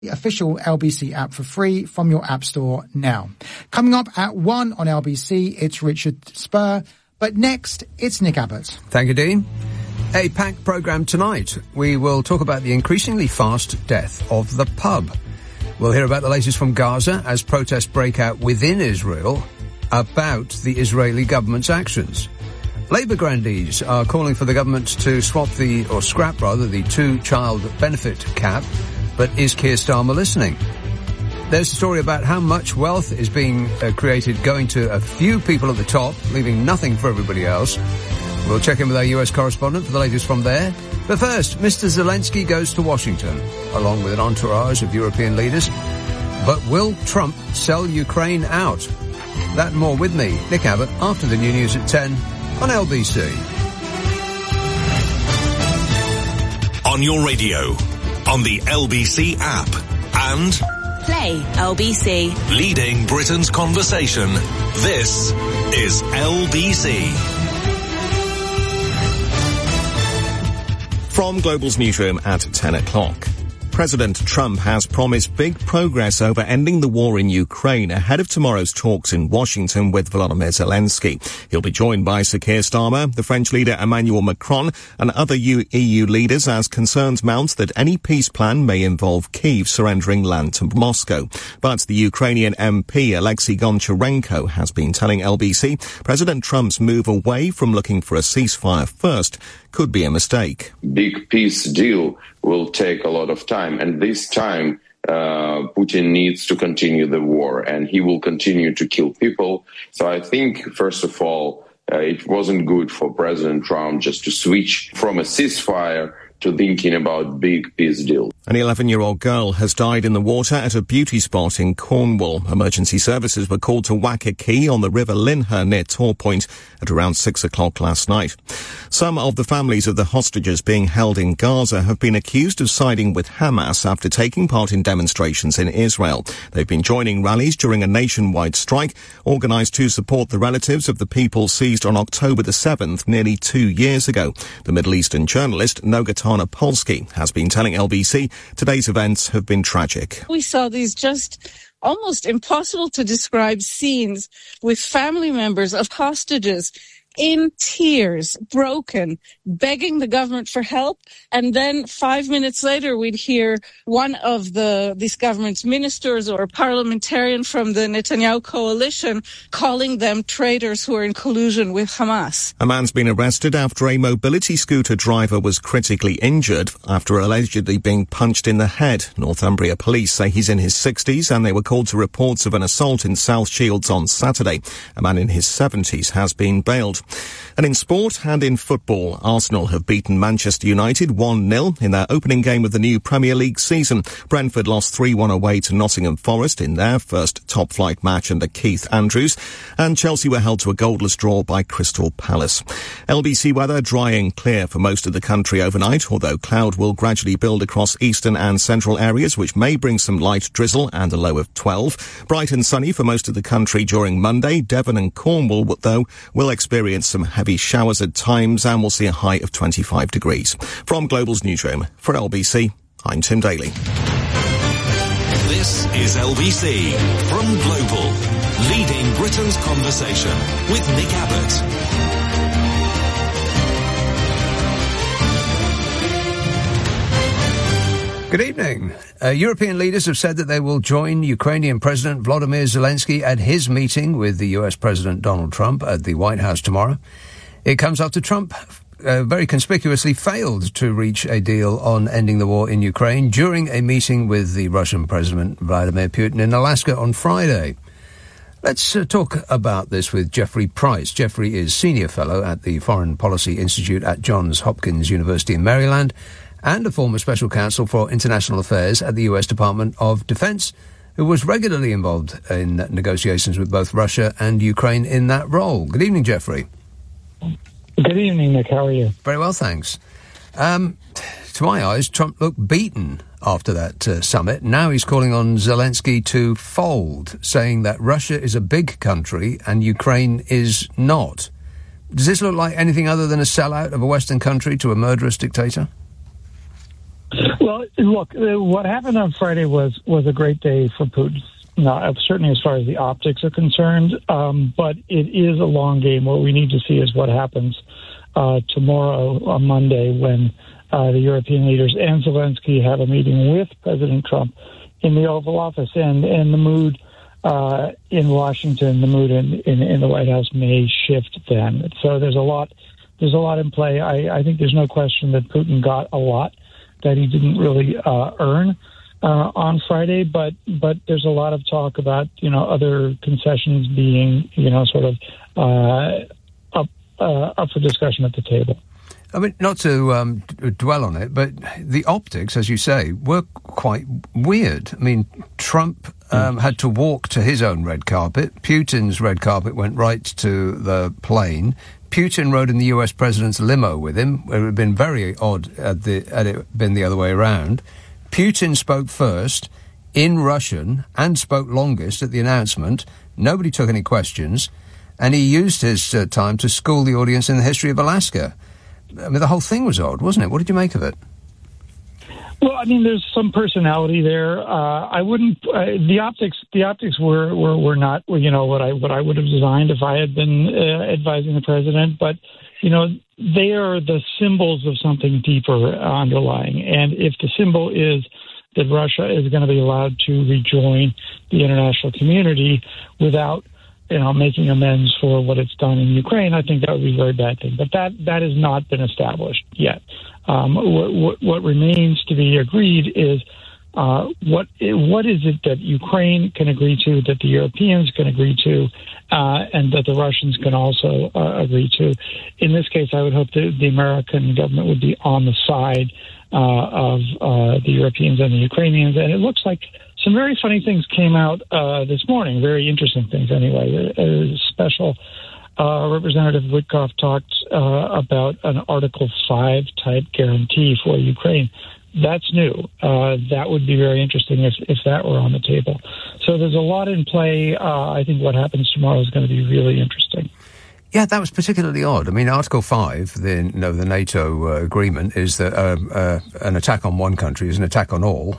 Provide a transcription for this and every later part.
the official LBC app for free from your app store now. Coming up at 1 on LBC, it's Richard Spur. But next, it's Nick Abbott. Thank you, Dean. A packed programme tonight. We will talk about the increasingly fast death of the pub. We'll hear about the latest from Gaza as protests break out within Israel about the Israeli government's actions. Labour grandees are calling for the government to scrap the 2-child benefit cap. But is Keir Starmer listening? There's a story about how much wealth is being created going to a few people at the top, leaving nothing for everybody else. We'll check in with our US correspondent for the latest from there. But first, Mr. Zelensky goes to Washington, along with an entourage of European leaders. But will Trump sell Ukraine out? That and more with me, Nick Abbott, after the new news at 10 on LBC. On your radio, on the LBC app, and Play LBC. Leading Britain's conversation. This is LBC. From Global's newsroom at 10 o'clock. President Trump has promised big progress over ending the war in Ukraine ahead of tomorrow's talks in Washington with Volodymyr Zelensky. He'll be joined by Sir Keir Starmer, the French leader Emmanuel Macron, and other EU leaders as concerns mount that any peace plan may involve Kyiv surrendering land to Moscow. But the Ukrainian MP Alexei Goncharenko has been telling LBC President Trump's move away from looking for a ceasefire first could be a mistake. Big peace deal will take a lot of time, and this time Putin needs to continue the war, and he will continue to kill people. So I think, first of all, it wasn't good for President Trump just to switch from a ceasefire to thinking about big peace deal. An 11-year-old girl has died in the water at a beauty spot in Cornwall. Emergency services were called to Wacker Quay on the River Linher near Tor Point at around 6 o'clock last night. Some of the families of the hostages being held in Gaza have been accused of siding with Hamas after taking part in demonstrations in Israel. They've been joining rallies during a nationwide strike organised to support the relatives of the people seized on October the 7th, nearly 2 years ago. The Middle Eastern journalist Nogatana Polsky has been telling LBC today's events have been tragic. We saw these just almost impossible to describe scenes with family members of hostages in tears, broken, begging the government for help. And then 5 minutes later, we'd hear one of this government's ministers or parliamentarian from the Netanyahu coalition calling them traitors who are in collusion with Hamas. A man's been arrested after a mobility scooter driver was critically injured after allegedly being punched in the head. Northumbria police say he's in his 60s and they were called to reports of an assault in South Shields on Saturday. A man in his 70s has been bailed. And in sport and in football, Arsenal have beaten Manchester United 1-0 in their opening game of the new Premier League season. Brentford lost 3-1 away to Nottingham Forest in their first top-flight match under Keith Andrews. And Chelsea were held to a goalless draw by Crystal Palace. LBC weather dry and clear for most of the country overnight, although cloud will gradually build across eastern and central areas, which may bring some light drizzle and a low of 12. Bright and sunny for most of the country during Monday. Devon and Cornwall, though, will experience some heavy showers at times and we'll see a high of 25 degrees. From Global's newsroom, for LBC, I'm Tim Daly. This is LBC from Global, leading Britain's conversation with Nick Abbott. Good evening. European leaders have said that they will join Ukrainian President Volodymyr Zelensky at his meeting with the US President Donald Trump at the White House tomorrow. It comes after Trump very conspicuously failed to reach a deal on ending the war in Ukraine during a meeting with the Russian President Vladimir Putin in Alaska on Friday. Let's talk about this with Jeffrey Price. Jeffrey is Senior Fellow at the Foreign Policy Institute at Johns Hopkins University in Maryland and a former Special Counsel for International Affairs at the US Department of Defense, who was regularly involved in negotiations with both Russia and Ukraine in that role. Good evening, Jeffrey. Good evening, Nick. How are you? Very well, thanks. To my eyes, Trump looked beaten after that summit. Now he's calling on Zelensky to fold, saying that Russia is a big country and Ukraine is not. Does this look like anything other than a sellout of a Western country to a murderous dictator? Well, look, what happened on Friday was a great day for Putin. Certainly as far as the optics are concerned, but it is a long game. What we need to see is what happens tomorrow on Monday when the European leaders and Zelensky have a meeting with President Trump in the Oval Office, and the mood in Washington, the mood in the White House may shift then. So there's a lot in play. I think there's no question that Putin got a lot that he didn't really earn on Friday, but there's a lot of talk about other concessions being sort of up for discussion at the table. I mean, not to dwell on it, but the optics, as you say, were quite weird. I mean, Trump had to walk to his own red carpet. Putin's red carpet went right to the plane. Putin rode in the US president's limo with him. It would have been very odd had it been the other way around. Putin spoke first in Russian and spoke longest at the announcement. Nobody took any questions. And he used his time to school the audience in the history of Alaska. I mean, the whole thing was odd, wasn't it? What did you make of it? Well, I mean, there's some personality there. I wouldn't. The optics were not, what I would have designed if I had been advising the president. But they are the symbols of something deeper underlying. And if the symbol is that Russia is going to be allowed to rejoin the international community without making amends for what it's done in Ukraine, I think that would be a very bad thing. But that has not been established yet. What remains to be agreed is what is it that Ukraine can agree to, that the Europeans can agree to, and that the Russians can also agree to. In this case, I would hope that the American government would be on the side of the Europeans and the Ukrainians. And it looks like some very funny things came out this morning, very interesting things anyway. A special Representative Witkoff talked about an Article 5 type guarantee for Ukraine. That's new. That would be very interesting if that were on the table. So there's a lot in play. I think what happens tomorrow is going to be really interesting. Yeah, that was particularly odd. I mean, Article 5, the NATO agreement, is that an attack on one country is an attack on all.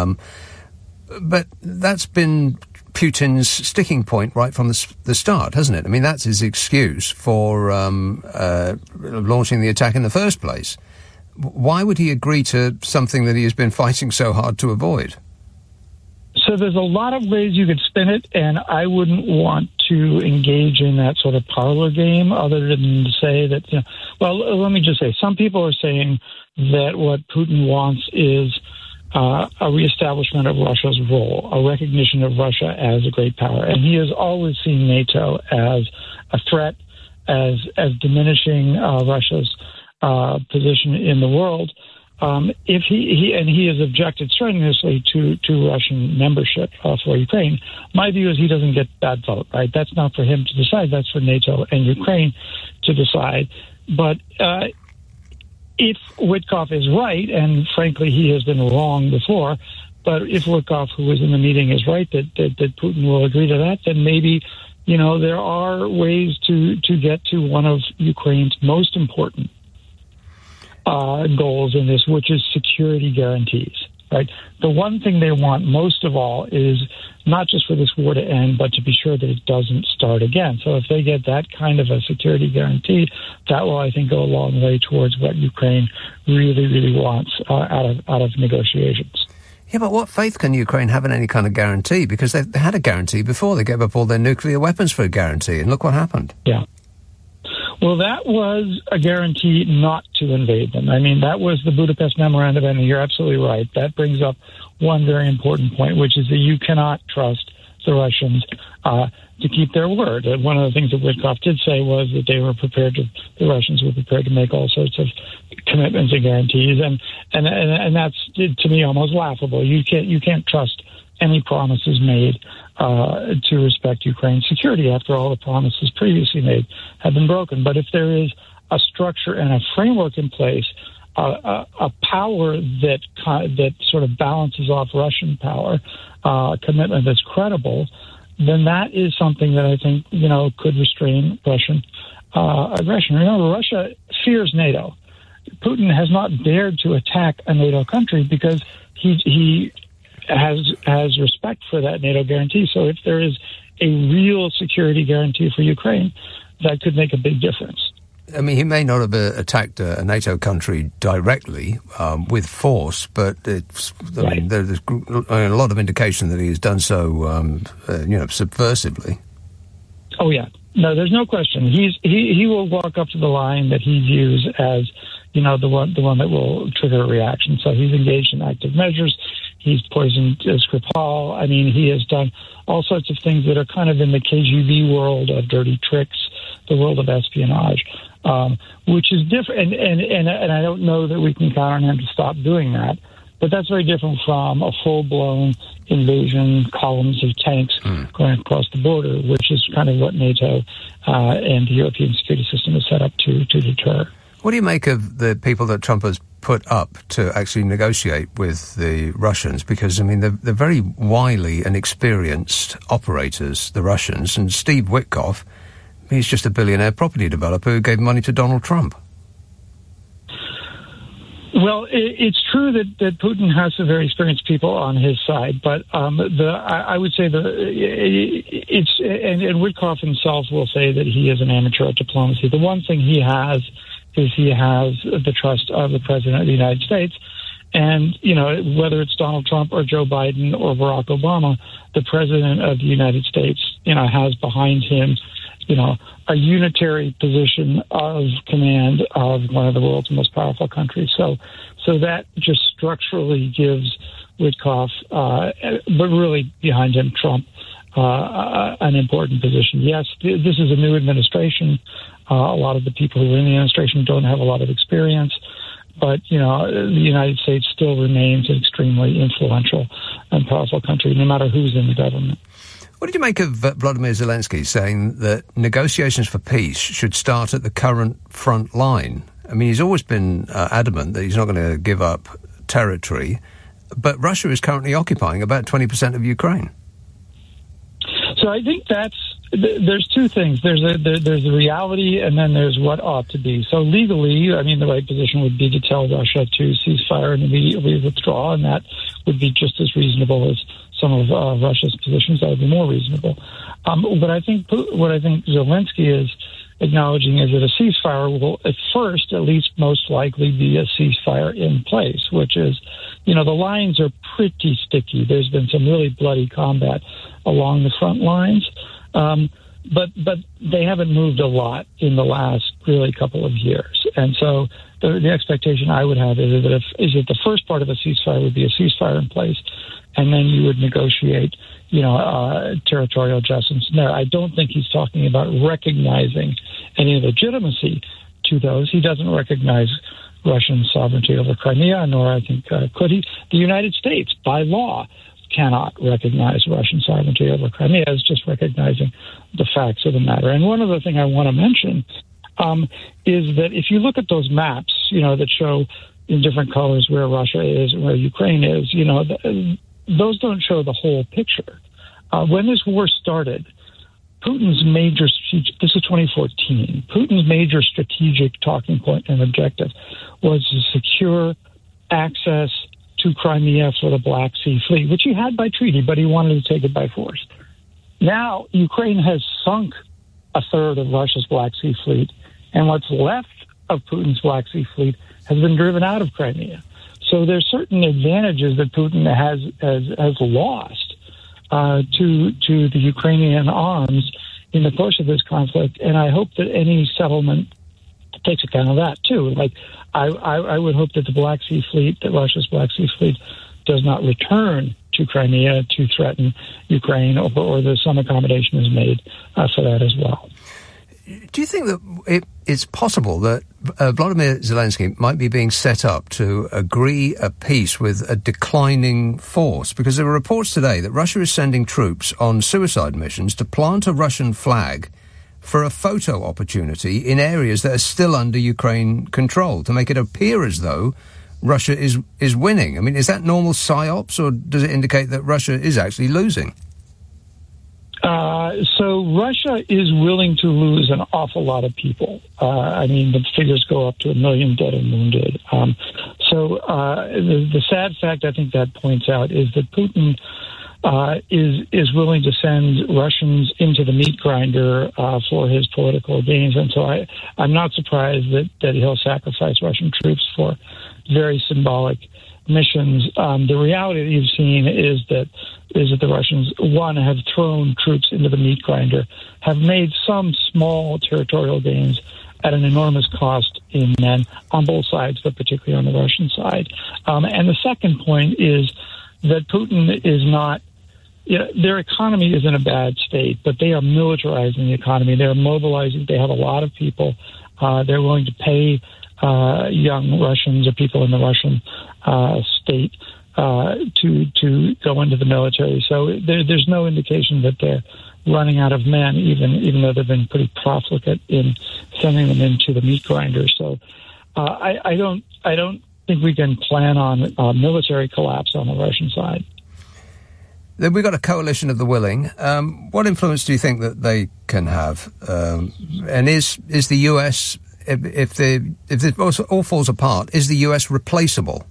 But that's been Putin's sticking point right from the start, hasn't it? I mean, that's his excuse for launching the attack in the first place. Why would he agree to something that he has been fighting so hard to avoid? So there's a lot of ways you could spin it, and I wouldn't want to engage in that sort of parlor game other than to say that, well, let me just say, some people are saying that what Putin wants is a reestablishment of Russia's role, a recognition of Russia as a great power. And he has always seen NATO as a threat, as diminishing Russia's position in the world. If he has objected strenuously to Russian membership for Ukraine. My view is he doesn't get that vote, right? That's not for him to decide. That's for NATO and Ukraine to decide. But if Witkoff is right, and frankly he has been wrong before, but if Witkoff, who was in the meeting, is right that Putin will agree to that, then maybe there are ways to get to one of Ukraine's most important goals in this, which is security guarantees, right? The one thing they want most of all is not just for this war to end, but to be sure that it doesn't start again. So if they get that kind of a security guarantee, that will, I think, go a long way towards what Ukraine really, really wants out of negotiations. Yeah, but what faith can Ukraine have in any kind of guarantee? Because they had a guarantee before. They gave up all their nuclear weapons for a guarantee, and look what happened. Yeah. Well, that was a guarantee not to invade them. I mean, that was the Budapest Memorandum, and you're absolutely right. That brings up one very important point, which is that you cannot trust the Russians to keep their word. One of the things that Witkoff did say was that the Russians were prepared to make all sorts of commitments and guarantees, and that's, to me, almost laughable. You can't trust any promises made to respect Ukraine's security after all the promises previously made have been broken. But if there is a structure and a framework in place, a power that sort of balances off Russian power, a commitment that's credible, then that is something that I think, could restrain Russian aggression. Remember, Russia fears NATO. Putin has not dared to attack a NATO country because he has respect for that NATO guarantee. So if there is a real security guarantee for Ukraine, that could make a big difference. I mean, he may not have attacked a NATO country directly with force, but it's, I mean, there's a lot of indication that he has done so, subversively. Oh yeah, no, there's no question. He will walk up to the line that he views as, the one that will trigger a reaction. So he's engaged in active measures. He's poisoned Skripal. I mean, he has done all sorts of things that are kind of in the KGB world of dirty tricks, the world of espionage, which is different. And I don't know that we can count on him to stop doing that. But that's very different from a full-blown invasion, columns of tanks going across the border, which is kind of what NATO and the European security system is set up to deter. What do you make of the people that Trump has put up to actually negotiate with the Russians? Because, I mean, they're very wily and experienced operators, the Russians, and Steve Witkoff, he's just a billionaire property developer who gave money to Donald Trump. Well, it's true that Putin has some very experienced people on his side, but I would say and Witkoff himself will say that he is an amateur at diplomacy. The one thing he has is he has the trust of the President of the United States. And, whether it's Donald Trump or Joe Biden or Barack Obama, the President of the United States, has behind him, a unitary position of command of one of the world's most powerful countries. So that just structurally gives Witkoff, but really behind him, Trump, an important position. Yes, this is a new administration. A lot of the people who are in the administration don't have a lot of experience, but, the United States still remains an extremely influential and powerful country, no matter who's in the government. What did you make of Vladimir Zelensky saying that negotiations for peace should start at the current front line? I mean, he's always been adamant that he's not going to give up territory, but Russia is currently occupying about 20% of Ukraine. So I think there's two things. There's the reality, and then there's what ought to be. So legally, I mean, the right position would be to tell Russia to cease fire and immediately withdraw, and that would be just as reasonable as some of Russia's positions. That would be more reasonable. But I think what I think Zelensky is acknowledging is that a ceasefire will, at first, at least most likely, be a ceasefire in place, which is, the lines are pretty sticky. There's been some really bloody combat along the front lines, but they haven't moved a lot in the last really couple of years. And so the expectation I would have is that the first part of a ceasefire would be a ceasefire in place, and then you would negotiate, territorial adjustments there. I don't think he's talking about recognizing any legitimacy to those. He doesn't recognize Russian sovereignty over Crimea, nor I think could he. The United States, by law, cannot recognize Russian sovereignty over Crimea. It's just recognizing the facts of the matter. And one other thing I want to mention is that if you look at those maps, that show in different colors where Russia is and where Ukraine is, those don't show the whole picture. When this war started, Putin's major this is 2014, Putin's major strategic talking point and objective was to secure access to Crimea for the Black Sea Fleet, which he had by treaty, but he wanted to take it by force. Now, Ukraine has sunk a third of Russia's Black Sea Fleet, and what's left of Putin's Black Sea Fleet has been driven out of Crimea. So there's certain advantages that Putin has lost to the Ukrainian arms in the course of this conflict, and I hope that any settlement takes account of that too. Like I would hope that the Black Sea Fleet, that Russia's Black Sea Fleet, does not return to Crimea to threaten Ukraine, or that some accommodation is made for that as well. Do you think that it's possible that Vladimir Zelensky might be being set up to agree a peace with a declining force? Because there are reports today that Russia is sending troops on suicide missions to plant a Russian flag for a photo opportunity in areas that are still under Ukraine control, to make it appear as though Russia is winning. I mean, is that normal psyops, or does it indicate that Russia is actually losing? So Russia is willing to lose an awful lot of people. I mean, the figures go up to 1 million dead and wounded. The sad fact I think that points out is that Putin is willing to send Russians into the meat grinder for his political gains. And so I'm not surprised that he'll sacrifice Russian troops for very symbolic missions. The reality that you've seen is that the Russians, one, have thrown troops into the meat grinder, have made some small territorial gains at an enormous cost in men on both sides, but particularly on the Russian side. And the second point is that Putin is not, their economy is in a bad state, but they are militarizing the economy. They're mobilizing. They have a lot of people. They're willing to pay young Russians or people in the Russian state to go into the military. So there's no indication that they're running out of men, even though they've been pretty profligate in sending them into the meat grinder. So I don't think we can plan on military collapse on the Russian side. Then we've got a coalition of the willing. What influence do you think that they can have? And is the US, if this all falls apart, is the US replaceable?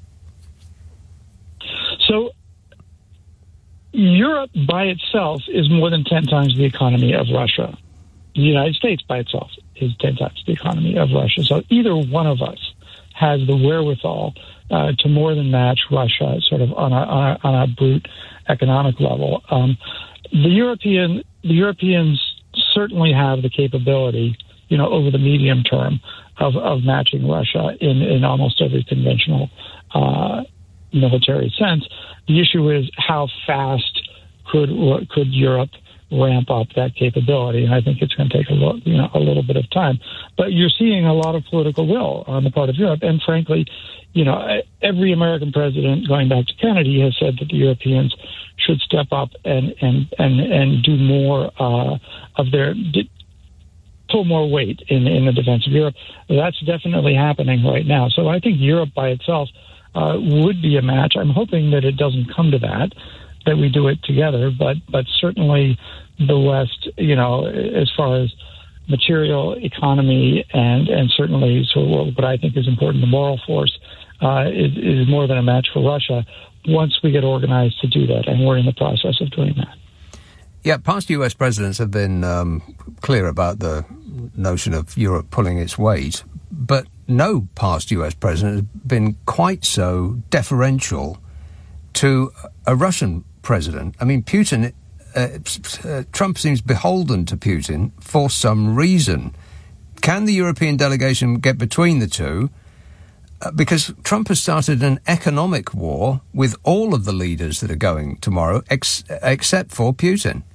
So Europe by itself is more than 10 times the economy of Russia. The United States by itself is 10 times the economy of Russia. So either one of us has the wherewithal to more than match Russia, sort of on a brute economic level. The Europeans certainly have the capability, over the medium term of matching Russia in almost every conventional military sense. The issue is how fast could Europe ramp up that capability, and I think it's going to take a little bit of time. But you're seeing a lot of political will on the part of Europe, and frankly, every American president, going back to Kennedy, has said that the Europeans should step up and do more of their pull more weight in the defense of Europe. That's definitely happening right now. So I think Europe by itself would be a match. I'm hoping that it doesn't come to that we do it together, but certainly the West, as far as material economy and certainly sort of what I think is important, the moral force, is more than a match for Russia once we get organized to do that, and we're in the process of doing that. Yeah, past US presidents have been clear about the notion of Europe pulling its weight, but no past US president has been quite so deferential to a Russian president. I mean, Putin, Trump seems beholden to Putin for some reason. Can the European delegation get between the two? Because Trump has started an economic war with all of the leaders that are going tomorrow, except for Putin.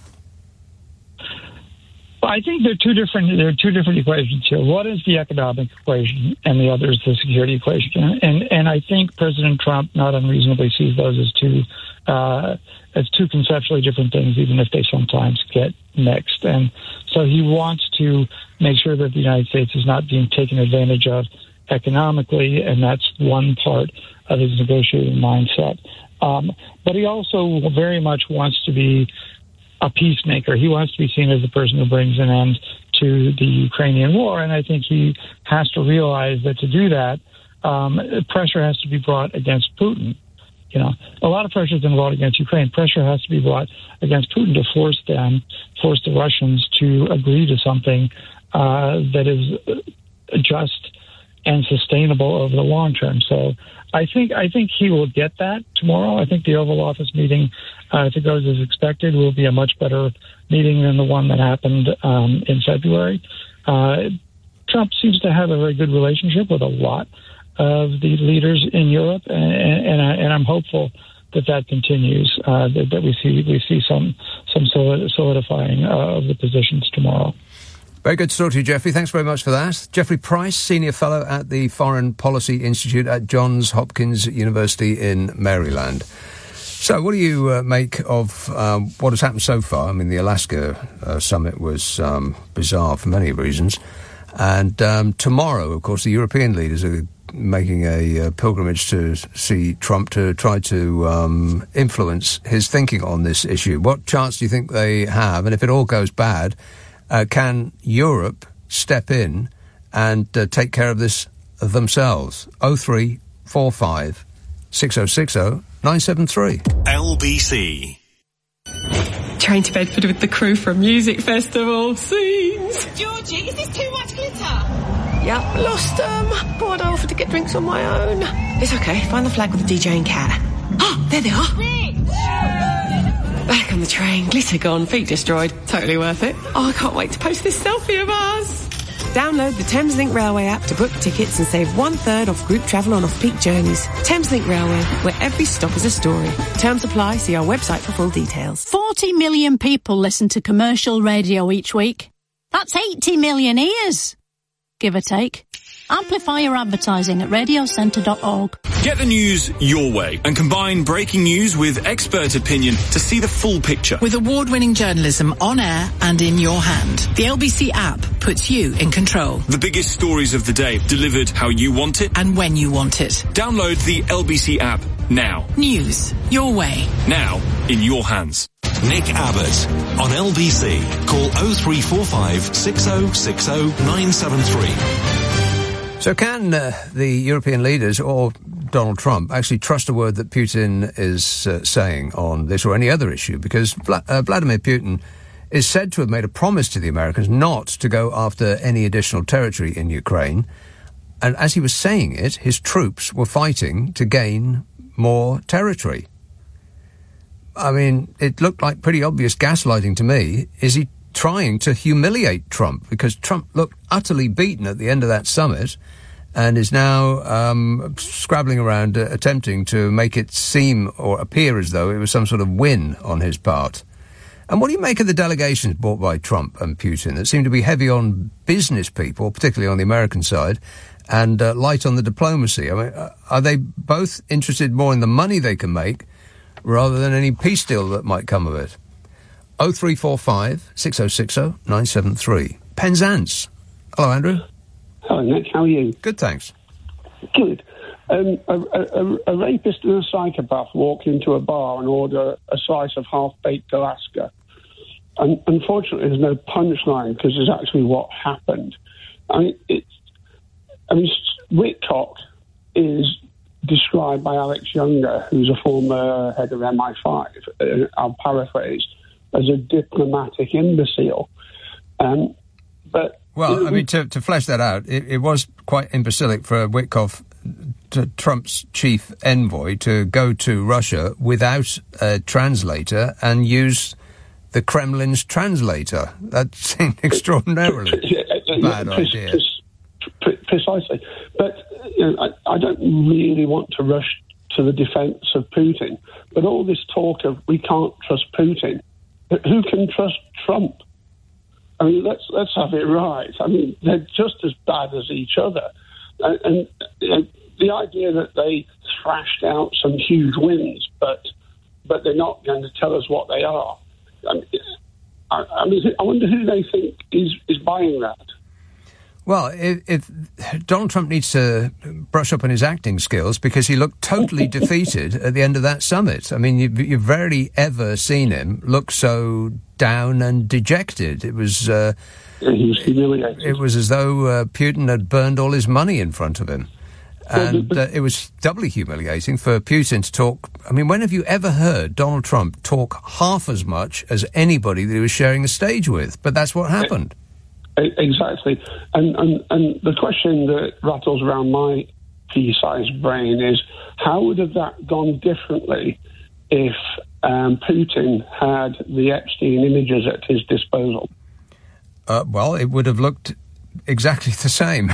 Well, I think there are two different equations here. One is the economic equation, and the other is the security equation. And I think President Trump not unreasonably sees those as two conceptually different things, even if they sometimes get mixed. And so he wants to make sure that the United States is not being taken advantage of economically, and that's one part of his negotiating mindset. But he also very much wants to be a peacemaker. He wants to be seen as the person who brings an end to the Ukrainian war, and I think he has to realize that to do that, pressure has to be brought against Putin. A lot of pressure has been brought against Ukraine. Pressure has to be brought against Putin to force the Russians to agree to something that is just and sustainable over the long term. So I think he will get that tomorrow. I think the Oval Office meeting, if it goes as expected, will be a much better meeting than the one that happened in February. Trump seems to have a very good relationship with a lot of the leaders in Europe, and I'm hopeful that continues. That we see some solidifying of the positions tomorrow. Very good to talk to you, Jeffrey. Thanks very much for that. Jeffrey Price, Senior Fellow at the Foreign Policy Institute at Johns Hopkins University in Maryland. So what do you make of what has happened so far? I mean, the Alaska summit was bizarre for many reasons. And tomorrow, of course, the European leaders are making a pilgrimage to see Trump to try to influence his thinking on this issue. What chance do you think they have? And if it all goes bad, can Europe step in and take care of this themselves? 0345 6060 973. LBC. Train to Bedford with the crew for a music festival. Scenes. Georgie, is this too much glitter? Yep, lost them. But I offered to get drinks on my own. It's okay, find the flag with the DJ and cat. Oh, there they are. Rich! Back on the train, glitter gone, feet destroyed. Totally worth it. Oh, I can't wait to post this selfie of us. Download the Thameslink Railway app to book tickets and save 1/3 off group travel on off-peak journeys. Thameslink Railway, where every stop is a story. Terms apply, see our website for full details. 40 million people listen to commercial radio each week. That's 80 million ears, give or take. Amplify your advertising at radiocentre.org. Get the news your way and combine breaking news with expert opinion to see the full picture. With award-winning journalism on air and in your hand. The LBC app puts you in control. The biggest stories of the day delivered how you want it and when you want it. Download the LBC app now. News your way. Now in your hands. Nick Abbott on LBC. Call 0345 6060 973. So can the European leaders or Donald Trump actually trust a word that Putin is saying on this or any other issue? Because Vladimir Putin is said to have made a promise to the Americans not to go after any additional territory in Ukraine. And as he was saying it, his troops were fighting to gain more territory. I mean, it looked like pretty obvious gaslighting to me. Is he trying to humiliate Trump? Because Trump looked utterly beaten at the end of that summit and is now scrabbling around attempting to make it seem or appear as though it was some sort of win on his part. And what do you make of the delegations brought by Trump and Putin that seem to be heavy on business people, particularly on the American side, and light on the diplomacy? I mean, are they both interested more in the money they can make rather than any peace deal that might come of it? 0345 6060 973. Penzance. Hello, Andrew. Hello, Nick. How are you? Good, thanks. Good. A rapist and a psychopath walk into a bar and order a slice of half-baked Alaska. And unfortunately, there's no punchline because it's actually what happened. Whitcock is described by Alex Younger, who's a former head of MI5, I'll paraphrase, as a diplomatic imbecile. To flesh that out, it was quite imbecilic for Witkoff, Trump's chief envoy, to go to Russia without a translator and use the Kremlin's translator. That seemed extraordinarily bad idea. Precisely. But I don't really want to rush to the defence of Putin. But all this talk of we can't trust Putin, but who can trust Trump? I mean, let's have it right. I mean, they're just as bad as each other. And the idea that they thrashed out some huge wins, but they're not going to tell us what they are. I wonder who they think is buying that. Well, if Donald Trump needs to brush up on his acting skills because he looked totally defeated at the end of that summit. I mean, you've rarely ever seen him look so down and dejected. It was he was humiliated. It was as though Putin had burned all his money in front of him. And it was doubly humiliating for Putin to talk. I mean, when have you ever heard Donald Trump talk half as much as anybody that he was sharing a stage with? But that's what happened. Exactly. And the question that rattles around my pea-sized brain is, how would have that gone differently if Putin had the Epstein images at his disposal? Well, it would have looked exactly the same.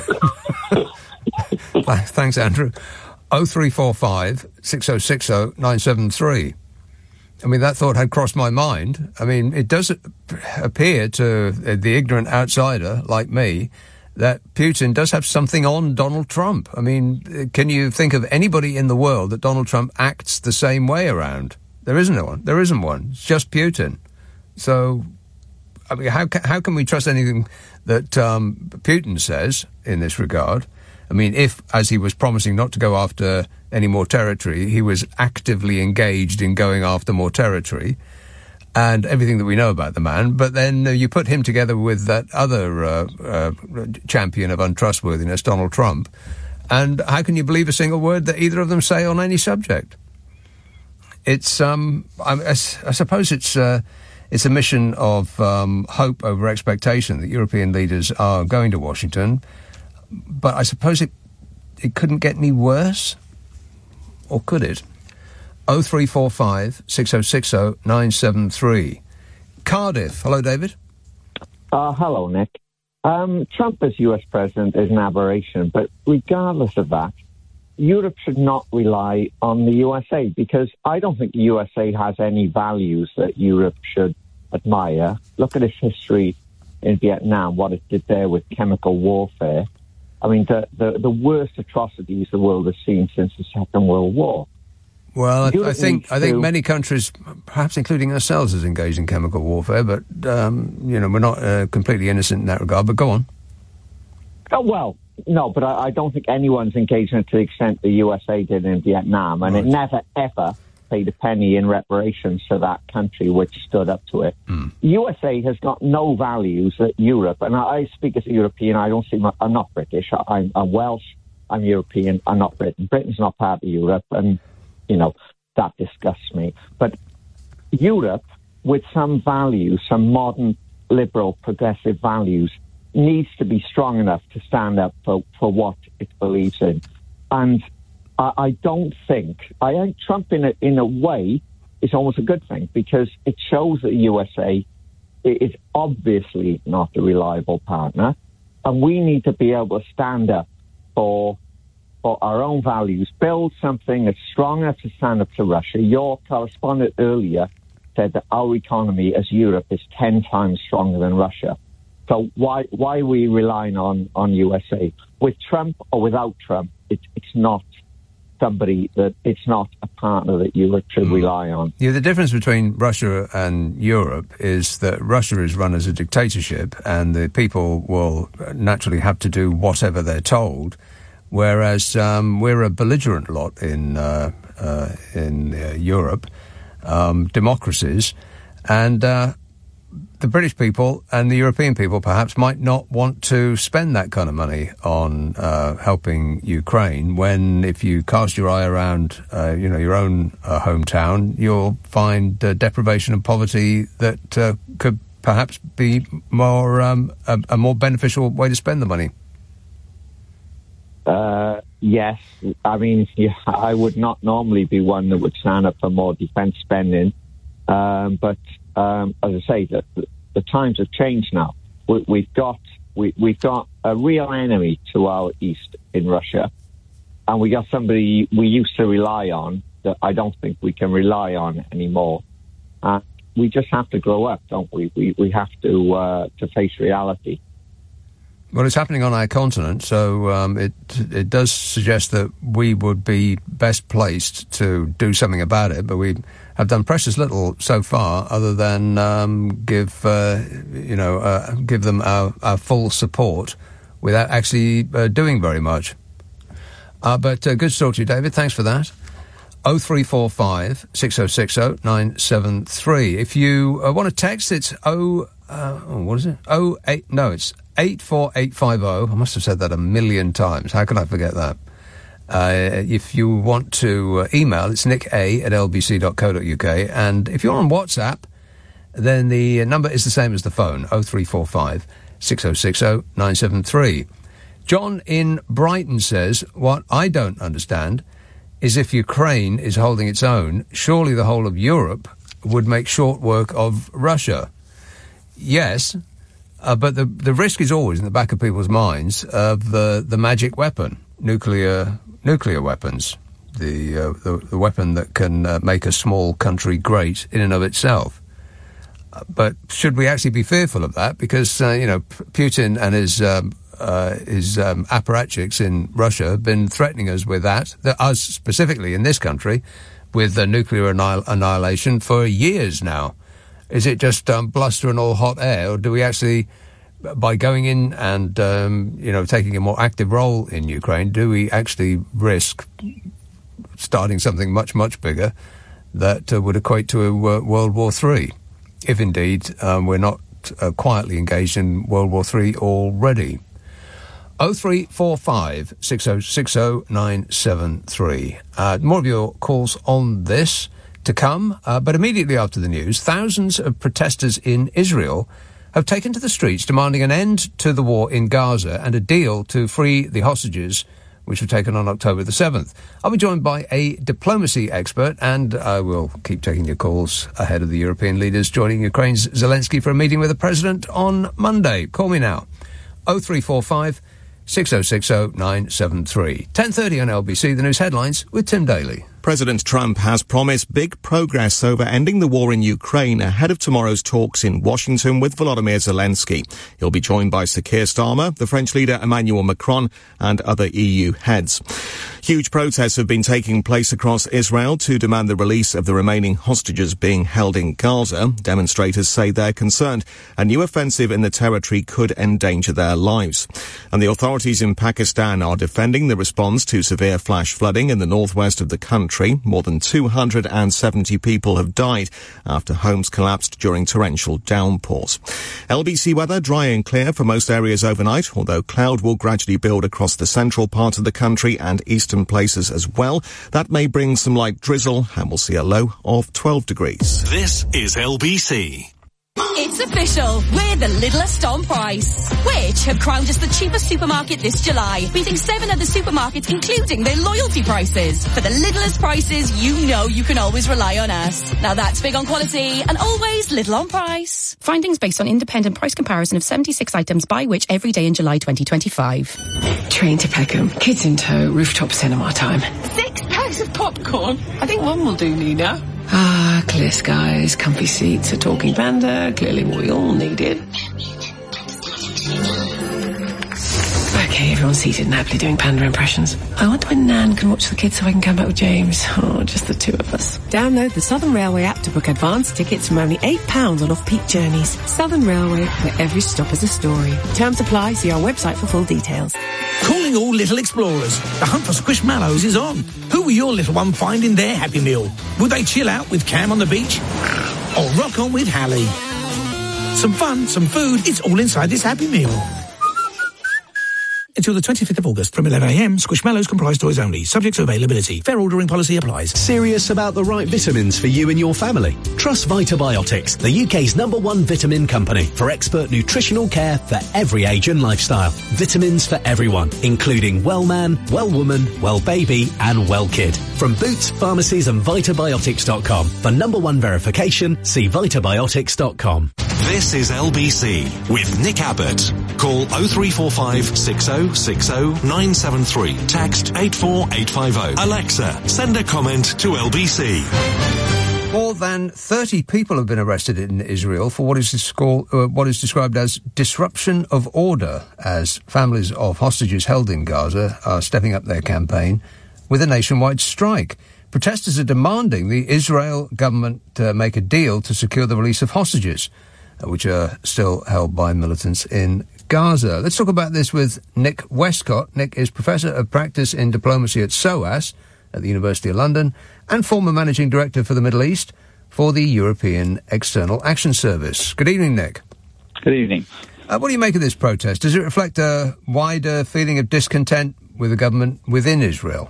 Thanks, Andrew. 0345 6060 973. I mean, that thought had crossed my mind. I mean, it does appear to the ignorant outsider like me that Putin does have something on Donald Trump. I mean, can you think of anybody in the world that Donald Trump acts the same way around? There isn't one. There isn't one. It's just Putin. So, I mean, how can we trust anything that Putin says in this regard? I mean, if, as he was promising not to go after any more territory, he was actively engaged in going after more territory, and everything that we know about the man, but then you put him together with that other champion of untrustworthiness, Donald Trump, and how can you believe a single word that either of them say on any subject? It's, I suppose it's a mission of hope over expectation that European leaders are going to Washington, but I suppose it couldn't get any worse, or could it? 0345 6060 973. Cardiff. Hello, David. Hello, Nick. Trump as US president is an aberration, but regardless of that, Europe should not rely on the USA, because I don't think the USA has any values that Europe should admire. Look at its history in Vietnam, what it did there with chemical warfare. I mean, the worst atrocities the world has seen since the Second World War. Well, I think many countries, perhaps including ourselves, is engaged in chemical warfare, but, we're not completely innocent in that regard. But go on. Oh, well, no, but I don't think anyone's engaged in it to the extent the USA did in Vietnam, and it never, ever paid a penny in reparations to that country which stood up to it. USA has got no values that Europe, and I speak as a European, I'm not British, I'm Welsh, I'm European, I'm not Britain. Britain's not part of Europe, and that disgusts me. But Europe, with some values, some modern, liberal, progressive values, needs to be strong enough to stand up for what it believes in. And I think Trump, in a way, is almost a good thing, because it shows that the USA is obviously not a reliable partner, and we need to be able to stand up for our own values, build something that's strong enough to stand up to Russia. Your correspondent earlier said that our economy as Europe is 10 times stronger than Russia. So why are we relying on USA? With Trump or without Trump, it's not it's not a partner that Europe should rely on. Yeah, the difference between Russia and Europe is that Russia is run as a dictatorship, and the people will naturally have to do whatever they're told, whereas we're a belligerent lot in Europe, democracies, and the British people and the European people perhaps might not want to spend that kind of money on helping Ukraine, when if you cast your eye around your own hometown, you'll find deprivation and poverty that could perhaps be more a more beneficial way to spend the money. Yes. I mean, I would not normally be one that would stand up for more defence spending, but as I say, the times have changed now. We've got a real enemy to our east in Russia, and we got somebody we used to rely on that I don't think we can rely on anymore. We just have to grow up, don't we? We have to face reality. Well, it's happening on our continent, so it does suggest that we would be best placed to do something about it, but we have done precious little so far, other than give them our full support without actually doing very much. But good to talk to you, David. Thanks for that. 0345 6060 973. If you want to text, it's it's 84850. I must have said that a million times. How can I forget that? If you want to email, it's nicka@lbc.co.uk. And if you're on WhatsApp, then the number is the same as the phone, 0345 6060 973. John in Brighton says, what I don't understand is if Ukraine is holding its own, surely the whole of Europe would make short work of Russia. Yes, but the risk is always in the back of people's minds of the magic weapon, nuclear weapons, the weapon that can make a small country great in and of itself. But should we actually be fearful of that? Because Putin and his apparatchiks in Russia have been threatening us with that, us specifically in this country, with nuclear annihilation for years now. Is it just bluster and all hot air, or do we actually by going in and, taking a more active role in Ukraine, do we actually risk starting something much, much bigger that would equate to a World War III, if indeed we're not quietly engaged in World War III already? 0345 6060 973. More of your calls on this to come, but immediately after the news, thousands of protesters in Israel have taken to the streets demanding an end to the war in Gaza and a deal to free the hostages which were taken on October the 7th. I'll be joined by a diplomacy expert, and I will keep taking your calls ahead of the European leaders joining Ukraine's Zelensky for a meeting with the president on Monday. Call me now. 0345 6060 973. 10:30 on LBC, the news headlines with Tim Daly. President Trump has promised big progress over ending the war in Ukraine ahead of tomorrow's talks in Washington with Volodymyr Zelensky. He'll be joined by Sir Keir Starmer, the French leader Emmanuel Macron, and other EU heads. Huge protests have been taking place across Israel to demand the release of the remaining hostages being held in Gaza. Demonstrators say they're concerned a new offensive in the territory could endanger their lives. And the authorities in Pakistan are defending the response to severe flash flooding in the northwest of the country. More than 270 people have died after homes collapsed during torrential downpours. LBC weather dry and clear for most areas overnight, although cloud will gradually build across the central part of the country and eastern places as well. That may bring some light drizzle, and we'll see a low of 12 degrees. This is LBC. It's official. We're the littlest on price, which have crowned us the cheapest supermarket this July, beating 7 other supermarkets, including their loyalty prices. For the littlest prices, you know you can always rely on us. Now that's big on quality and always little on price. Findings based on independent price comparison of 76 items by which every day in July 2025. Train to Peckham, kids in tow, rooftop cinema time. 6 packs of popcorn. I think one will do, Nina. Ah, clear skies, comfy seats, a talking panda, clearly what we all needed. Okay, everyone's seated and happily doing panda impressions. I wonder when Nan can watch the kids so I can come back with James. Oh, just the two of us. Download the Southern Railway app to book advance tickets from only £8 on off-peak journeys. Southern Railway, where every stop is a story. Terms apply, see our website for full details. Calling all little explorers. The hunt for squishmallows is on. Who will your little one find in their Happy Meal? Will they chill out with Cam on the beach? Or rock on with Hallie? Some fun, some food, it's all inside this Happy Meal. Until the 25th of August from 11 a.m, Squishmallows comprise toys only, subject to availability. Fair ordering policy applies. Serious about the right vitamins for you and your family? Trust Vitabiotics, the UK's #1 vitamin company for expert nutritional care for every age and lifestyle. Vitamins for everyone, including well man, well woman, well baby and well kid. From Boots, pharmacies and Vitabiotics.com. For #1 verification, see Vitabiotics.com. This is LBC with Nick Abbott. Call 0345 6060 973. Text 84850. Alexa, send a comment to LBC. More than 30 people have been arrested in Israel for what is described as disruption of order, as families of hostages held in Gaza are stepping up their campaign with a nationwide strike. Protesters are demanding the Israel government make a deal to secure the release of hostages, which are still held by militants in Gaza. Let's talk about this with Nick Westcott. Nick is Professor of Practice in Diplomacy at SOAS at the University of London and former Managing Director for the Middle East for the European External Action Service. Good evening, Nick. Good evening. What do you make of this protest? Does it reflect a wider feeling of discontent with the government within Israel?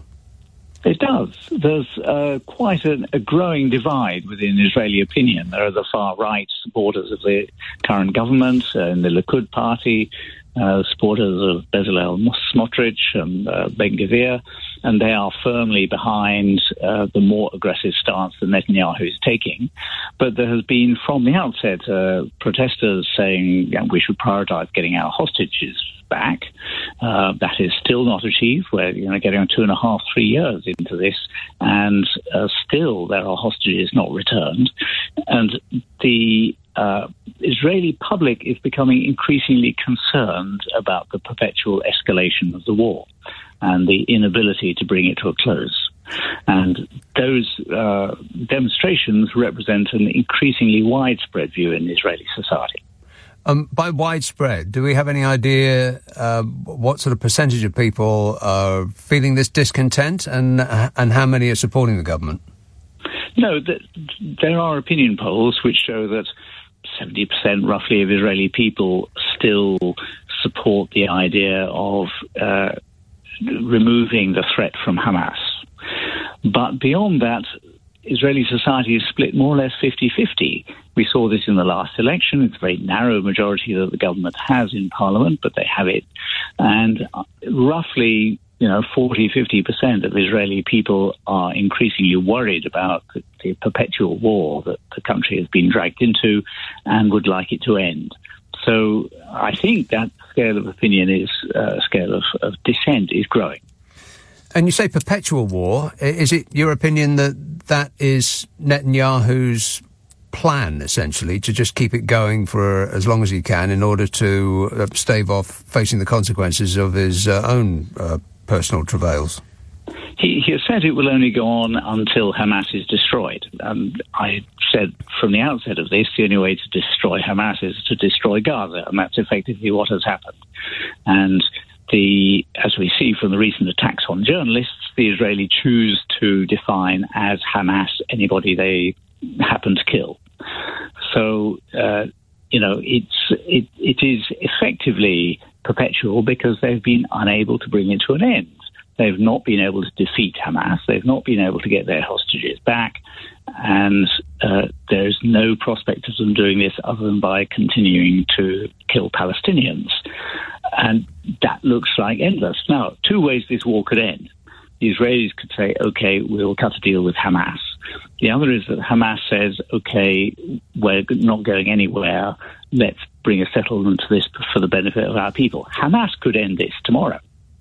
It does. There's quite a growing divide within Israeli opinion. There are the far-right supporters of the current government in the Likud party, supporters of Bezalel Smotrich and Ben-Gvir, and they are firmly behind the more aggressive stance that Netanyahu is taking. But there has been, from the outset, protesters saying we should prioritize getting our hostages back. That is still not achieved. We're getting on 2.5, 3 years into this, and still there are hostages not returned. And the Israeli public is becoming increasingly concerned about the perpetual escalation of the war and the inability to bring it to a close. And those demonstrations represent an increasingly widespread view in Israeli society. By widespread, do we have any idea what sort of percentage of people are feeling this discontent and how many are supporting the government? No, there are opinion polls which show that 70% roughly of Israeli people still support the idea of removing the threat from Hamas. But beyond that, Israeli society is split more or less 50-50. We saw this in the last election. It's a very narrow majority that the government has in parliament, but they have it. And roughly, 40-50% of Israeli people are increasingly worried about the perpetual war that the country has been dragged into and would like it to end. So I think that scale of opinion is, scale of dissent is growing. And you say perpetual war. Is it your opinion that is Netanyahu's plan, essentially, to just keep it going for as long as he can in order to stave off facing the consequences of his own personal travails? He has said it will only go on until Hamas is destroyed. I said from the outset of this, the only way to destroy Hamas is to destroy Gaza, and that's effectively what has happened. And as we see from the recent attacks on journalists, the Israeli choose to define as Hamas anybody they happen to kill. So, it is effectively perpetual because they've been unable to bring it to an end. They've not been able to defeat Hamas. They've not been able to get their hostages back. And there's no prospect of them doing this other than by continuing to kill Palestinians. And that looks like endless. Now, two ways this war could end. The Israelis could say, OK, we'll cut a deal with Hamas. The other is that Hamas says, OK, we're not going anywhere. Let's bring a settlement to this for the benefit of our people. Hamas could end this tomorrow.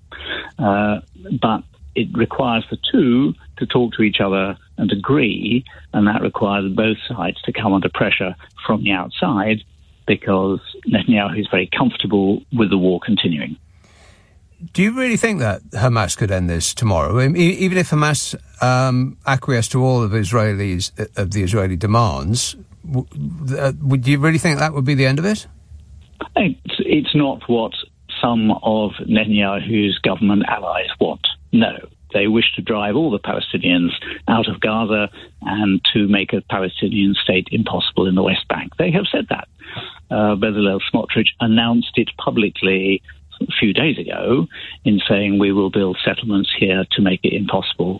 But it requires the two to talk to each other and agree, and that requires both sides to come under pressure from the outside because Netanyahu is very comfortable with the war continuing. Do you really think that Hamas could end this tomorrow? I mean, even if Hamas acquiesced to all of the Israeli demands, would you really think that would be the end of it? It's not what some of Netanyahu's government allies want. No. They wish to drive all the Palestinians out of Gaza and to make a Palestinian state impossible in the West Bank. They have said that. Bezalel Smotrich announced it publicly a few days ago in saying we will build settlements here to make it impossible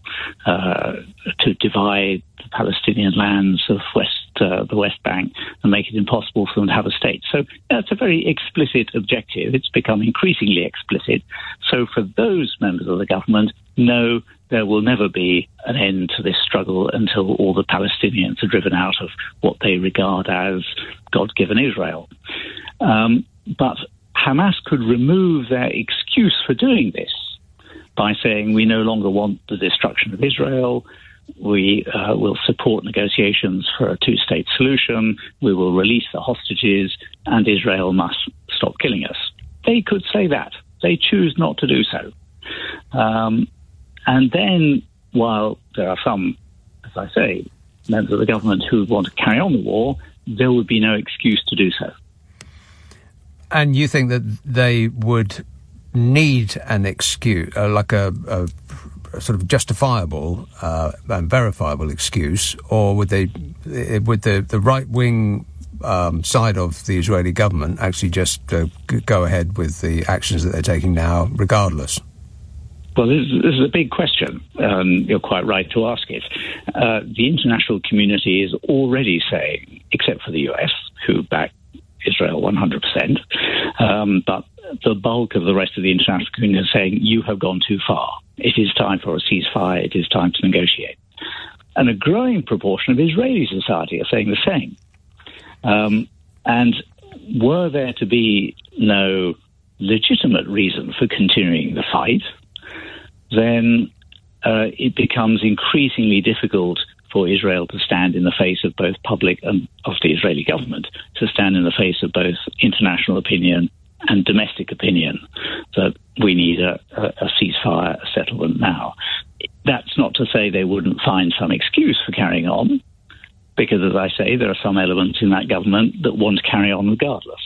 to divide the Palestinian lands of the West Bank and make it impossible for them to have a state. So that's a very explicit objective. It's become increasingly explicit. So for those members of the government, no, there will never be an end to this struggle until all the Palestinians are driven out of what they regard as God-given Israel. But Hamas could remove their excuse for doing this by saying we no longer want the destruction of Israel, we will support negotiations for a two-state solution, we will release the hostages, and Israel must stop killing us. They could say that. They choose not to do so. And then, while there are some, as I say, members of the government who would want to carry on the war, there would be no excuse to do so. And you think that they would need an excuse, like a sort of justifiable and verifiable excuse, or would the right-wing side of the Israeli government actually just go ahead with the actions that they're taking now, regardless? Well, this is a big question. You're quite right to ask it. The international community is already saying, except for the US, who back Israel 100%, but the bulk of the rest of the international community is saying, you have gone too far. It is time for a ceasefire. It is time to negotiate. And a growing proportion of Israeli society are saying the same. And were there to be no legitimate reason for continuing the fight, then it becomes increasingly difficult for Israel to stand in the face of both public and of the Israeli government, to stand in the face of both international opinion and domestic opinion that we need a ceasefire, a settlement now. That's not to say they wouldn't find some excuse for carrying on, because, as I say, there are some elements in that government that want to carry on regardless.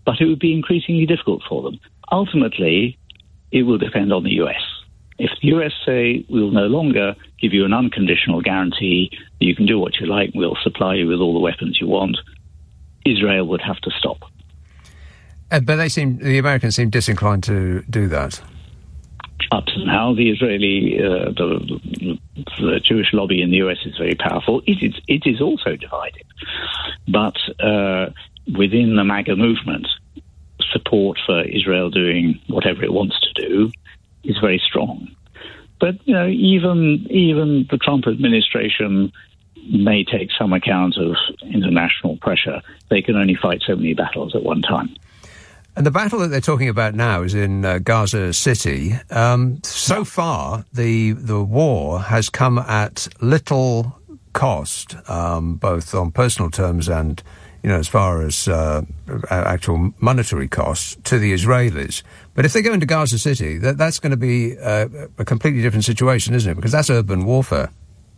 but it would be increasingly difficult for them. Ultimately, it will depend on the US. If the US say, we'll no longer give you an unconditional guarantee that you can do what you like, we'll supply you with all the weapons you want, Israel would have to stop. But the Americans seem disinclined to do that. Up to now, the Israeli, the Jewish lobby in the US is very powerful. It is also divided. But within the MAGA movement, support for Israel doing whatever it wants to do is very strong. But, even the Trump administration may take some account of international pressure. They can only fight so many battles at one time. And the battle that they're talking about now is in Gaza City. So far, the war has come at little cost, both on personal terms and, as far as actual monetary costs to the Israelis. But if they go into Gaza City, that's going to be a completely different situation, isn't it? Because that's urban warfare.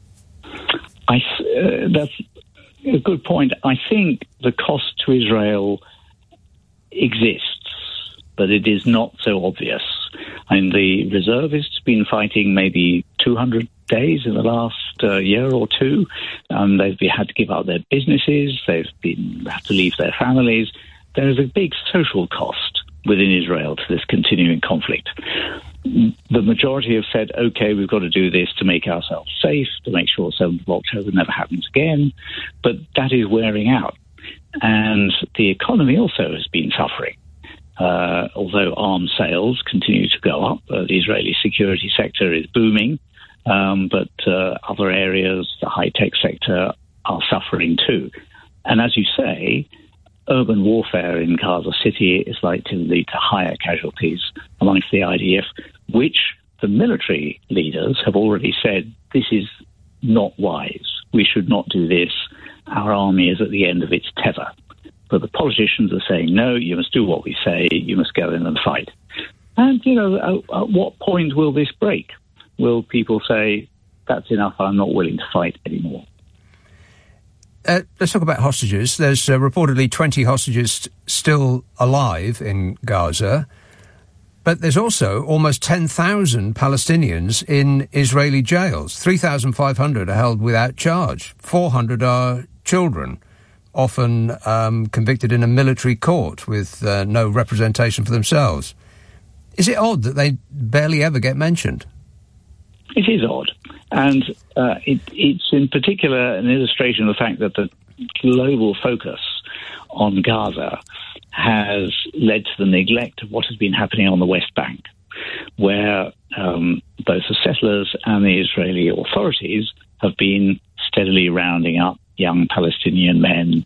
That's a good point. I think the cost to Israel exists, but it is not so obvious. And the reservists have been fighting maybe 200 days in the last year or two. They've had to give up their businesses. They've had to leave their families. There is a big social cost within Israel to this continuing conflict. The majority have said, OK, we've got to do this to make ourselves safe, to make sure 7th of October never happens again. But that is wearing out. And the economy also has been suffering. Although arms sales continue to go up, the Israeli security sector is booming, but other areas, the high-tech sector, are suffering too. And as you say, urban warfare in Gaza City is likely to lead to higher casualties amongst the IDF, which the military leaders have already said this is not wise. We should not do this. Our army is at the end of its tether. But the politicians are saying, no, you must do what we say, you must go in and fight. And, at what point will this break? Will people say, that's enough, I'm not willing to fight anymore? Let's talk about hostages. There's reportedly 20 hostages still alive in Gaza, but there's also almost 10,000 Palestinians in Israeli jails. 3,500 are held without charge. 400 are children, often convicted in a military court with no representation for themselves. Is it odd that they barely ever get mentioned? It is odd. And it's in particular an illustration of the fact that the global focus on Gaza has led to the neglect of what has been happening on the West Bank, where both the settlers and the Israeli authorities have been steadily rounding up young Palestinian men,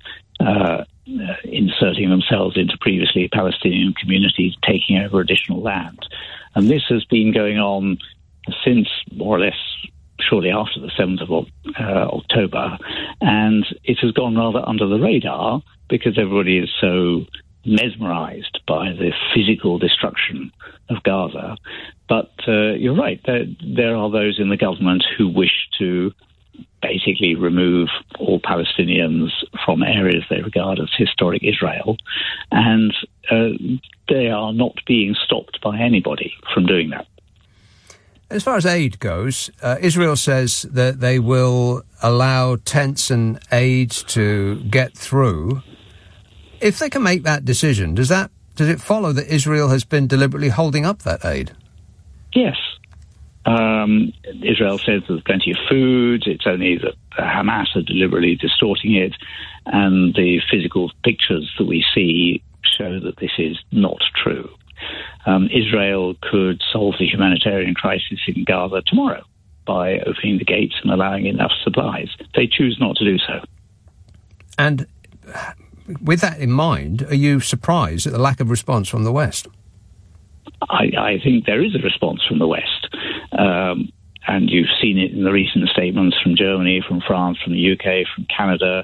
inserting themselves into previously Palestinian communities, taking over additional land. And this has been going on since more or less shortly after the 7th of October, and it has gone rather under the radar because everybody is so mesmerized by the physical destruction of Gaza. But you're right, there are those in the government who wish to basically remove all Palestinians from areas they regard as historic Israel, and they are not being stopped by anybody from doing that. As far as aid goes, Israel says that they will allow tents and aid to get through. If they can make that decision, does it follow that Israel has been deliberately holding up that aid? Yes. Israel says there's plenty of food. It's only that Hamas are deliberately distorting it, and the physical pictures that we see show that this is not true. Israel could solve the humanitarian crisis in Gaza tomorrow by opening the gates and allowing enough supplies. They choose not to do so. And with that in mind, are you surprised at the lack of response from the West? I think there is a response from the West. And you've seen it in the recent statements from Germany, from France, from the UK, from Canada,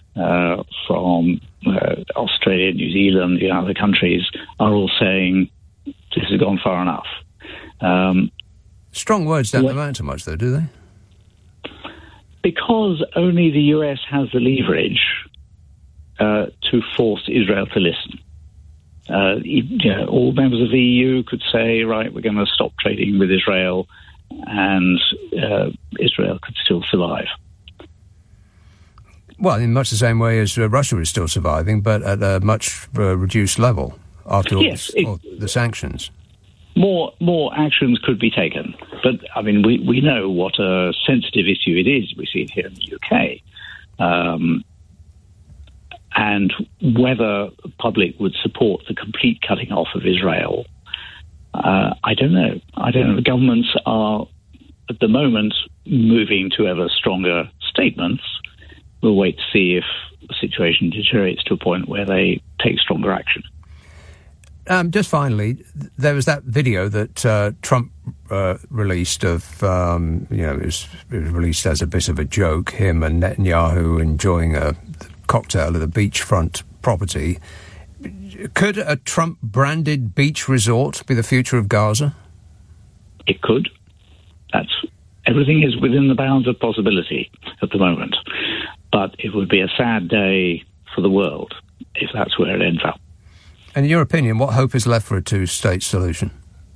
from Australia, New Zealand, the other countries are all saying this has gone far enough. Strong words don't amount to much, though, do they? Because only the US has the leverage to force Israel to listen. all members of the EU could say, right, we're going to stop trading with Israel, and Israel could still survive. Well, in much the same way as Russia is still surviving, but at a much reduced level after all the sanctions. More actions could be taken. But, I mean, we know what a sensitive issue it is. We see it here in the UK. And whether the public would support the complete cutting off of Israel, I don't know. The governments are, at the moment, moving to ever stronger statements. We'll wait to see if the situation deteriorates to a point where they take stronger action. Just finally, there was that video that Trump released of, it was released as a bit of a joke, him and Netanyahu enjoying a cocktail at a beachfront property. Could a Trump-branded beach resort be the future of Gaza? It could. Everything is within the bounds of possibility at the moment. But it would be a sad day for the world if that's where it ends up. And in your opinion, what hope is left for a two-state solution?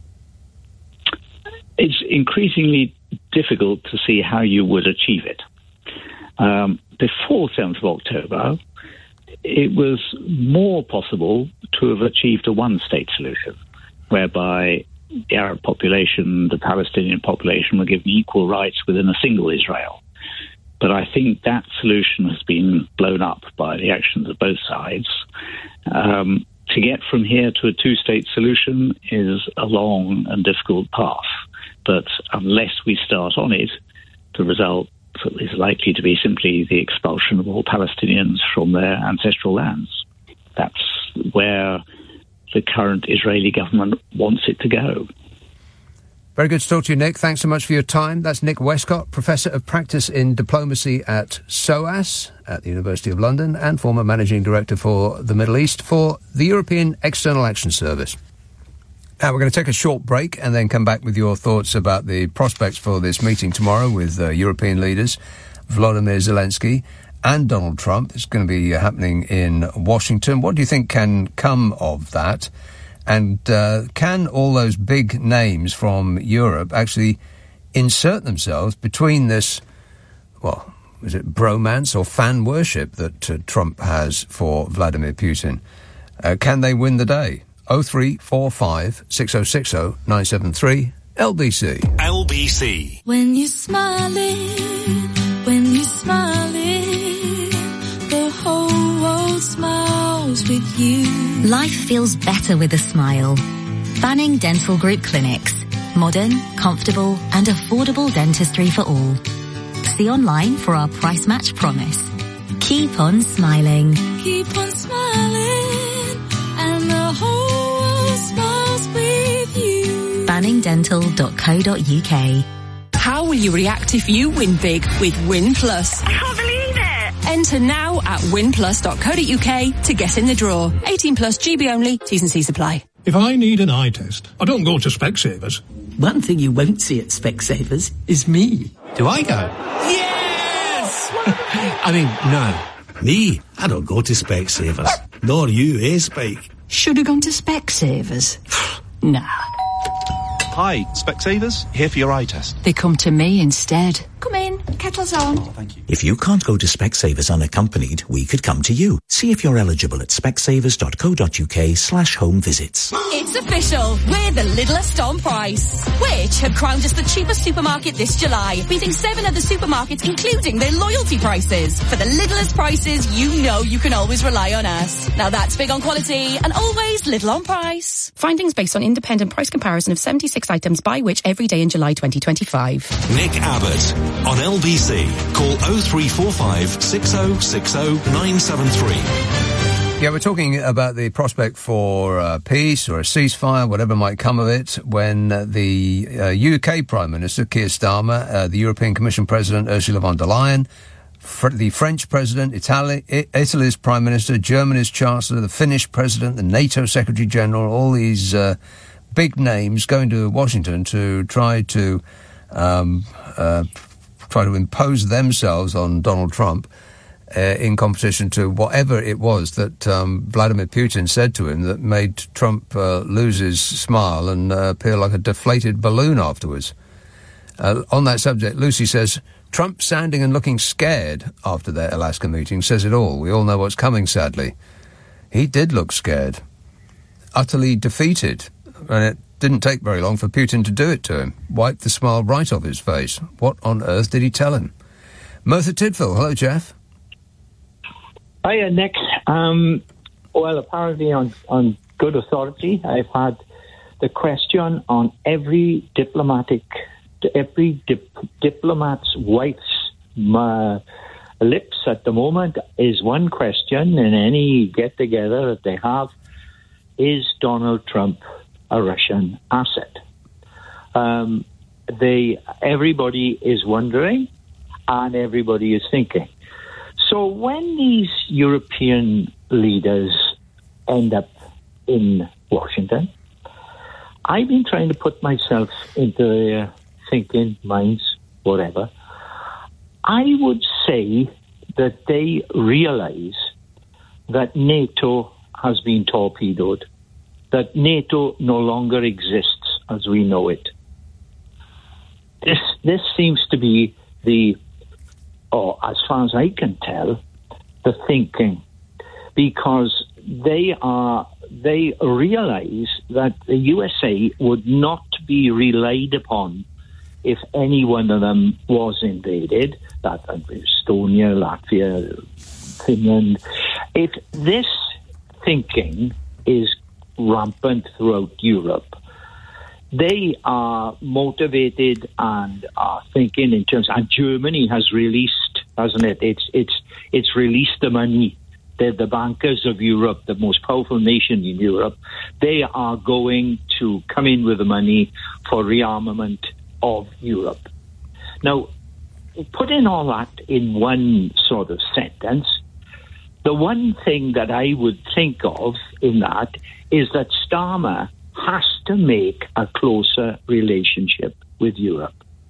It's increasingly difficult to see how you would achieve it. Before 7th of October, it was more possible to have achieved a one-state solution, whereby the Arab population, the Palestinian population were given equal rights within a single Israel. But I think that solution has been blown up by the actions of both sides. To get from here to a two-state solution is a long and difficult path. But unless we start on it, the result is likely to be simply the expulsion of all Palestinians from their ancestral lands. That's where the current Israeli government wants it to go. Very good to talk to you, Nick. Thanks so much for your time. That's Nick Westcott, Professor of Practice in Diplomacy at SOAS at the University of London and former Managing Director for the Middle East for the European External Action Service. Now, we're going to take a short break and then come back with your thoughts about the prospects for this meeting tomorrow with European leaders, Volodymyr Zelensky and Donald Trump. It's going to be happening in Washington. What do you think can come of that? And can all those big names from Europe actually insert themselves between this, is it bromance or fan worship that Trump has for Vladimir Putin? Can they win the day? 0345 6060 973 LBC. LBC. When you're smiling, the whole world smiles with you. Life feels better with a smile. Banning Dental Group Clinics. Modern, comfortable and affordable dentistry for all. See online for our price match promise. Keep on smiling. Keep on smiling and the whole world smiles with you. banningdental.co.uk. How will you react if you win big with Win Plus? I can't believe it! Enter now at winplus.co.uk to get in the draw. 18 plus, GB only, T's and C's apply. If I need an eye test, I don't go to Specsavers. One thing you won't see at Specsavers is me. Do I go? Yes! No. Me? I don't go to Specsavers. Nor you, Spike? Should have gone to Specsavers. Nah. Hi, Specsavers, here for your eye test. They come to me instead. Come in, kettle's on. Oh, thank you. If you can't go to Specsavers unaccompanied, we could come to you. See if you're eligible at specsavers.co.uk/home visits. It's official. We're the littlest on price, which have crowned us the cheapest supermarket this July, beating 7 other supermarkets, including their loyalty prices. For the littlest prices, you know you can always rely on us. Now that's big on quality and always little on price. Findings based on independent price comparison of 76 items by which every day in July 2025. Nick Abbott on LBC. Call 0345 6060 973. Yeah, we're talking about the prospect for peace or a ceasefire, whatever might come of it, when the UK Prime Minister, Keir Starmer, the European Commission President, Ursula von der Leyen, the French President, Italy's Prime Minister, Germany's Chancellor, the Finnish President, the NATO Secretary General, all these big names going to Washington to try to impose themselves on Donald Trump. in competition to whatever it was that Vladimir Putin said to him that made Trump lose his smile and appear like a deflated balloon afterwards. On that subject, Lucy says, Trump sounding and looking scared after their Alaska meeting says it all. We all know what's coming, sadly. He did look scared, utterly defeated, and it didn't take very long for Putin to do it to him. Wiped the smile right off his face. What on earth did he tell him? Merthyr Tydfil. Hello, Jeff. Hiya, Nick. Well, apparently on good authority, I've had the question on every diplomat's wife's lips at the moment is one question in any get-together that they have: is Donald Trump a Russian asset? Everybody is wondering, and everybody is thinking. So when these European leaders end up in Washington, I've been trying to put myself into their thinking minds, whatever. I would say that they realize that NATO has been torpedoed, that NATO no longer exists as we know it. This seems to be as far as I can tell, the thinking, because they realize that the USA would not be relied upon if any one of them was invaded, that Estonia, Latvia, Finland. If this thinking is rampant throughout Europe, they are motivated and are thinking in terms, and Germany has released, hasn't it? It's released the money. The bankers of Europe, the most powerful nation in Europe, they are going to come in with the money for rearmament of Europe. Now, putting all that in one sort of sentence, the one thing that I would think of in that is that Starmer has to make a closer relationship with Europe.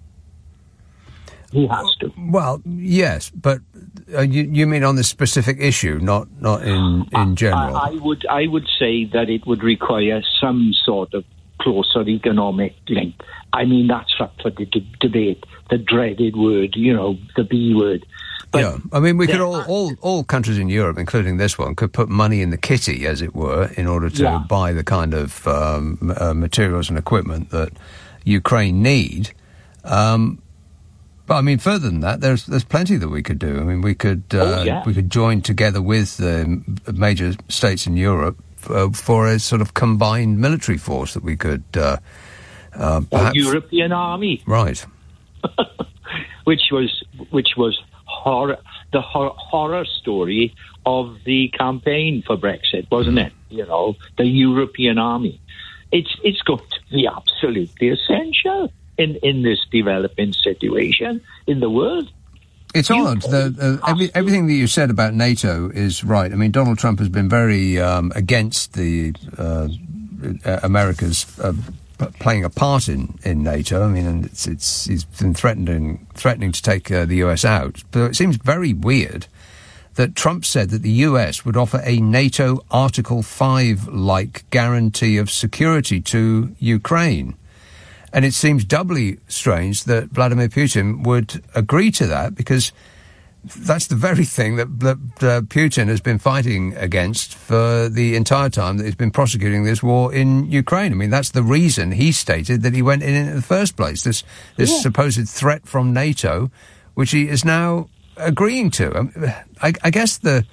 He has to. Well, yes, but you mean on this specific issue, not in general? I would say that it would require some sort of closer economic link. I mean, that's up for the debate, the dreaded word, the B word. But yeah, I mean, we could all countries in Europe, including this one, could put money in the kitty, as it were, in order to buy the kind of materials and equipment that Ukraine need. But I mean, further than that, there's plenty that we could do. I mean, we could join together with the major states in Europe for a sort of combined military force that we could perhaps, a European army, right? which was the horror story of the campaign for Brexit, wasn't it? The European army. It's going to be absolutely essential in this developing situation in the world. It's odd. Everything that you said about NATO is right. I mean, Donald Trump has been very against the America's playing a part in NATO. I mean, and he's been threatening to take the US out. But it seems very weird that Trump said that the US would offer a NATO Article 5-like guarantee of security to Ukraine. And it seems doubly strange that Vladimir Putin would agree to that, because that's the very thing that Putin has been fighting against for the entire time that he's been prosecuting this war in Ukraine. I mean, that's the reason he stated that he went in the first place, this supposed threat from NATO, which he is now agreeing to. I guess the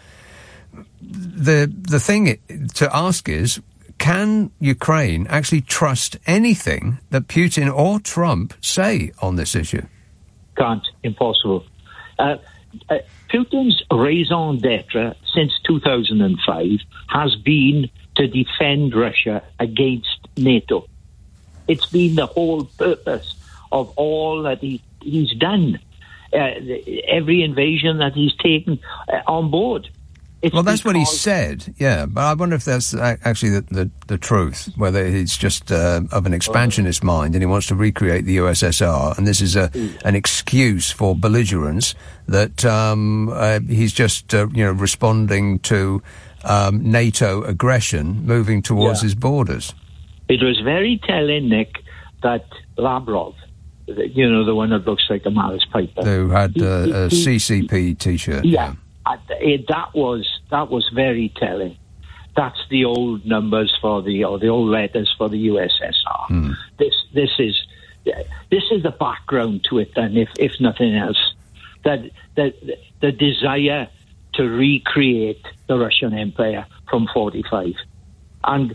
thing to ask is, can Ukraine actually trust anything that Putin or Trump say on this issue? Can't. Impossible. Putin's raison d'etre since 2005 has been to defend Russia against NATO. It's been the whole purpose of all that he's done. Every invasion that he's taken on board. Well, that's what he said, yeah. But I wonder if that's actually the truth, whether he's just of an expansionist mind and he wants to recreate the USSR, and this is an excuse for belligerence, that he's just, responding to NATO aggression moving towards his borders. It was very telling, Nick, that Lavrov, the one that looks like a Malice Piper, who had a CCP T-shirt. Yeah. That was very telling. That's the old numbers or the old letters for the USSR. This is the background to it. Then, if nothing else, that the desire to recreate the Russian Empire from 45, and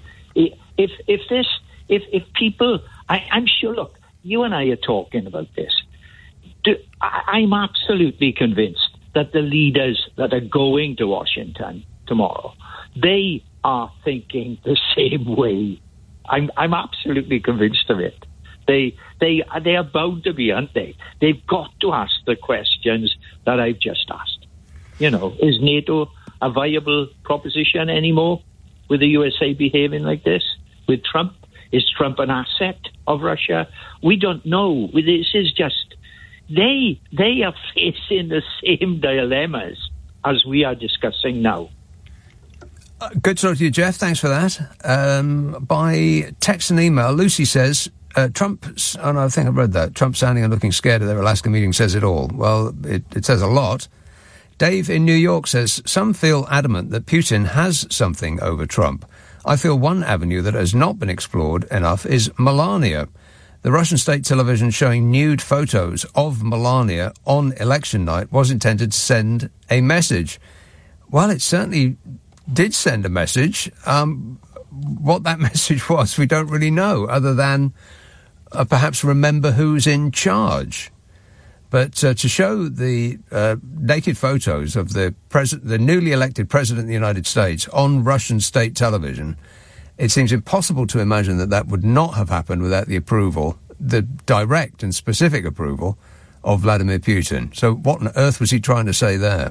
if people, I'm sure. Look, you and I are talking about this. I'm absolutely convinced that the leaders that are going to Washington tomorrow, they are thinking the same way. I'm absolutely convinced of it. They are bound to be, aren't they? They've got to ask the questions that I've just asked. Is NATO a viable proposition anymore with the USA behaving like this? With Trump? Is Trump an asset of Russia? We don't know. This is just... They are facing the same dilemmas as we are discussing now. Good to talk to you, Jeff. Thanks for that. By text and email, Lucy says, Trump... Oh, no, I think I've read that. Trump sounding and looking scared of their Alaska meeting says it all. Well, it says a lot. Dave in New York says, some feel adamant that Putin has something over Trump. I feel one avenue that has not been explored enough is Melania. The Russian state television showing nude photos of Melania on election night was intended to send a message. Well, it certainly did send a message. What that message was, we don't really know, other than perhaps remember who's in charge. But to show the naked photos of the newly elected president of the United States on Russian state television, it seems impossible to imagine that would not have happened without the approval, the direct and specific approval of Vladimir Putin. So what on earth was he trying to say there?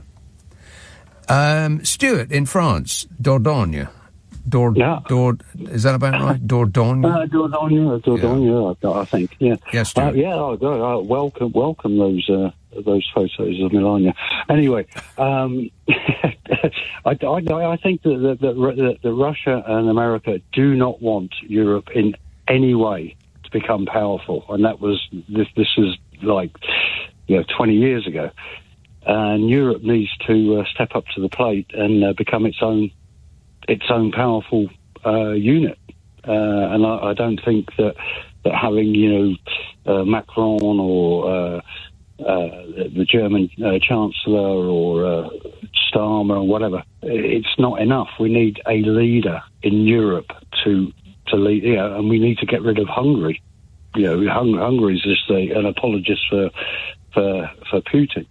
Stuart in France, Dordogne. Is that about right? Dordogne? Dordogne, I think. Yeah. Yes, Stuart. Welcome those photos of Melania. Anyway, I think that Russia and America do not want Europe in any way to become powerful, and that was this is like 20 years ago, and Europe needs to step up to the plate and become its own powerful unit, and I don't think that having Macron or the German Chancellor or Starmer or whatever, it's not enough. We need a leader in Europe to lead, and we need to get rid of Hungary. Hungary is just an apologist for Putin.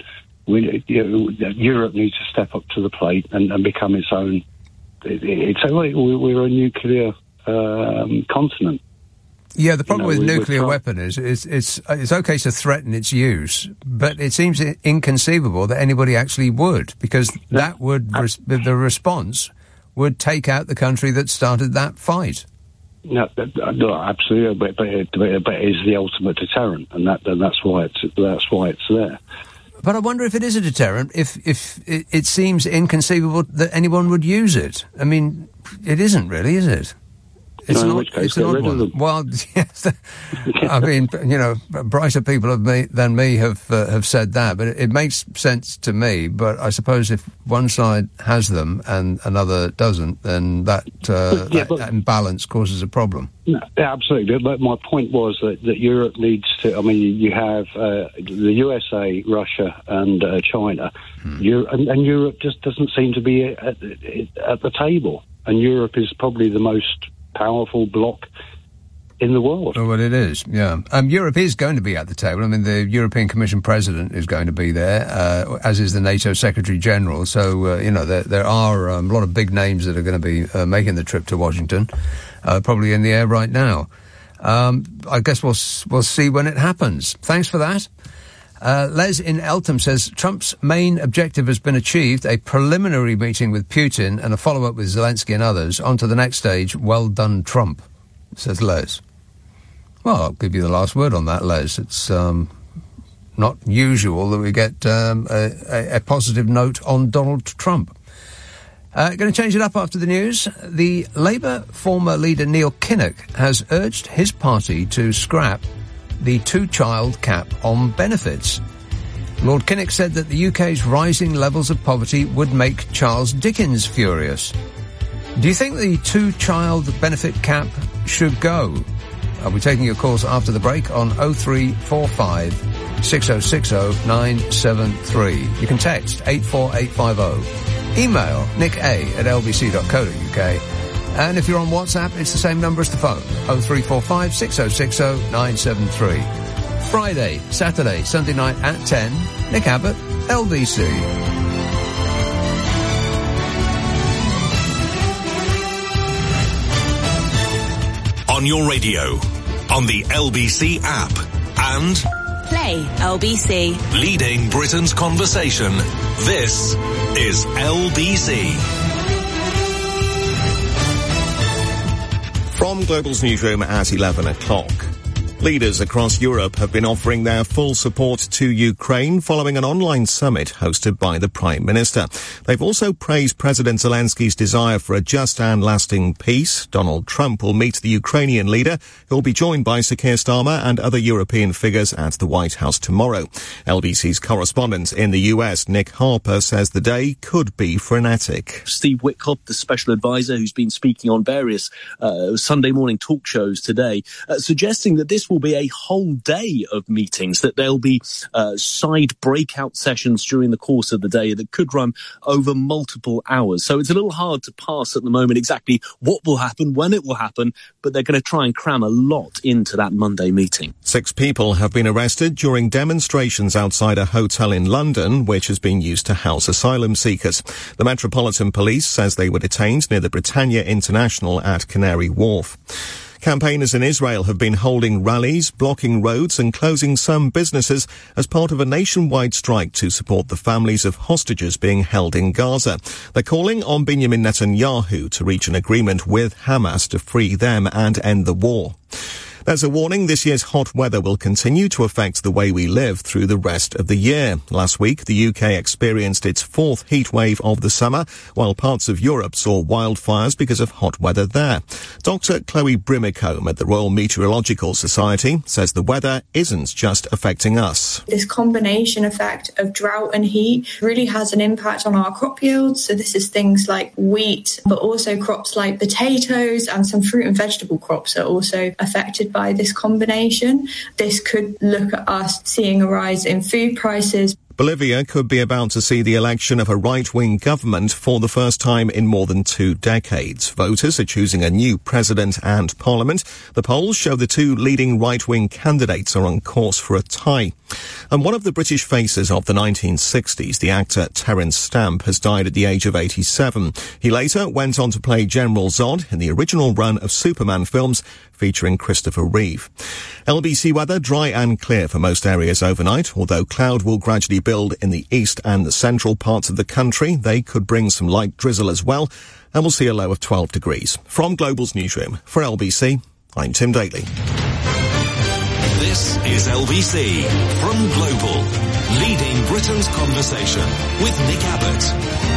Europe needs to step up to the plate and become its own. We're a nuclear continent. Yeah, the problem with nuclear weapon is it's okay to threaten its use, but it seems inconceivable that anybody actually would, because that would the response would take out the country that started that fight. No, absolutely, but it is the ultimate deterrent, and that's why it's there. But I wonder if it is a deterrent, if it seems inconceivable that anyone would use it. I mean, it isn't really, is it? It's an odd one. Well, yes, I mean, brighter people than me have said that, but it makes sense to me. But I suppose if one side has them and another doesn't, then that imbalance causes a problem. No, absolutely. But my point was that Europe needs to. I mean, you have the USA, Russia, and China, and Europe just doesn't seem to be at the table. And Europe is probably the most powerful bloc in the world. Oh, well, it is, yeah. Europe is going to be at the table. I mean, the European Commission President is going to be there, as is the NATO Secretary General. So, there are a lot of big names that are going to be making the trip to Washington, probably in the air right now. I guess we'll see when it happens. Thanks for that. Les in Eltham says Trump's main objective has been achieved, a preliminary meeting with Putin and a follow-up with Zelensky and others. On to the next stage. Well done, Trump, says Les. Well, I'll give you the last word on that, Les. It's not usual that we get a positive note on Donald Trump. Going to change it up after the news. The Labour former leader Neil Kinnock has urged his party to scrap the two-child cap on benefits. Lord Kinnock said that the UK's rising levels of poverty would make Charles Dickens furious. Do you think the two-child benefit cap should go? I'll be taking your calls after the break on 0345 6060 973. You can text 84850. Email nick@lbc.co.uk. And if you're on WhatsApp, it's the same number as the phone, 0345 6060 973. Friday, Saturday, Sunday night at 10, Nick Abbott, LBC. On your radio, on the LBC app, and Play LBC. leading Britain's conversation. This is LBC. From Global's newsroom at 11 o'clock. Leaders across Europe have been offering their full support to Ukraine following an online summit hosted by the Prime Minister. They've also praised President Zelensky's desire for a just and lasting peace. Donald Trump will meet the Ukrainian leader, who will be joined by Sir Keir Starmer and other European figures at the White House tomorrow. LBC's correspondent in the US, Nick Harper, says the day could be frenetic. Steve Witkoff, the special advisor who's been speaking on various Sunday morning talk shows today, suggesting that this will be a whole day of meetings, that there'll be side breakout sessions during the course of the day that could run over multiple hours. So it's a little hard to pass at the moment exactly what will happen, when it will happen, but they're going to try and cram a lot into that Monday meeting. 6 people have been arrested during demonstrations outside a hotel in London, which has been used to house asylum seekers. The Metropolitan Police says they were detained near the Britannia International at Canary Wharf. Campaigners in Israel have been holding rallies, blocking roads and closing some businesses as part of a nationwide strike to support the families of hostages being held in Gaza. They're calling on Benjamin Netanyahu to reach an agreement with Hamas to free them and end the war. There's a warning this year's hot weather will continue to affect the way we live through the rest of the year. Last week, the UK experienced its 4th heat wave of the summer, while parts of Europe saw wildfires because of hot weather there. Dr. Chloe Brimacombe at the Royal Meteorological Society says the weather isn't just affecting us. This combination effect of drought and heat really has an impact on our crop yields. So this is things like wheat, but also crops like potatoes and some fruit and vegetable crops are also affected by this combination. This could look at us seeing a rise in food prices. Bolivia could be about to see the election of a right-wing government for the first time in more than 2 decades. Voters are choosing a new president and parliament. The polls show the 2 leading right-wing candidates are on course for a tie. And one of the British faces of the 1960s, the actor Terence Stamp, has died at the age of 87. He later went on to play General Zod in the original run of Superman films featuring Christopher Reeve. LBC weather, dry and clear for most areas overnight, although cloud will gradually build in the east and the central parts of the country. They could bring some light drizzle as well, and we'll see a low of 12 degrees. From Global's newsroom, for LBC, I'm Tim Daly. This is LBC from Global, leading Britain's conversation with Nick Abbott.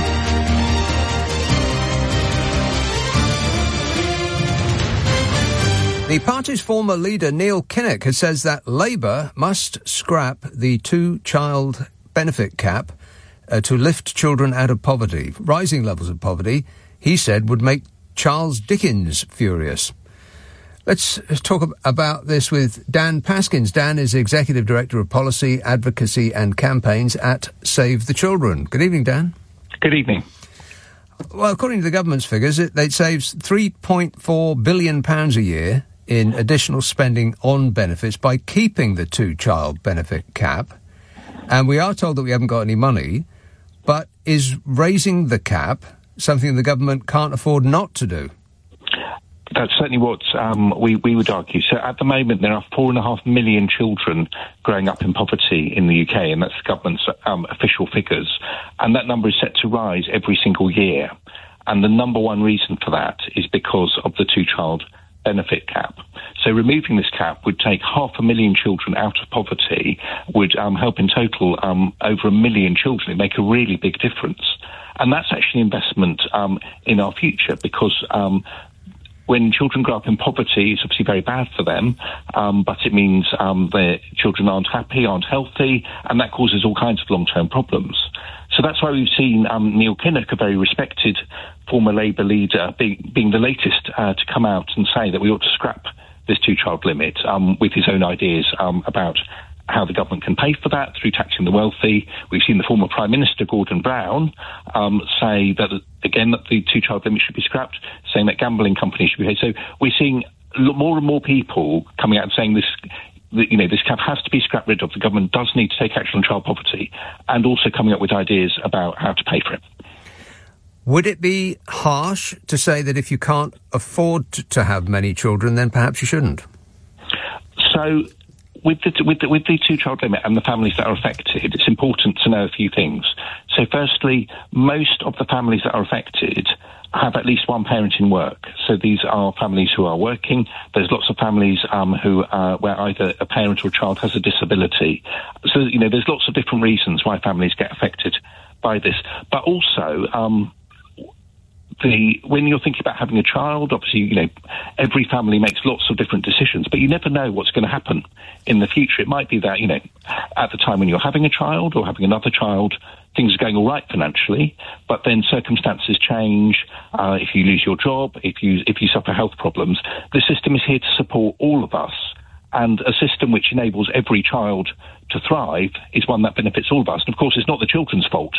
The party's former leader, Neil Kinnock, has says that Labour must scrap the two-child benefit cap to lift children out of poverty. Rising levels of poverty, he said, would make Charles Dickens furious. Let's talk about this with Dan Paskins. Dan is Executive Director of Policy, Advocacy and Campaigns at Save the Children. Good evening, Dan. Good evening. Well, according to the government's figures, it saves £3.4 billion a year in additional spending on benefits by keeping the two-child benefit cap. And we are told that we haven't got any money, but is raising the cap something the government can't afford not to do? That's certainly what we would argue. So at the moment, there are 4.5 million children growing up in poverty in the UK, and that's the government's official figures. And that number is set to rise every single year. And the number one reason for that is because of the two-child benefit cap. So removing this cap would take 500,000 children out of poverty, would help in total over 1 million children. It'd make a really big difference. And that's actually an investment in our future, because when children grow up in poverty, it's obviously very bad for them, but it means their children aren't happy, aren't healthy, and that causes all kinds of long-term problems. So that's why we've seen Neil Kinnock, a very respected former Labour leader, being the latest to come out and say that we ought to scrap this two-child limit with his own ideas about how the government can pay for that through taxing the wealthy. We've seen the former Prime Minister, Gordon Brown, say that, again, that the two-child limit should be scrapped, saying that gambling companies should be paid. So we're seeing more and more people coming out and saying this cap has to be scrapped rid of. The government does need to take action on child poverty, and also coming up with ideas about how to pay for it. Would it be harsh to say that if you can't afford to have many children, then perhaps you shouldn't? So with the two-child limit and the families that are affected, it's important to know a few things. So firstly, most of the families that are affected have at least one parent in work. So these are families who are working. There's lots of families where either a parent or a child has a disability. So, there's lots of different reasons why families get affected by this. But also, when you're thinking about having a child, obviously, every family makes lots of different decisions, but you never know what's going to happen in the future. It might be that, at the time when you're having a child or having another child, things are going all right financially, but then circumstances change. If you lose your job, if you suffer health problems, the system is here to support all of us. And a system which enables every child to thrive is one that benefits all of us. And of course, it's not the children's fault,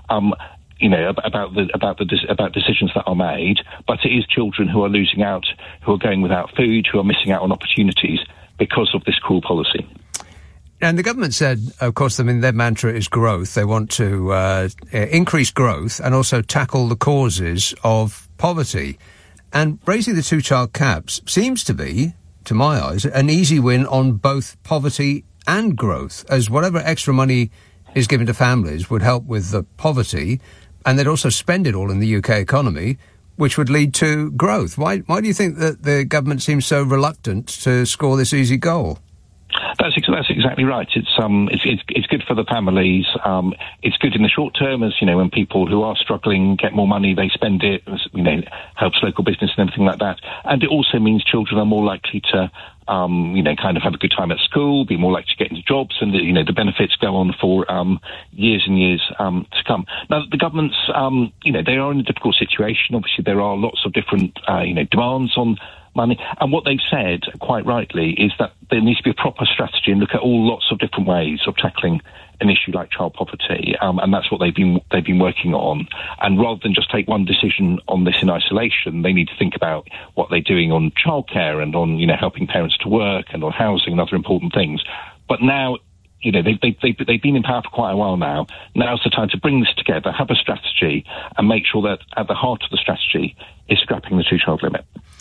about decisions that are made, but it is children who are losing out, who are going without food, who are missing out on opportunities because of this cruel policy. And the government said, of course, their mantra is growth. They want to increase growth and also tackle the causes of poverty. And raising the two-child caps seems to be, to my eyes, an easy win on both poverty and growth, as whatever extra money is given to families would help with the poverty, and they'd also spend it all in the UK economy, which would lead to growth. Why do you think that the government seems so reluctant to score this easy goal? That's exactly right. It's good for the families. It's good in the short term, as when people who are struggling get more money, they spend it. Helps local business and everything like that. And it also means children are more likely to, kind of have a good time at school, be more likely to get into jobs, and the benefits go on for years and years to come. Now, the government's, they are in a difficult situation. Obviously, there are lots of different, demands on money. And what they've said, quite rightly, is that there needs to be a proper strategy and look at lots of different ways of tackling an issue like child poverty, and that's what they've been working on. And rather than just take one decision on this in isolation, they need to think about what they're doing on childcare and on helping parents to work and on housing and other important things. But now, they've been in power for quite a while now. Now's the time to bring this together, have a strategy, and make sure that at the heart of the strategy is scrapping the two-child limit.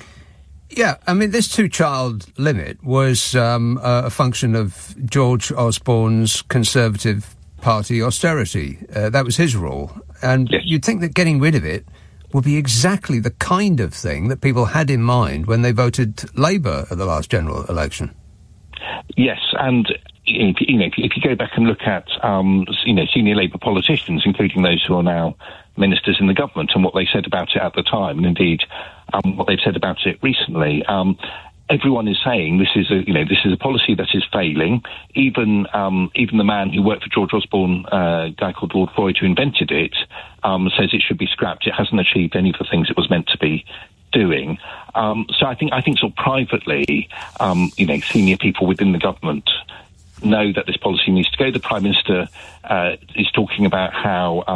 Yeah, this two-child limit was a function of George Osborne's Conservative Party austerity. That was his rule. And yes, you'd think that getting rid of it would be exactly the kind of thing that people had in mind when they voted Labour at the last general election. Yes, and if you go back and look at senior Labour politicians, including those who are now ministers in the government, and what they said about it at the time, and indeed what they've said about it recently, everyone is saying this is a policy that is failing. Even the man who worked for George Osborne, a guy called Lord Freud, who invented it, says it should be scrapped. It hasn't achieved any of the things it was meant to be doing. So I think sort of privately, senior people within the government know that this policy needs to go. The Prime Minister is talking about how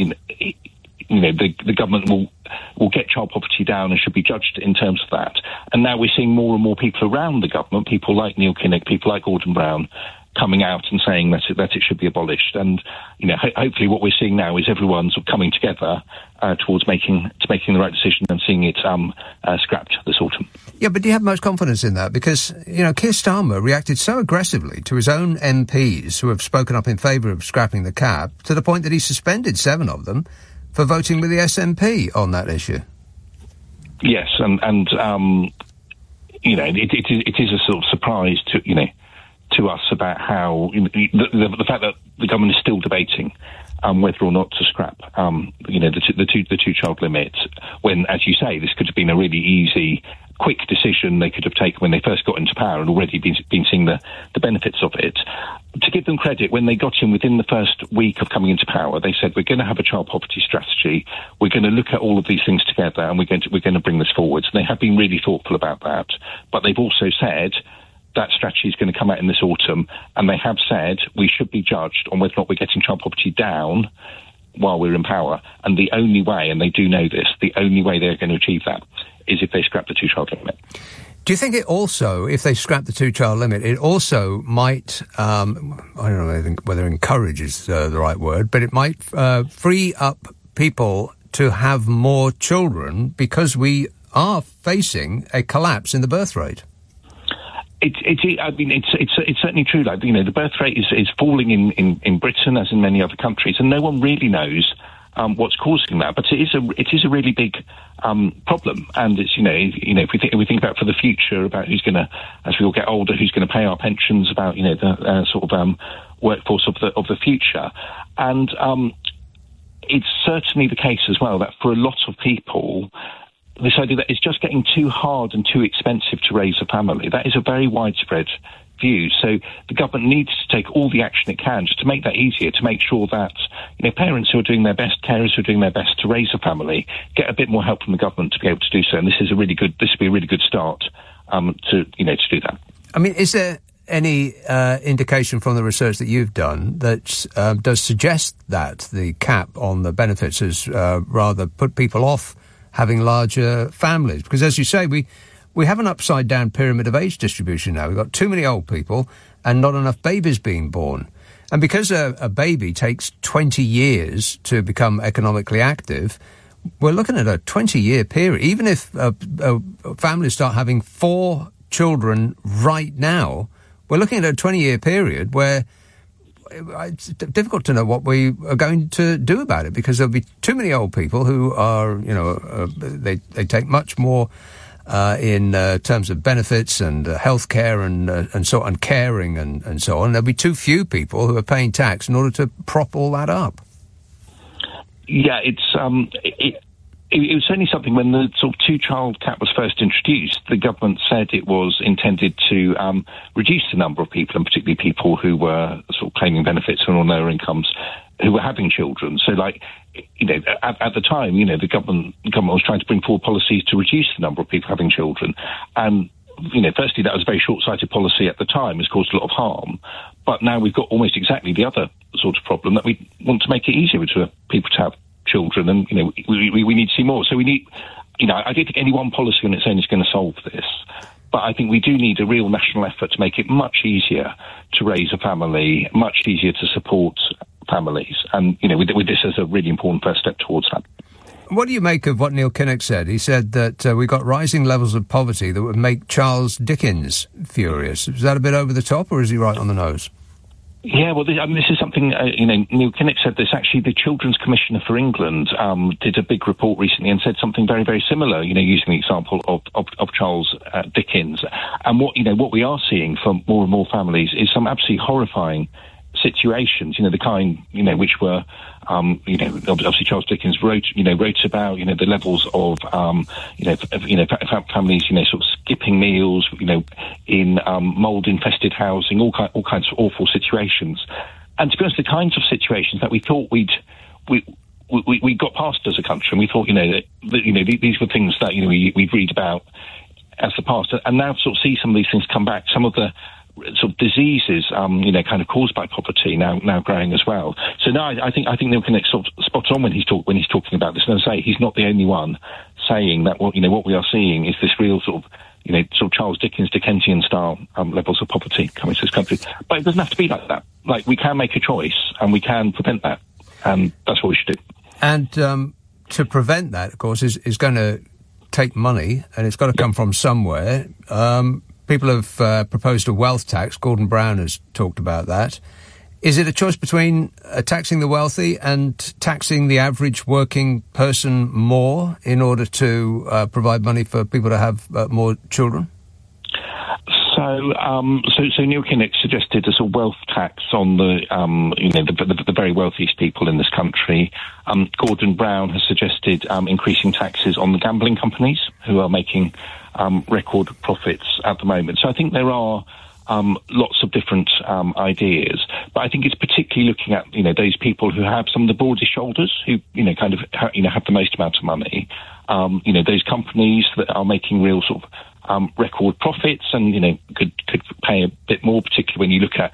the government will get child poverty down and should be judged in terms of that. And now we're seeing more and more people around the government, people like Neil Kinnock, people like Gordon Brown, coming out and saying that it should be abolished. And hopefully what we're seeing now is everyone sort of coming together towards making the right decision and seeing it scrapped this autumn. Yeah, but do you have much confidence in that? Because Keir Starmer reacted so aggressively to his own MPs who have spoken up in favour of scrapping the cap, to the point that he suspended 7 of them for voting with the SNP on that issue. Yes, and it is a sort of surprise to us about how the fact that the government is still debating whether or not to scrap the two-child limit, when, as you say, this could have been a really easy, quick decision they could have taken when they first got into power and already been seeing the benefits of it. To give them credit, when they got in within the first week of coming into power, they said, we're going to have a child poverty strategy, we're going to look at all of these things together, and we're going to bring this forward. And they have been really thoughtful about that. But they've also said that strategy is going to come out in this autumn, and they have said we should be judged on whether or not we're getting child poverty down while we're in power. And the only way, and they do know this, the only way they're going to achieve that is if they scrap the two-child limit. Do you think it also, if they scrap the two-child limit, it also might, I don't know whether encourage is the right word, but it might free up people to have more children, because we are facing a collapse in the birth rate? It's certainly true. Like, the birth rate is falling in Britain as in many other countries, and no one really knows what's causing that. But it is a really big problem, and it's if we think about for the future, about who's going to, as we all get older, who's going to pay our pensions, about the sort of workforce of the future, and it's certainly the case as well that for a lot of people, this idea that it's just getting too hard and too expensive to raise a family, that is a very widespread view. So the government needs to take all the action it can just to make that easier, to make sure that parents who are doing their best, carers who are doing their best to raise a family, get a bit more help from the government to be able to do so. And this would be a really good start to do that. I mean, is there any indication from the research that you've done that does suggest that the cap on the benefits has rather put people off having larger families? Because, as you say, we have an upside-down pyramid of age distribution now. We've got too many old people and not enough babies being born. And because a baby takes 20 years to become economically active, we're looking at a 20-year period. Even if families start having 4 children right now, we're looking at a 20-year period where it's difficult to know what we are going to do about it, because there'll be too many old people who are, they take much more in terms of benefits and health care and so on, caring and so on. There'll be too few people who are paying tax in order to prop all that up. Yeah, it was certainly something when the sort of two-child cap was first introduced, the government said it was intended to reduce the number of people, and particularly people who were sort of claiming benefits and on lower incomes, who were having children. So, at the time, the government was trying to bring forward policies to reduce the number of people having children. And, firstly, that was a very short-sighted policy at the time. It's caused a lot of harm. But now we've got almost exactly the other sort of problem, that we want to make it easier for people to have children, and we need to see more. So we need, I don't think any one policy on its own is going to solve this, but I think we do need a real national effort to make it much easier to raise a family, much easier to support families, and with this as a really important first step towards that. What do you make of what Neil Kinnock said? He said that we've got rising levels of poverty that would make Charles Dickens furious. Is that a bit over the top, or is he right on the nose? Yeah, well, this is something, Neil Kinnock said this. Actually, the Children's Commissioner for England did a big report recently and said something very, very similar, using the example of Charles Dickens. And what we are seeing from more and more families is some absolutely horrifying situations, the kind, which were, obviously Charles Dickens wrote about, the levels of, families, sort of skipping meals, in mould-infested housing, all kinds of awful situations. And to be honest, the kinds of situations that we thought we got past as a country, and we thought, that these were things that, we'd read about as the past, and now sort of see some of these things come back, some of the sort of diseases, kind of caused by poverty now growing as well. So now I think Neil Kinnock sort of spot on when he's talking about this. And as I say, he's not the only one saying that what we are seeing is this real sort of sort of Charles Dickens, Dickensian-style levels of poverty coming to this country. But it doesn't have to be like that. Like, we can make a choice, and we can prevent that, and that's what we should do. And to prevent that, of course, is going to take money, and it's got to come from somewhere. People have proposed a wealth tax. Gordon Brown has talked about that. Is it a choice between taxing the wealthy and taxing the average working person more in order to provide money for people to have more children? So Neil Kinnock suggested a sort of wealth tax on the very wealthiest people in this country. Gordon Brown has suggested increasing taxes on the gambling companies who are making record profits at the moment. So I think there are lots of different ideas, but I think it's particularly looking at those people who have some of the broadest shoulders, who have the most amount of money. Those companies that are making real sort of record profits and could pay a bit more, particularly when you look at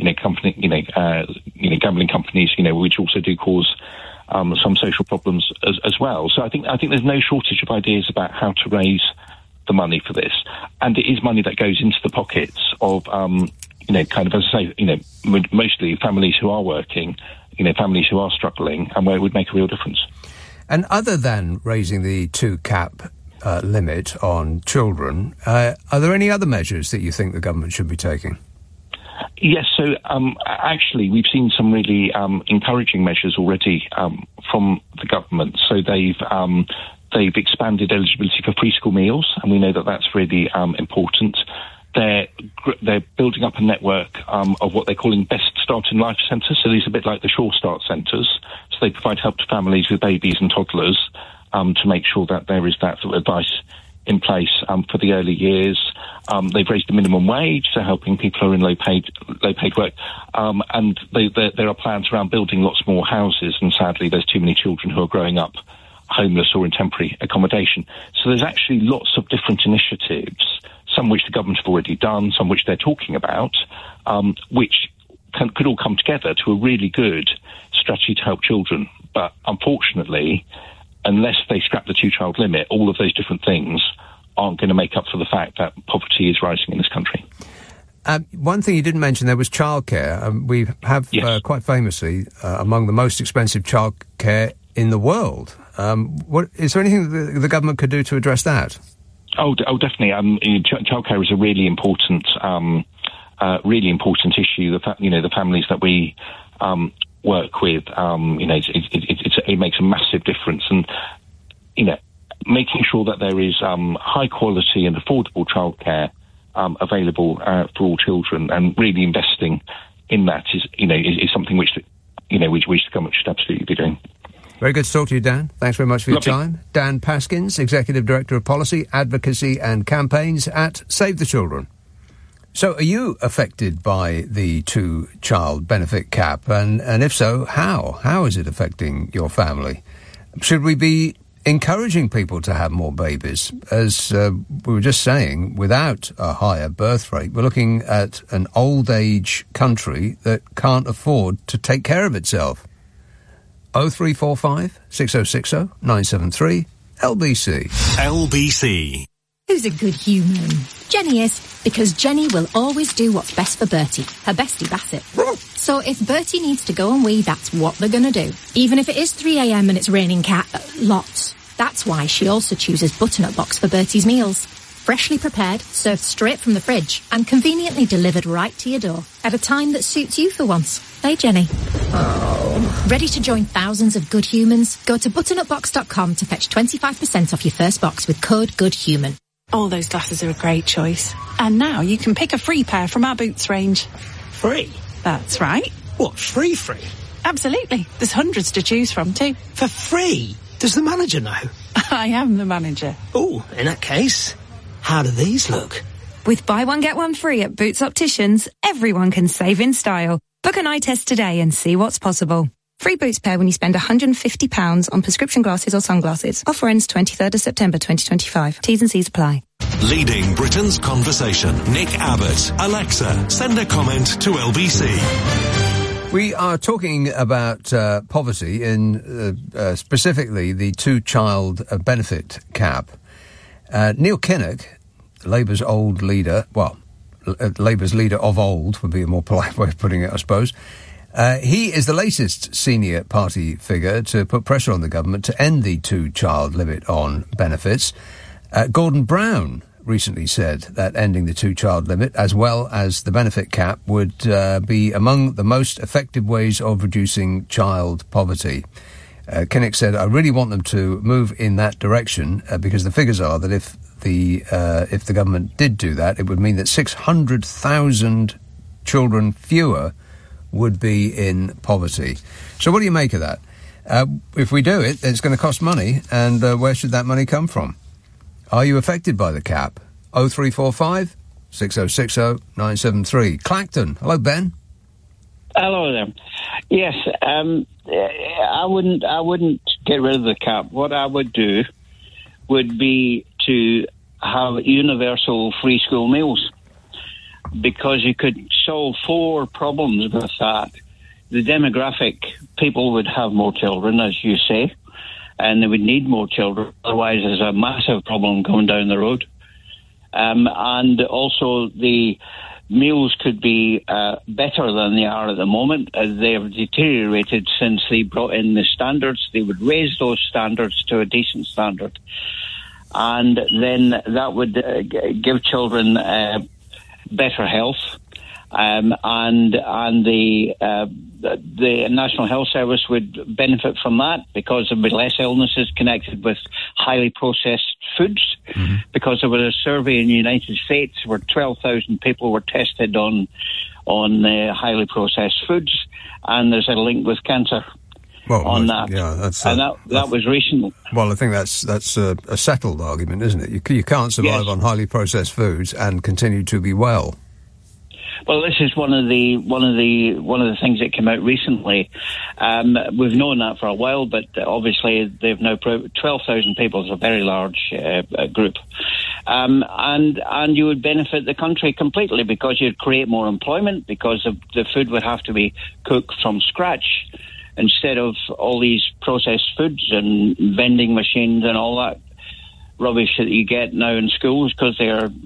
gambling companies which also do cause some social problems as well. So I think there's no shortage of ideas about how to raise the money for this, and it is money that goes into the pockets of as I say, mostly families who are working, families who are struggling, and where it would make a real difference. And other than raising the 2-cap limit on children, are there any other measures that you think the government should be taking? Yes, so actually we've seen some really encouraging measures already from the government. So they've expanded eligibility for free school meals, and we know that that's really important. They're building up a network of what they're calling Best Start in Life centres. So these are a bit like the Sure Start centres. So they provide help to families with babies and toddlers to make sure that there is that sort of advice in place for the early years. They've raised the minimum wage, so helping people who are in low-paid work. And there are plans around building lots more houses, and sadly there's too many children who are growing up homeless or in temporary accommodation. So there's actually lots of different initiatives, some which the government have already done, some which they're talking about, which could all come together to a really good strategy to help children. But unfortunately, unless they scrap the 2-child limit, all of those different things aren't going to make up for the fact that poverty is rising in this country. One thing you didn't mention there was childcare. We have quite famously among the most expensive childcare in the world. Is there anything the government could do to address that? Oh, definitely. Childcare is a really important issue. The families that we work with, it makes a massive difference, and making sure that there is high quality and affordable childcare available for all children, and really investing in that is something which the government should absolutely be doing. Very good to talk to you, Dan. Thanks very much for your time. Dan Paskins, Executive Director of Policy, Advocacy and Campaigns at Save the Children. So are you affected by the 2-child benefit cap? And if so, how? How is it affecting your family? Should we be encouraging people to have more babies? As we were just saying, without a higher birth rate, we're looking at an old age country that can't afford to take care of itself. 0345 6060 973 LBC. LBC. Who's a good human? Jenny is, because Jenny will always do what's best for Bertie, her bestie Bassett. So if Bertie needs to go and wee, that's what they're going to do. Even if it is 3 a.m. and it's raining lots. That's why she also chooses Butternut Box for Bertie's meals. Freshly prepared, served straight from the fridge, and conveniently delivered right to your door at a time that suits you for once. Hey, Jenny. Oh. Ready to join thousands of good humans? Go to butternutbox.com to fetch 25% off your first box with code GOODHUMAN. All those glasses are a great choice. And now you can pick a free pair from our Boots range. Free? That's right. What, free? Absolutely. There's hundreds to choose from too. For free? Does the manager know? I am the manager. Oh, in that case, how do these look? With buy one get one free at Boots Opticians, everyone can save in style. Book an eye test today and see what's possible. Free Boots pair when you spend £150 on prescription glasses or sunglasses. Offer ends 23rd of September 2025. T's and C's apply. Leading Britain's conversation. Nick Abbott. Alexa, send a comment to LBC. We are talking about poverty in specifically the 2-child benefit cap. Neil Kinnock Labour's old leader, Labour's leader of old would be a more polite way of putting it, I suppose. He is the latest senior party figure to put pressure on the government to end the 2-child limit on benefits. Gordon Brown recently said that ending the 2-child limit, as well as the benefit cap, would be among the most effective ways of reducing child poverty. Kinnock said, I really want them to move in that direction, because the figures are that if the government did do that, it would mean that 600,000 children fewer would be in poverty. So what do you make of that? If we do it, it's going to cost money, and where should that money come from? Are you affected by the cap? 0345 6060 973. Clacton. Hello, Ben. Hello there. Yes, I wouldn't get rid of the cap. What I would do would be to have universal free school meals, because you could solve 4 problems with that. The demographic, people would have more children, as you say, and they would need more children. Otherwise, there's a massive problem going down the road. And also the meals could be better than they are at the moment. They have deteriorated since they brought in the standards. They would raise those standards to a decent standard. And then that would give children better health, and the National Health Service would benefit from that, because there would be less illnesses connected with highly processed foods. Mm-hmm. Because there was a survey in the United States where 12,000 people were tested on highly processed foods, and there's a link with cancer. On that, yeah, that was recent. Well, I think that's a settled argument, isn't it? You can't survive on highly processed foods and continue to be well. Well, this is one of the things that came out recently. We've known that for a while, but obviously they've now 12,000 people is a very large group, and you would benefit the country completely, because you'd create more employment, because the food would have to be cooked from scratch, instead of all these processed foods and vending machines and all that rubbish that you get now in schools, because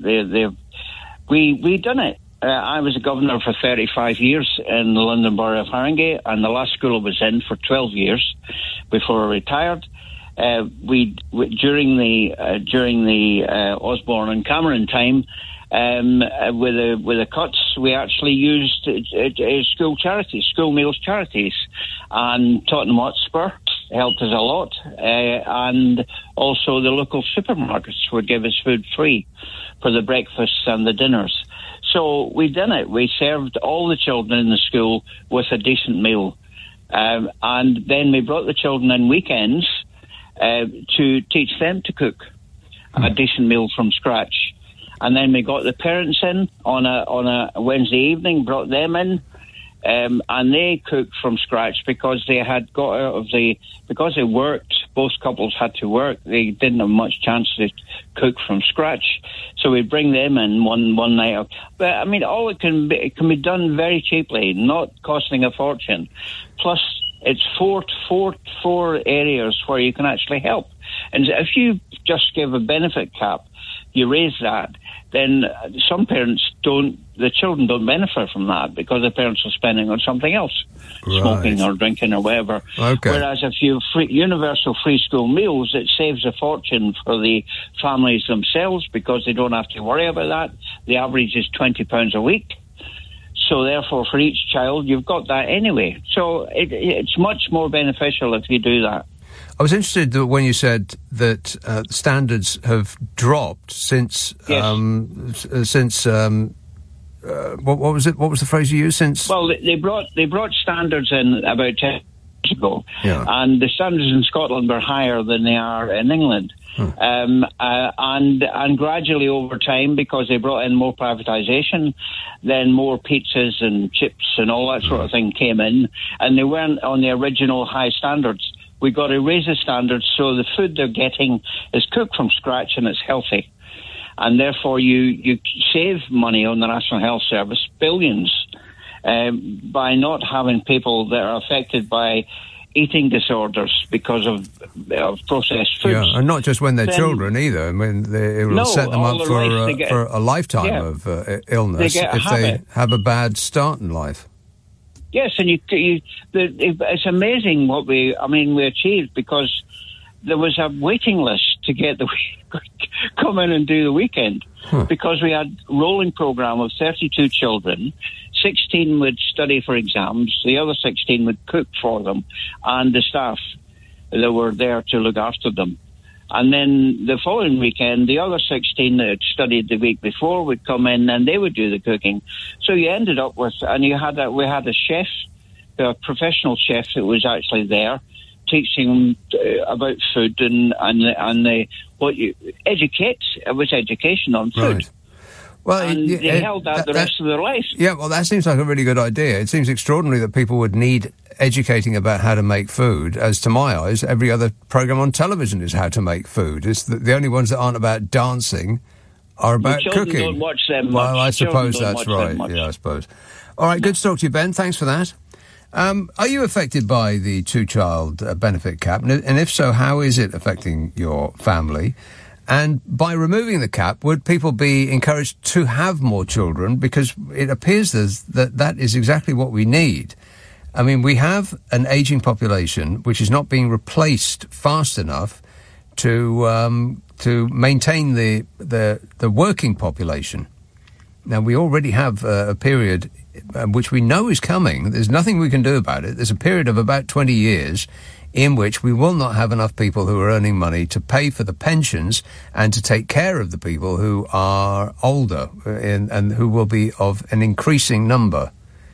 we done it. I was a governor for 35 years in the London Borough of Haringey, and the last school I was in for 12 years before I retired. During the Osborne and Cameron time, with the cuts, we actually used school meals charities, and Tottenham Hotspur helped us a lot, and also the local supermarkets would give us food free for the breakfasts and the dinners. So we done it. We served all the children in the school with a decent meal, and then we brought the children in weekends to teach them to cook a decent meal from scratch. And then we got the parents in on a Wednesday evening, brought them in, and they cooked from scratch, because they had got out of because they worked, both couples had to work, they didn't have much chance to cook from scratch. So we bring them in one night. But I mean, all it can be done very cheaply, not costing a fortune. Plus, it's four areas where you can actually help. And if you just give a benefit cap, you raise that, then some parents the children don't benefit from that, because the parents are spending on something else, smoking or drinking or whatever. Okay. Whereas if you universal free school meals, it saves a fortune for the families themselves, because they don't have to worry about that. The average is £20 a week. So therefore, for each child, you've got that anyway. So it's much more beneficial if you do that. I was interested when you said that standards have dropped since. Yes. What was it? What was the phrase you used? Since. Well, they brought standards in about 10 years ago, and the standards in Scotland were higher than they are in England. And gradually over time, because they brought in more privatisation, then more pizzas and chips and all that sort of thing came in, and they weren't on the original high standards. We got to raise the standards so the food they're getting is cooked from scratch and it's healthy. And therefore you save money on the National Health Service, billions, by not having people that are affected by eating disorders because of processed foods. Yeah, and not just when they're children either. I mean, it will set them up for a lifetime of illness if they have a bad start in life. Yes, and it's amazing what we achieved, because there was a waiting list to get come in and do the weekend, because we had a rolling program of 32 children. 16 would study for exams, the other 16 would cook for them, and the staff that were there to look after them. And then the following weekend, the other 16 that had studied the week before would come in and they would do the cooking. So you ended up with, and we had a chef, a professional chef that was actually there, teaching about food and it was education on food. Right. Well, and they held that the rest of their life. Yeah, well, that seems like a really good idea. It seems extraordinary that people would need educating about how to make food, as to my eyes, every other programme on television is how to make food. It's the only ones that aren't about dancing are about cooking. Don't watch them well, much. I suppose that's right. Yeah, I suppose. All right, good to talk to you, Ben. Thanks for that. Are you affected by the two-child benefit cap? And if so, how is it affecting your family? And by removing the cap, would people be encouraged to have more children? Because it appears that is exactly what we need. I mean, we have an ageing population which is not being replaced fast enough to maintain the working population. Now, we already have a period which we know is coming. There's nothing we can do about it. There's a period of about 20 years in which we will not have enough people who are earning money to pay for the pensions and to take care of the people who are older and who will be of an increasing number.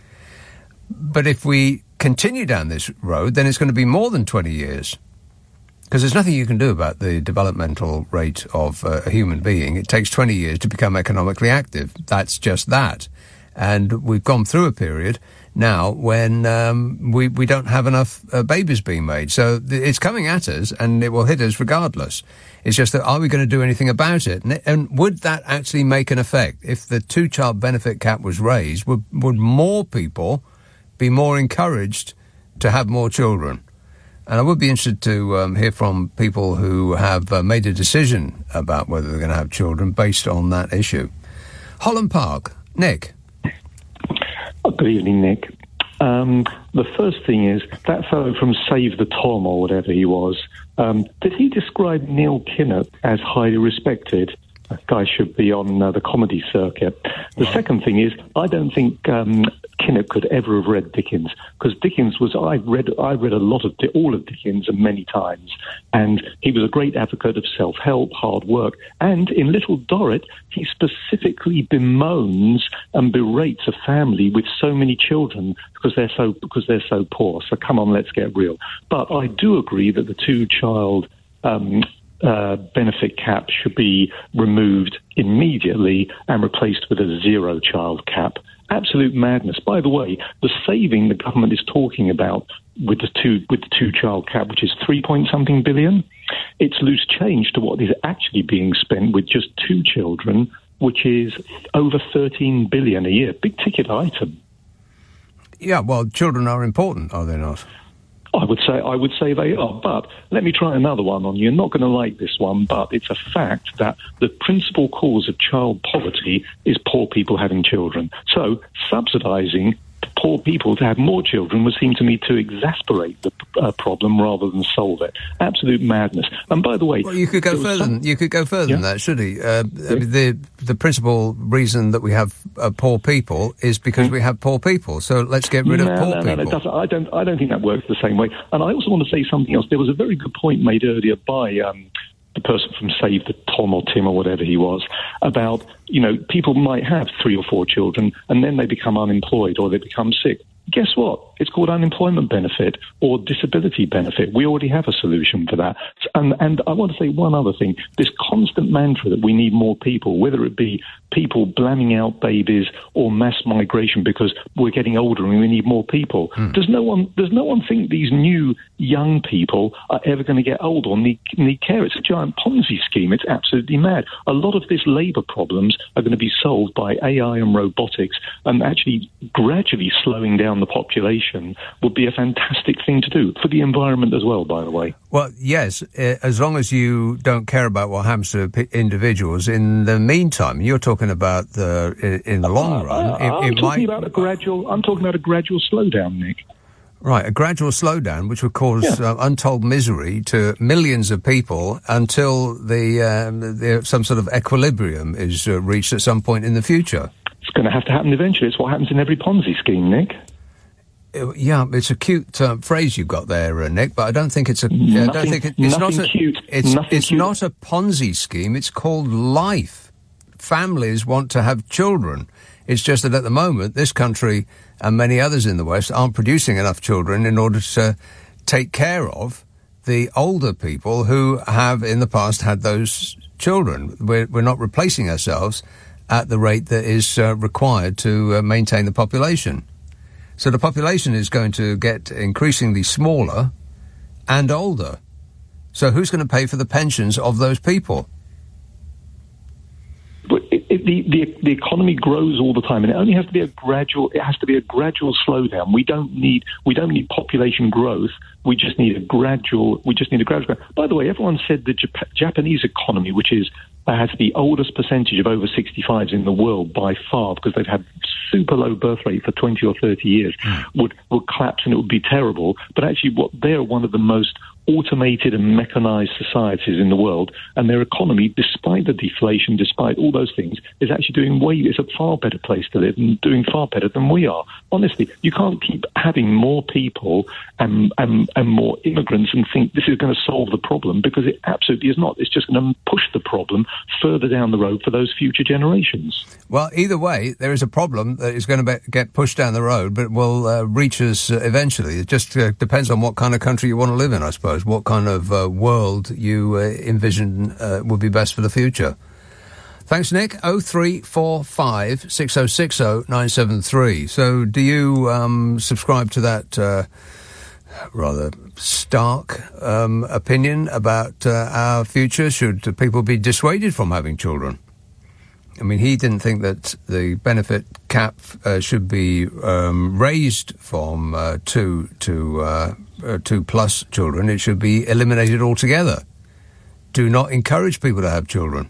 But if we continue down this road, then it's going to be more than 20 years. Because there's nothing you can do about the developmental rate of a human being. It takes 20 years to become economically active. That's just that. And we've gone through a period now when we don't have enough babies being made. So it's coming at us, and it will hit us regardless. It's just that, are we going to do anything about it? And would that actually make an effect? If the two-child benefit cap was raised, would more people be more encouraged to have more children? And I would be interested to hear from people who have made a decision about whether they're going to have children based on that issue. Holland Park, Nick. Good evening, Nick. The first thing is, that fellow from Save the Tom, or whatever he was, did he describe Neil Kinnock as highly respected? That guy should be on the comedy circuit. The second thing is, I don't think Kinnock could ever have read Dickens, because Dickens was, I read a lot of all of Dickens and many times, and he was a great advocate of self-help, hard work, and in Little Dorrit he specifically bemoans and berates a family with so many children because they're so poor. So come on, let's get real. But I do agree that the two-child benefit cap should be removed immediately and replaced with a zero-child cap. Absolute madness. By the way, the saving the government is talking about with the two-child cap, which is 3-point-something billion, it's loose change to what is actually being spent with just two children, which is over 13 billion a year. Big ticket item. Yeah, well, children are important, are they not? I would say they are, but let me try another one on you. You're not going to like this one, but it's a fact that the principal cause of child poverty is poor people having children. So subsidising poor people to have more children would seem to me to exasperate the problem rather than solve it. Absolute madness. And by the way, well, you could go further. Than that, should he? The principal reason that we have poor people is because we have poor people. So let's get rid of poor people. No, I don't think that works the same way. And I also want to say something else. There was a very good point made earlier by the person from Save the Tom or Tim or whatever he was, about, people might have 3 or 4 children and then they become unemployed or they become sick. Guess what? It's called unemployment benefit or disability benefit. We already have a solution for that. And I want to say one other thing. This constant mantra that we need more people, whether it be people blamming out babies or mass migration because we're getting older and we need more people. Does no one think these new young people are ever going to get old or need care? It's a giant Ponzi scheme. It's absolutely mad. A lot of this labour problems are going to be solved by AI and robotics, and actually gradually slowing down the population would be a fantastic thing to do for the environment as well, by the way. Well, yes, as long as you don't care about what happens to individuals. In the meantime, you're talking about in the long run. I'm talking about a gradual slowdown, Nick. Right, a gradual slowdown, which would cause untold misery to millions of people until some sort of equilibrium is reached at some point in the future. It's going to have to happen eventually. It's what happens in every Ponzi scheme, Nick. Yeah, it's a cute phrase you've got there, Nick, but I don't think it's a. It's not a Ponzi scheme. It's called life. Families want to have children. It's just that at the moment, this country and many others in the West aren't producing enough children in order to take care of the older people who have in the past had those children. We're not replacing ourselves at the rate that is required to maintain the population. So the population is going to get increasingly smaller and older. So who's going to pay for the pensions of those people? But the economy grows all the time, and it only has to be a gradual. It has to be a gradual slowdown. We don't need population growth. We just need a gradual. By the way, everyone said the Japanese economy, which has the oldest percentage of over 65s in the world by far, because they've had super low birth rate for 20 or 30 years, would collapse and it would be terrible. But actually, they're one of the most automated and mechanized societies in the world, and their economy, despite the deflation, despite all those things, is actually it's a far better place to live and doing far better than we are. Honestly, you can't keep having more people and more immigrants and think this is going to solve the problem, because it absolutely is not. It's just going to push the problem further down the road for those future generations. Well, either way, there is a problem that is going to get pushed down the road, but will reach us eventually. It just depends on what kind of country you want to live in, I suppose. What kind of world you envision would be best for the future. Thanks, Nick. 0345 6060 973. So do you subscribe to that rather stark opinion about our future? Should people be dissuaded from having children? I mean, he didn't think that the benefit cap should be raised from 2 to 2 plus children. It should be eliminated altogether. Do not encourage people to have children.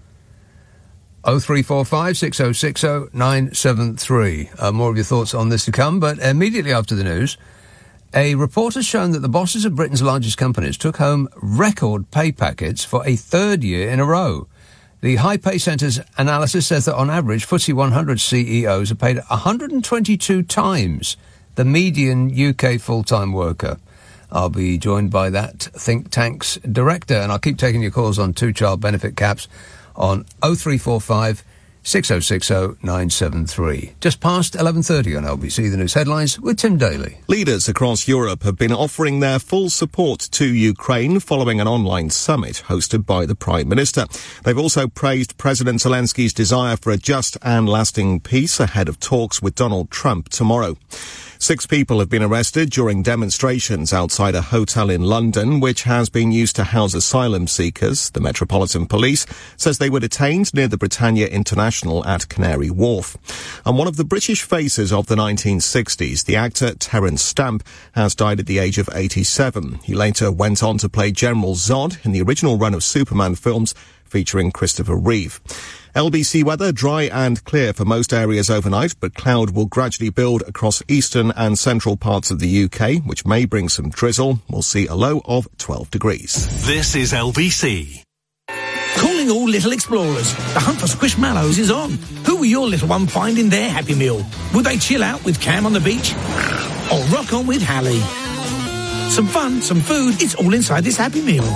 0345 6060 973. More of your thoughts on this to come, but immediately after the news, a report has shown that the bosses of Britain's largest companies took home record pay packets for a third year in a row. The High Pay Centre's analysis says that on average, FTSE 100 CEOs are paid 122 times the median UK full-time worker. I'll be joined by that think tank's director, and I'll keep taking your calls on two-child benefit caps on 0345 6060 973. Just past 11:30 on LBC, the news headlines with Tim Daly. Leaders across Europe have been offering their full support to Ukraine following an online summit hosted by the Prime Minister. They've also praised President Zelensky's desire for a just and lasting peace ahead of talks with Donald Trump tomorrow. 6 people have been arrested during demonstrations outside a hotel in London, which has been used to house asylum seekers. The Metropolitan Police says they were detained near the Britannia International at Canary Wharf. And one of the British faces of the 1960s, the actor Terence Stamp, has died at the age of 87. He later went on to play General Zod in the original run of Superman films featuring Christopher Reeve. LBC weather, dry and clear for most areas overnight, but cloud will gradually build across eastern and central parts of the UK, which may bring some drizzle. We'll see a low of 12 degrees. This is LBC. Calling all little explorers. The hunt for squishmallows is on. Who will your little one find in their Happy Meal? Will they chill out with Cam on the beach? Or rock on with Hallie? Some fun, some food, it's all inside this Happy Meal.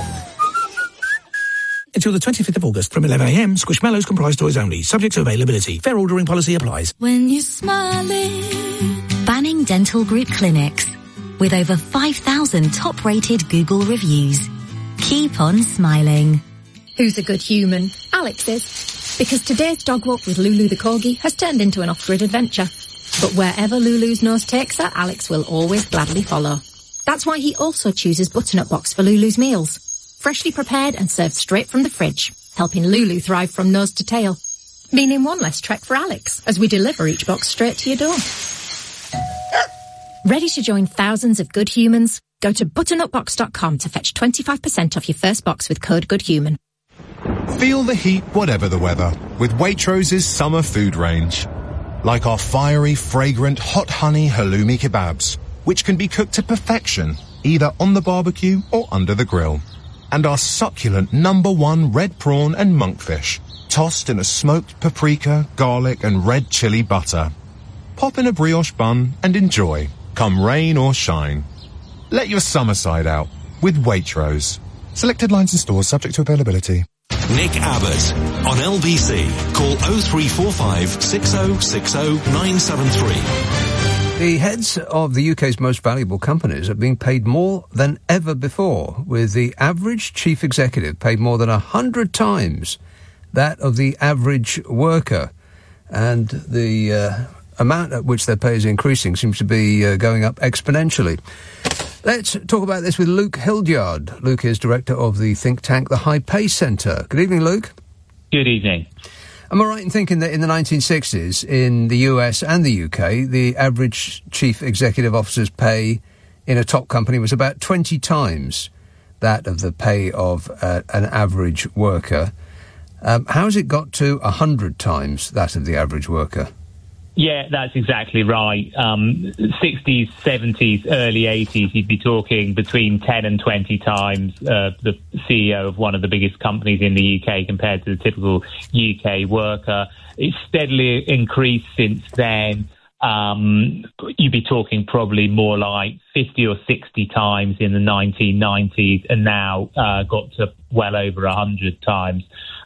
Until the 25th of August from 11 a.m, Squishmallows comprise toys only, subject to availability. Fair ordering policy applies. When you're smiling. Banning Dental Group Clinics. With over 5,000 top-rated Google reviews. Keep on smiling. Who's a good human? Alex is. Because today's dog walk with Lulu the Corgi has turned into an off-grid adventure. But wherever Lulu's nose takes her, Alex will always gladly follow. That's why he also chooses Butternut Box for Lulu's meals. Freshly prepared and served straight from the fridge, helping Lulu thrive from nose to tail. Meaning one less trek for Alex, as we deliver each box straight to your door. Ready to join thousands of good humans? Go to butternutbox.com to fetch 25% off your first box with code GOODHUMAN. Feel the heat whatever the weather with Waitrose's summer food range. Like our fiery, fragrant, hot honey halloumi kebabs, which can be cooked to perfection, either on the barbecue or under the grill. And our succulent #1 red prawn and monkfish, tossed in a smoked paprika, garlic and red chili butter. Pop in a brioche bun and enjoy, come rain or shine. Let your summer side out with Waitrose. Selected lines and stores subject to availability. Nick Abbott on LBC. Call 0345 6060 973. The heads of the UK's most valuable companies are being paid more than ever before, with the average chief executive paid more than 100 times that of the average worker. And the amount at which their pay is increasing seems to be going up exponentially. Let's talk about this with Luke Hildyard. Luke is director of the think tank, the High Pay Centre. Good evening, Luke. Good evening. Am I right in thinking that in the 1960s, in the US and the UK, the average chief executive officer's pay in a top company was about 20 times that of the pay of an average worker? How has it got to 100 times that of the average worker? Yeah, that's exactly right. 60s, 70s, early 80s, you'd be talking between 10 and 20 times the CEO of one of the biggest companies in the UK compared to the typical UK worker. It's steadily increased since then. You'd be talking probably more like 50 or 60 times in the 1990s, and now got to well over 100 times.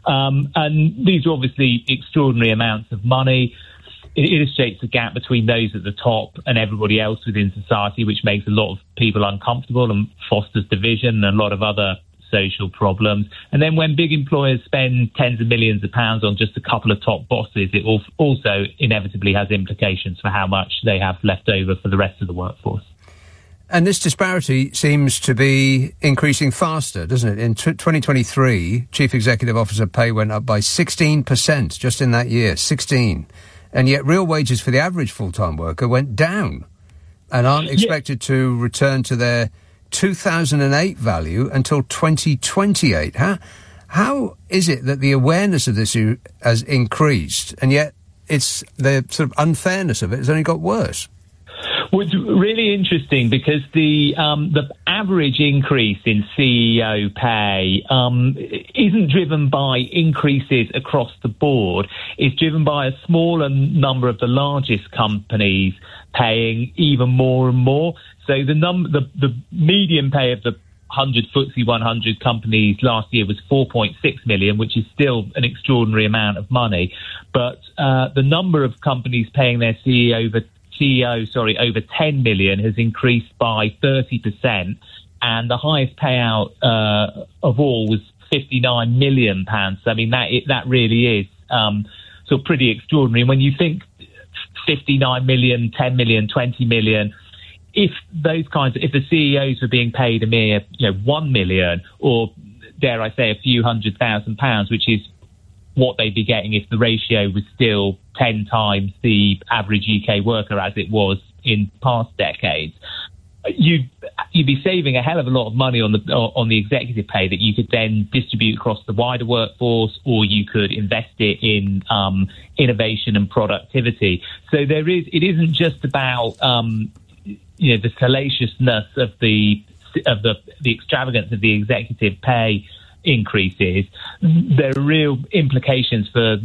And these are obviously extraordinary amounts of money. It illustrates the gap between those at the top and everybody else within society, which makes a lot of people uncomfortable and fosters division and a lot of other social problems. And then when big employers spend tens of millions of pounds on just a couple of top bosses, it also inevitably has implications for how much they have left over for the rest of the workforce. And this disparity seems to be increasing faster, doesn't it? In 2023, Chief Executive Officer pay went up by 16% just in that year, 16%. And yet real wages for the average full-time worker went down and aren't expected to return to their 2008 value until 2028. How is it that the awareness of this has increased, and yet it's the sort of unfairness of it has only got worse? Well, it's really interesting because the average increase in CEO pay isn't driven by increases across the board. It's driven by a smaller number of the largest companies paying even more and more. So the median pay of the 100 FTSE 100 companies last year was 4.6 million, which is still an extraordinary amount of money. But the number of companies paying their CEO over 10 million has increased by 30%, and the highest payout of all was £59 million. I mean, that really is sort of pretty extraordinary. And when you think 59 million, 10 million, 20 million, if the CEOs were being paid a mere 1 million, or dare I say a few £100,000, which is what they'd be getting if the ratio was still 10 times the average UK worker as it was in past decades, you'd be saving a hell of a lot of money on the executive pay that you could then distribute across the wider workforce, or you could invest it in innovation and productivity. So it isn't just about the salaciousness of the extravagance of the executive pay increases. There are real implications for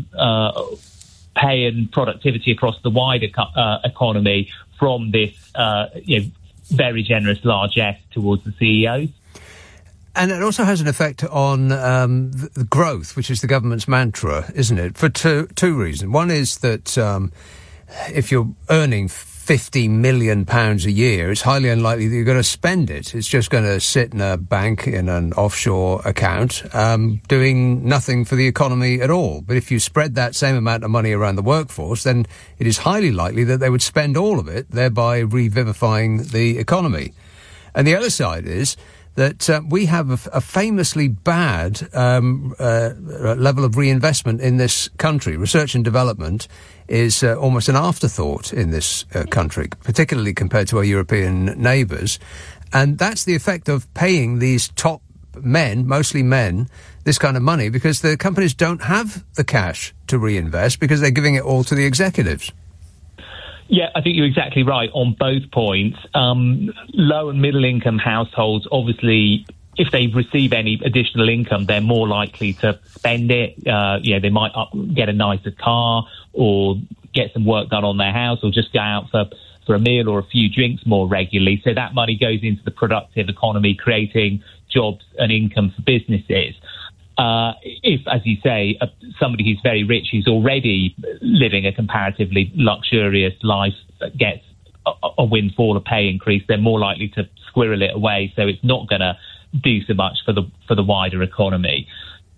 pay and productivity across the wider economy from this very generous largesse towards the CEOs. And it also has an effect on the growth, which is the government's mantra, isn't it? For two reasons. One is that if you're earning £50 million a year, it's highly unlikely that you're going to spend it. It's just going to sit in a bank in an offshore account, doing nothing for the economy at all. But if you spread that same amount of money around the workforce, then it is highly likely that they would spend all of it, thereby revivifying the economy. And the other side is that we have a famously bad level of reinvestment in this country. Research and development is almost an afterthought in this country, particularly compared to our European neighbours. And that's the effect of paying these top men, mostly men, this kind of money, because the companies don't have the cash to reinvest because they're giving it all to the executives. Yeah, I think you're exactly right on both points. Low and middle income households, obviously, if they receive any additional income, they're more likely to spend it. They might get a nicer car or get some work done on their house or just go out for a meal or a few drinks more regularly. So that money goes into the productive economy, creating jobs and income for businesses. If, as you say, somebody who's very rich, who's already living a comparatively luxurious life, gets a windfall, a pay increase, they're more likely to squirrel it away. So it's not going to do so much for the wider economy.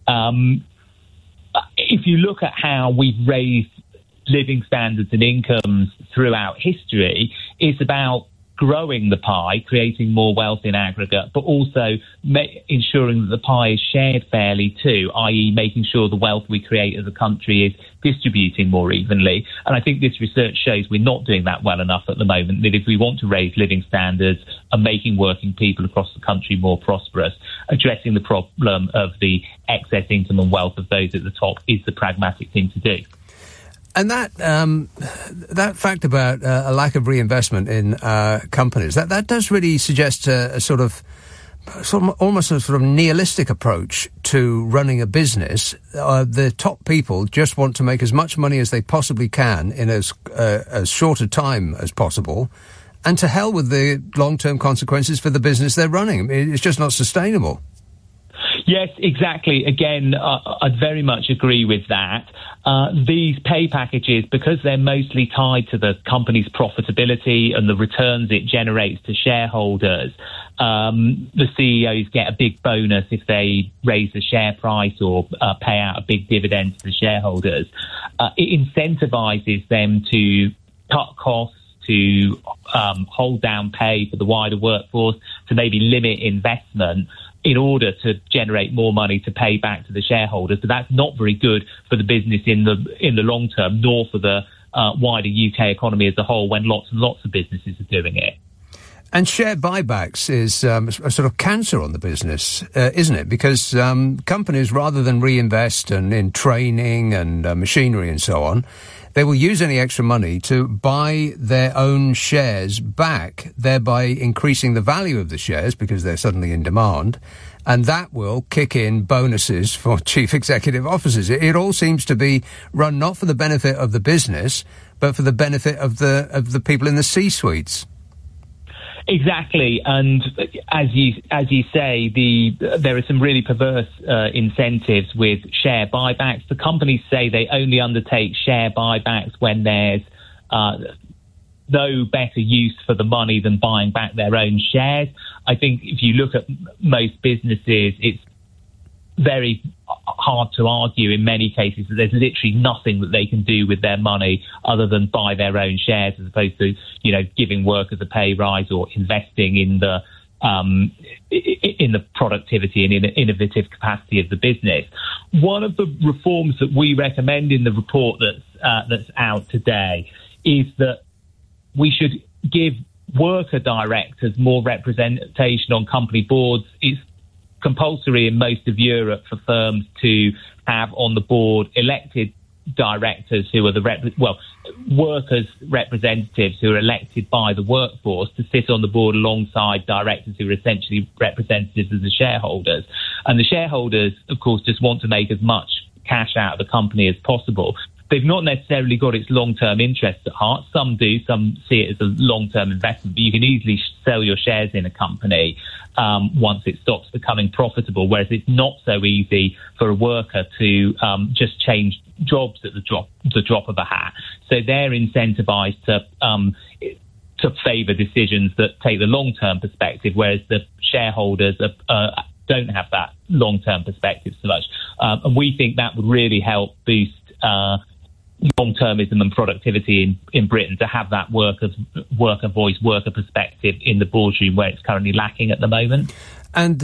If you look at how we've raised living standards and incomes throughout history, it's about growing the pie, creating more wealth in aggregate, but also ensuring that the pie is shared fairly too, i.e. making sure the wealth we create as a country is distributing more evenly. And I think this research shows we're not doing that well enough at the moment, that if we want to raise living standards and making working people across the country more prosperous, addressing the problem of the excess income and wealth of those at the top is the pragmatic thing to do. And that fact about a lack of reinvestment in companies, that does really suggest a sort of almost a sort of nihilistic approach to running a business. The top people just want to make as much money as they possibly can in as short a time as possible, and to hell with the long-term consequences for the business they're running. It's just not sustainable. Yes, exactly. Again, I'd very much agree with that. These pay packages, because they're mostly tied to the company's profitability and the returns it generates to shareholders, the CEOs get a big bonus if they raise the share price or pay out a big dividend to the shareholders. It incentivizes them to cut costs, to hold down pay for the wider workforce, to maybe limit investment in order to generate more money to pay back to the shareholders. But that's not very good for the business in the long term, nor for the wider UK economy as a whole, when lots and lots of businesses are doing it. And share buybacks is a sort of cancer on the business, isn't it? Because companies, rather than reinvest in training and machinery and so on, they will use any extra money to buy their own shares back, thereby increasing the value of the shares because they're suddenly in demand. And that will kick in bonuses for chief executive officers. It all seems to be run not for the benefit of the business, but for the benefit of the people in the C-suites. Exactly, and as you say, there are some really perverse incentives with share buybacks. The companies say they only undertake share buybacks when there's no better use for the money than buying back their own shares. I think if you look at most businesses, it's very hard to argue in many cases that there's literally nothing that they can do with their money other than buy their own shares, as opposed to, giving workers a pay rise or investing in the productivity and innovative capacity of the business. One of the reforms that we recommend in the report that's out today is that we should give worker directors more representation on company boards. It's compulsory in most of Europe for firms to have on the board elected directors who are workers' representatives who are elected by the workforce to sit on the board alongside directors who are essentially representatives of the shareholders. And the shareholders, of course, just want to make as much cash out of the company as possible. They've not necessarily got its long-term interests at heart. Some do. Some see it as a long-term investment. But you can easily sell your shares in a company once it stops becoming profitable, whereas it's not so easy for a worker to just change jobs at the drop of a hat. So they're incentivized to favour decisions that take the long-term perspective, whereas the shareholders don't have that long-term perspective so much. And we think that would really help boost long-termism and productivity in Britain, to have that worker voice, worker perspective in the boardroom, where it's currently lacking at the moment. And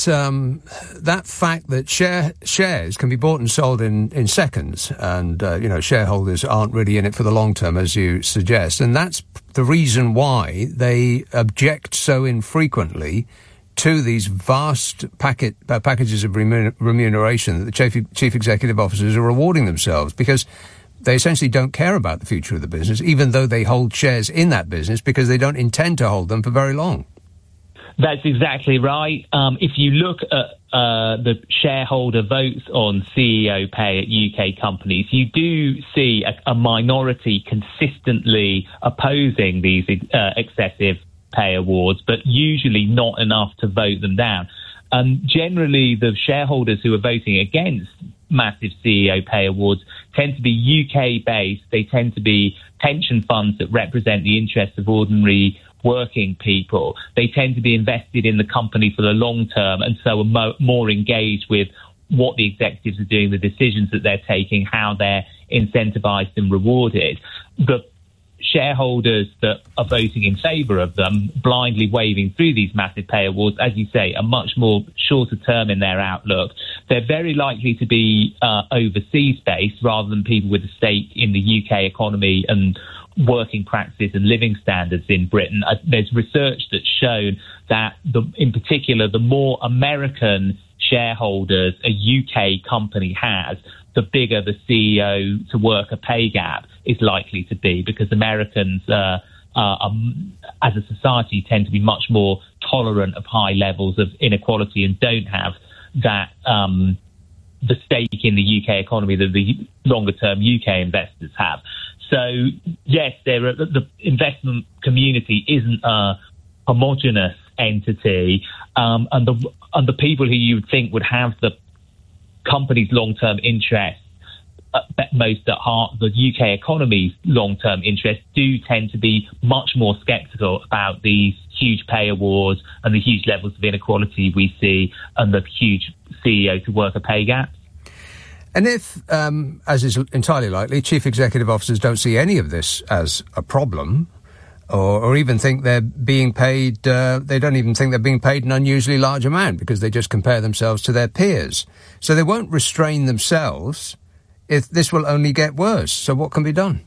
that fact that shares can be bought and sold in seconds, and shareholders aren't really in it for the long term, as you suggest, and that's the reason why they object so infrequently to these vast packages of remuneration that the chief executive officers are rewarding themselves, because they essentially don't care about the future of the business, even though they hold shares in that business, because they don't intend to hold them for very long. That's exactly right. If you look at the shareholder votes on CEO pay at UK companies, you do see a minority consistently opposing these excessive pay awards, but usually not enough to vote them down. Generally, the shareholders who are voting against massive CEO pay awards tend to be UK-based. They tend to be pension funds that represent the interests of ordinary working people. They tend to be invested in the company for the long term, and so are more engaged with what the executives are doing, the decisions that they're taking, how they're incentivized and rewarded. The shareholders that are voting in favour of them, blindly waving through these massive pay awards, as you say, are much more shorter term in their outlook. They're very likely to be overseas based rather than people with a stake in the UK economy and working practices and living standards in Britain. There's research that's shown that, in particular, the more American shareholders a UK company has, the bigger the CEO to worker pay gap is likely to be, because Americans as a society tend to be much more tolerant of high levels of inequality and don't have that the stake in the UK economy that the longer term UK investors have. So yes, the investment community isn't a homogenous entity, and the people who you would think would have the company's long-term interests most at heart, the UK economy's long-term interests, do tend to be much more sceptical about these huge pay awards and the huge levels of inequality we see and the huge CEO to worker pay gap. And if, as is entirely likely, chief executive officers don't see any of this as a problem, or even think they're being paid, they don't even think they're being paid an unusually large amount, because they just compare themselves to their peers. So they won't restrain themselves if this will only get worse. So what can be done?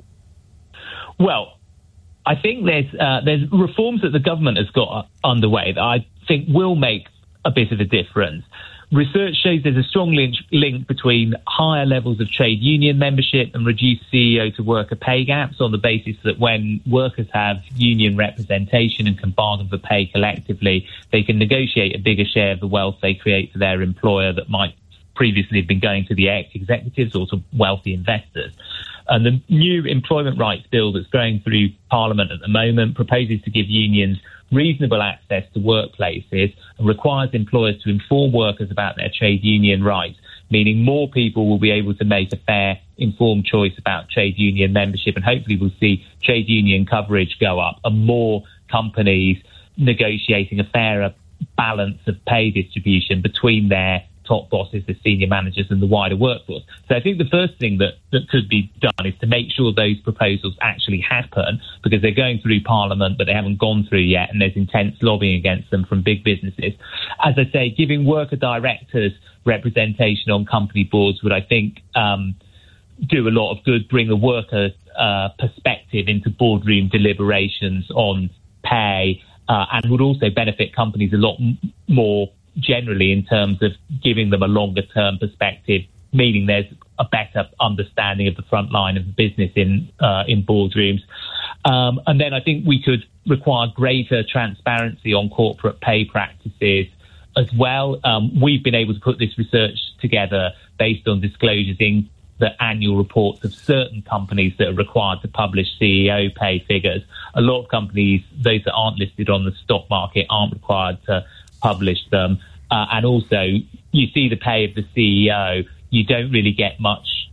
Well, I think there's reforms that the government has got underway that I think will make a bit of a difference. Research shows there's a strong link between higher levels of trade union membership and reduced CEO to worker pay gaps, on the basis that when workers have union representation and can bargain for pay collectively, they can negotiate a bigger share of the wealth they create for their employer that might previously have been going to the executives or to wealthy investors. And the new employment rights bill that's going through Parliament at the moment proposes to give unions reasonable access to workplaces and requires employers to inform workers about their trade union rights, meaning more people will be able to make a fair, informed choice about trade union membership, and hopefully we'll see trade union coverage go up and more companies negotiating a fairer balance of pay distribution between their top bosses, the senior managers and the wider workforce. So I think the first thing that could be done is to make sure those proposals actually happen, because they're going through Parliament but they haven't gone through yet, and there's intense lobbying against them from big businesses. As I say, giving worker directors representation on company boards would, I think, do a lot of good, bring a worker perspective into boardroom deliberations on pay, and would also benefit companies a lot more generally in terms of giving them a longer term perspective, meaning there's a better understanding of the front line of the business in boardrooms. And then I think we could require greater transparency on corporate pay practices as well. We've been able to put this research together based on disclosures in the annual reports of certain companies that are required to publish CEO pay figures. A lot of companies, those that aren't listed on the stock market, aren't required to publish them. And also, you see the pay of the CEO, you don't really get much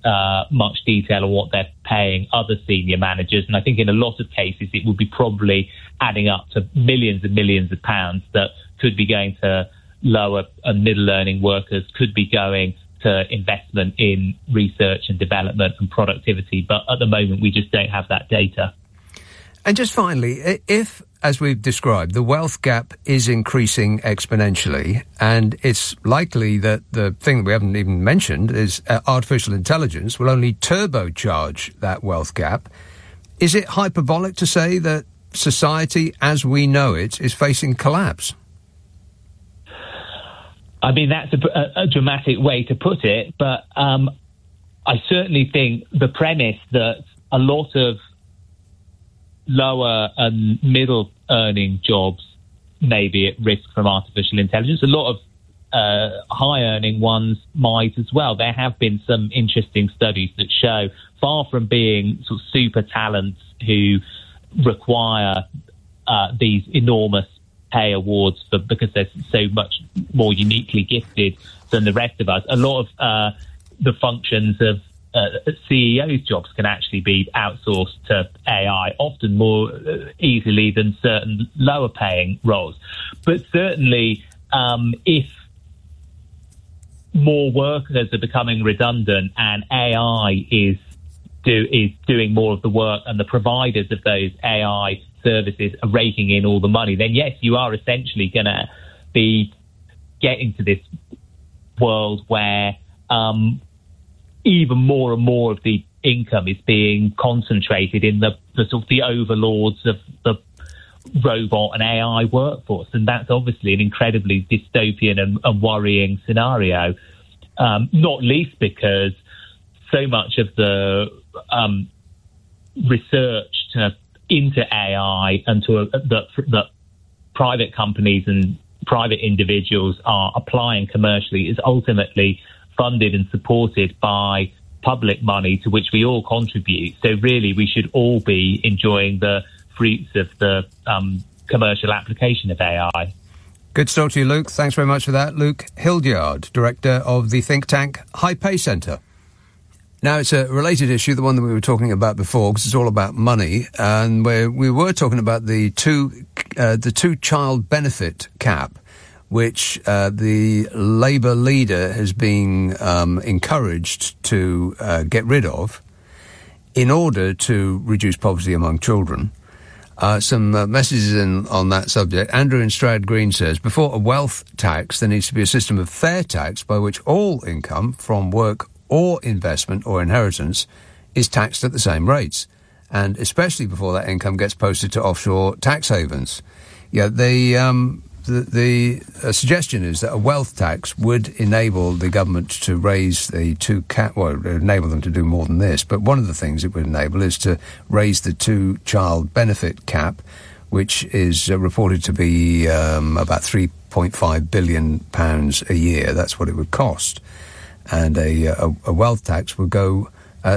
much detail on what they're paying other senior managers. And I think in a lot of cases it would be probably adding up to millions and millions of pounds that could be going to lower and middle earning workers, could be going to investment in research and development and productivity. But at the moment, we just don't have that data. And just finally, if, as we've described, the wealth gap is increasing exponentially, and it's likely that the thing that we haven't even mentioned is artificial intelligence will only turbocharge that wealth gap, is it hyperbolic to say that society as we know it is facing collapse? I mean, that's a dramatic way to put it, but I certainly think the premise that a lot of lower and middle earning jobs may be at risk from artificial intelligence. A lot of high earning ones might as well. There have been some interesting studies that show, far from being sort of super talents who require these enormous pay awards because they're so much more uniquely gifted than the rest of us, a lot of the functions of CEOs' jobs can actually be outsourced to AI, often more easily than certain lower paying roles. But certainly, if more workers are becoming redundant and AI is doing more of the work, and the providers of those AI services are raking in all the money, then yes, you are essentially going to be getting to this world where even more and more of the income is being concentrated in the sort of the overlords of the robot and AI workforce. And that's obviously an incredibly dystopian and worrying scenario, not least because so much of the research into AI and that private companies and private individuals are applying commercially is ultimately funded and supported by public money to which we all contribute. So really, we should all be enjoying the fruits of the commercial application of AI. Good to talk to you, Luke. Thanks very much for that. Luke Hildyard, director of the think tank High Pay Centre. Now, it's a related issue, the one that we were talking about before, because it's all about money, and we were talking about the two-child benefit cap, which the Labour leader has been encouraged to get rid of in order to reduce poverty among children. Some messages on that subject. Andrew in Stroud Green says, before a wealth tax, there needs to be a system of fair tax by which all income from work or investment or inheritance is taxed at the same rates, and especially before that income gets posted to offshore tax havens. Yeah, the suggestion is that a wealth tax would enable the government to raise the enable them to do more than this, but one of the things it would enable is to raise the two-child benefit cap, which is reported to be about £3.5 billion a year. That's what it would cost. And a wealth tax would go,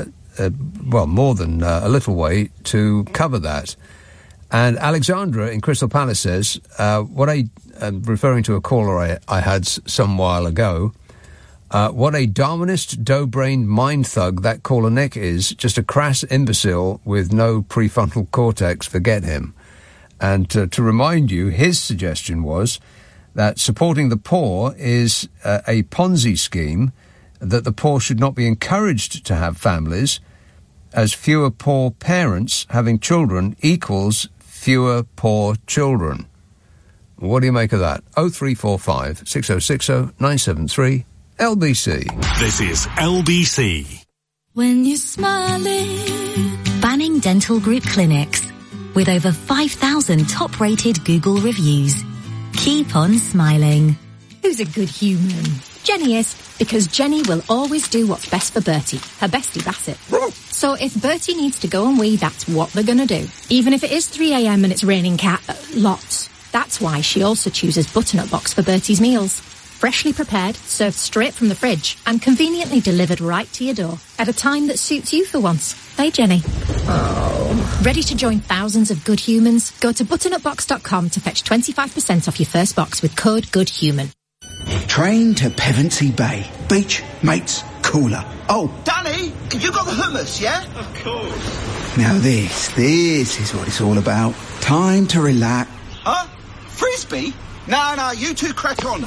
more than a little way to cover that. And Alexandra in Crystal Palace says, referring to a caller I had some while ago, what a Darwinist, dough-brained mind thug that caller Nick is, just a crass imbecile with no prefrontal cortex, forget him. And to remind you, his suggestion was that supporting the poor is a Ponzi scheme, that the poor should not be encouraged to have families, as fewer poor parents having children equals fewer poor children. What do you make of that? 0345 6060 973 LBC. This is LBC. When you're smiling. Banning Dental Group Clinics. With over 5,000 top-rated Google reviews. Keep on smiling. Who's a good human? Jenny is, because Jenny will always do what's best for Bertie, her bestie Bassett. So if Bertie needs to go and wee, that's what they're going to do. Even if it is 3 a.m. and it's raining lots. That's why she also chooses Butternut Box for Bertie's meals. Freshly prepared, served straight from the fridge, and conveniently delivered right to your door. At a time that suits you for once. Hey, Jenny. Oh. Ready to join thousands of good humans? Go to butternutbox.com to fetch 25% off your first box with code GOODHUMAN. Train to Pevensey Bay. Beach, mates, cooler. Oh, Danny! You got the hummus, yeah? Of course. Now this is what it's all about. Time to relax. Huh? Frisbee? No, you two crack on.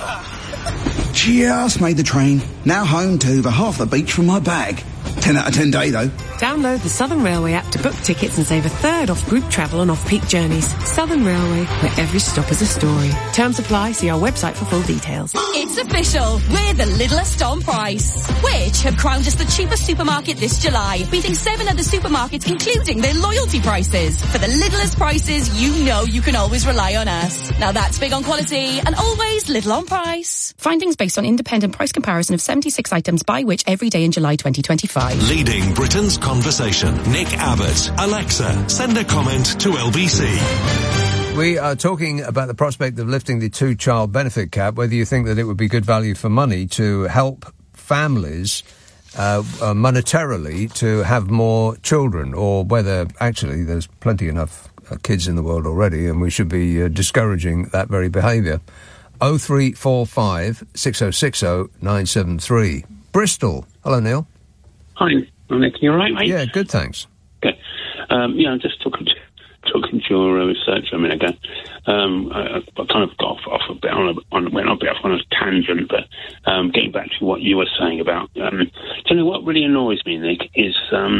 Just made the train. Now home to over half the beach from my bag. 10 out of 10 day, though. Download the Southern Railway app to book tickets and save a third off group travel and off-peak journeys. Southern Railway, where every stop is a story. Terms apply. See our website for full details. It's official. We're the littlest on price, which have crowned us the cheapest supermarket this July, beating 7 other supermarkets, including their loyalty prices. For the littlest prices, you know you can always rely on us. Now that's big on quality and always little on price. Findings based on independent price comparison of 76 items by which every day in July 2025. Leading Britain's conversation. Nick Abbott. Alexa, send a comment to LBC. We are talking about the prospect of lifting the 2-child benefit cap, whether you think that it would be good value for money to help families monetarily to have more children, or whether actually there's plenty enough kids in the world already and we should be discouraging that very behaviour. 0345 6060 973. Bristol. Hello, Neil. Hi, Nick. You all right, mate? Yeah, good, thanks. Good. I'm just talking to your research a minute ago. I kind of got off a bit went a bit off on a tangent, but getting back to what you were saying about, do you know what really annoys me, Nick, is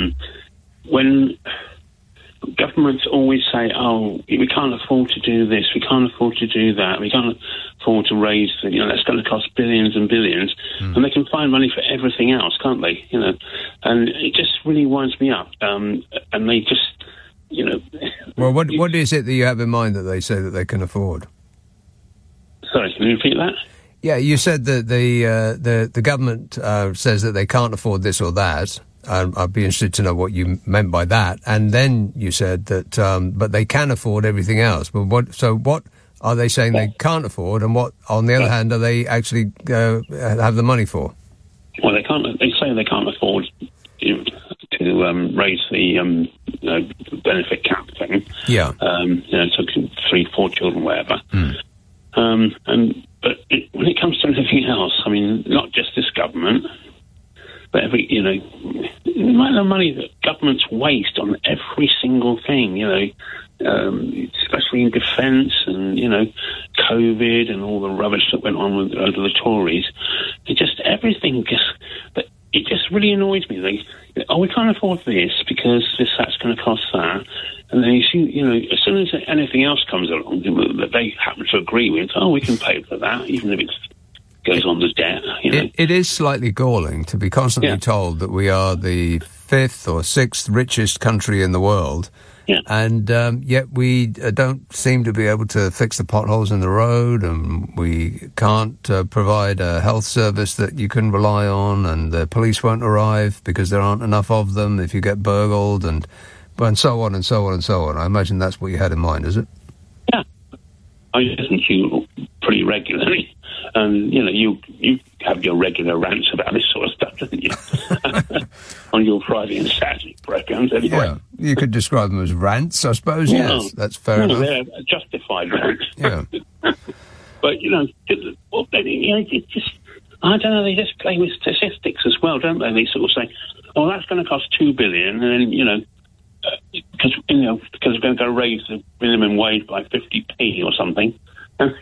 when governments always say, "Oh, we can't afford to do this, we can't afford to do that, we can't afford to raise, that's going to cost billions and billions," and they can find money for everything else, can't they? And it just really winds me up. And they just, Well, what is it that you have in mind that they say that they can afford? Sorry, can you repeat that? Yeah, you said that the government says that they can't afford this or that. I'd be interested to know what you meant by that. And then you said that, but they can afford everything else. But what are they saying they can't afford, and what, on the other hand, are they actually have the money for? Well, they can't. They say they can't afford to raise the benefit cap thing. Yeah. So 3, 4 children, whatever. But when it comes to anything else, I mean, not just this government, but the amount of money that governments waste on every single thing, especially in defence and, COVID and all the rubbish that went on with over the Tories. It just really annoys me. We can't afford this because that's going to cost that. And then as soon as anything else comes along that they happen to agree with, we can pay for that, even if it goes on the debt. It is slightly galling to be constantly told that we are the 5th or 6th richest country in the world. Yeah. And yet we don't seem to be able to fix the potholes in the road, and we can't provide a health service that you can rely on, and the police won't arrive because there aren't enough of them if you get burgled, and so on and so on and so on. I imagine that's what you had in mind, is it? Yeah. I listen to you pretty regularly, and, you have your regular rants about this sort of stuff, don't you? On your Friday and Saturday programs, anyway. Yeah, you could describe them as rants, I suppose. Yeah. Yes, that's fair enough. They're justified rants. Yeah. But, it just, I don't know, they just play with statistics as well, don't they? They sort of say, that's going to cost $2 billion, and then, because we're going to go raise the minimum wage by 50p or something. And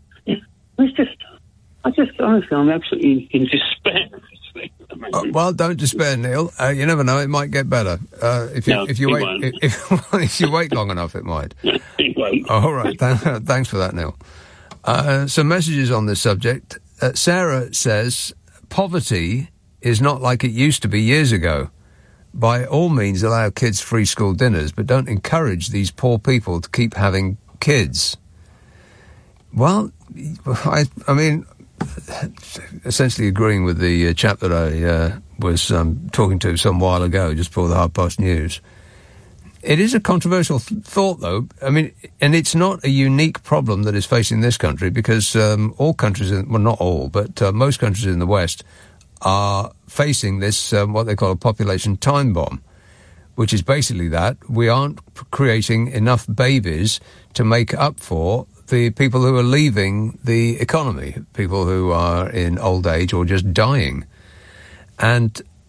honestly, I'm absolutely in despair. Well, don't despair, Neil. You never know; it might get better if you wait long enough. It might. It won't. All right. Thanks for that, Neil. Some messages on this subject. Sarah says poverty is not like it used to be years ago. By all means, allow kids free school dinners, but don't encourage these poor people to keep having kids. Well, I mean, essentially agreeing with the chap that I was talking to some while ago, just before the half-past news. It is a controversial thought, though. I mean, and it's not a unique problem that is facing this country, because all countries, not all, but most countries in the West are facing this, what they call a population time bomb, which is basically that we aren't creating enough babies to make up for the people who are leaving the economy, people who are in old age or just dying. And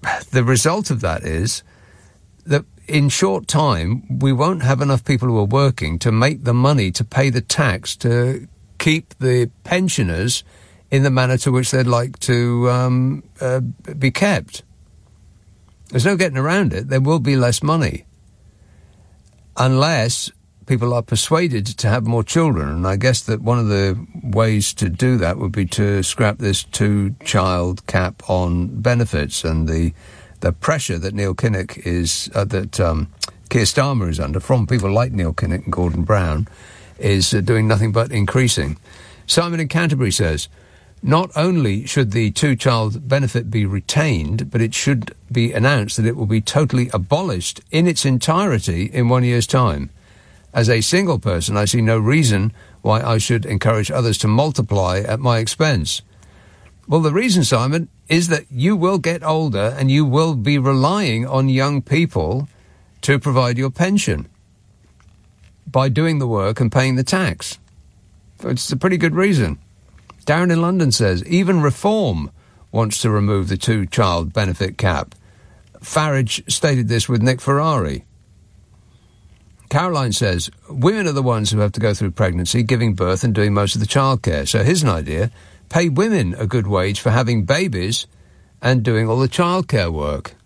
the result of that is that in short time, we won't have enough people who are working to make the money to pay the tax to keep the pensioners in the manner to which they'd like to be kept. There's no getting around it. There will be less money unless people are persuaded to have more children. And I guess that one of the ways to do that would be to scrap this 2-child cap on benefits, and the pressure that Neil Kinnock is, Keir Starmer is under from people like Neil Kinnock and Gordon Brown is doing nothing but increasing. Simon in Canterbury says, not only should the 2-child benefit be retained, but it should be announced that it will be totally abolished in its entirety in 1 year's time. As a single person, I see no reason why I should encourage others to multiply at my expense. Well, the reason, Simon, is that you will get older and you will be relying on young people to provide your pension by doing the work and paying the tax. So it's a pretty good reason. Darren in London says, even Reform wants to remove the 2-child benefit cap. Farage stated this with Nick Ferrari. Caroline says, women are the ones who have to go through pregnancy, giving birth and doing most of the childcare. So here's an idea. Pay women a good wage for having babies and doing all the childcare work.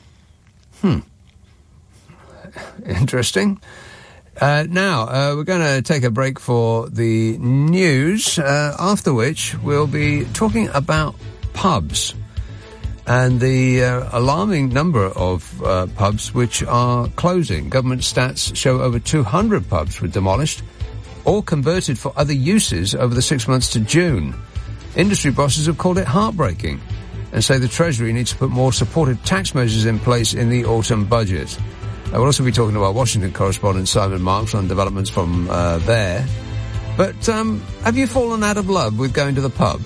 Interesting. Now, we're going to take a break for the news, after which we'll be talking about pubs and the alarming number of pubs which are closing. Government stats show over 200 pubs were demolished or converted for other uses over the 6 months to June. Industry bosses have called it heartbreaking and say the Treasury needs to put more supportive tax measures in place in the autumn budget. We'll also be talking to our Washington correspondent Simon Marks on developments from there. But have you fallen out of love with going to the pub?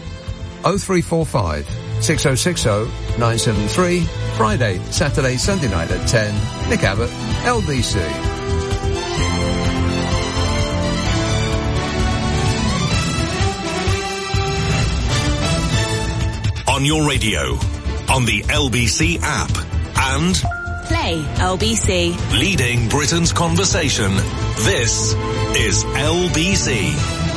0345 6060 973. Friday, Saturday, Sunday night at 10. Nick Abbott, LBC. On your radio, on the LBC app, and Play LBC. leading Britain's conversation. This is LBC.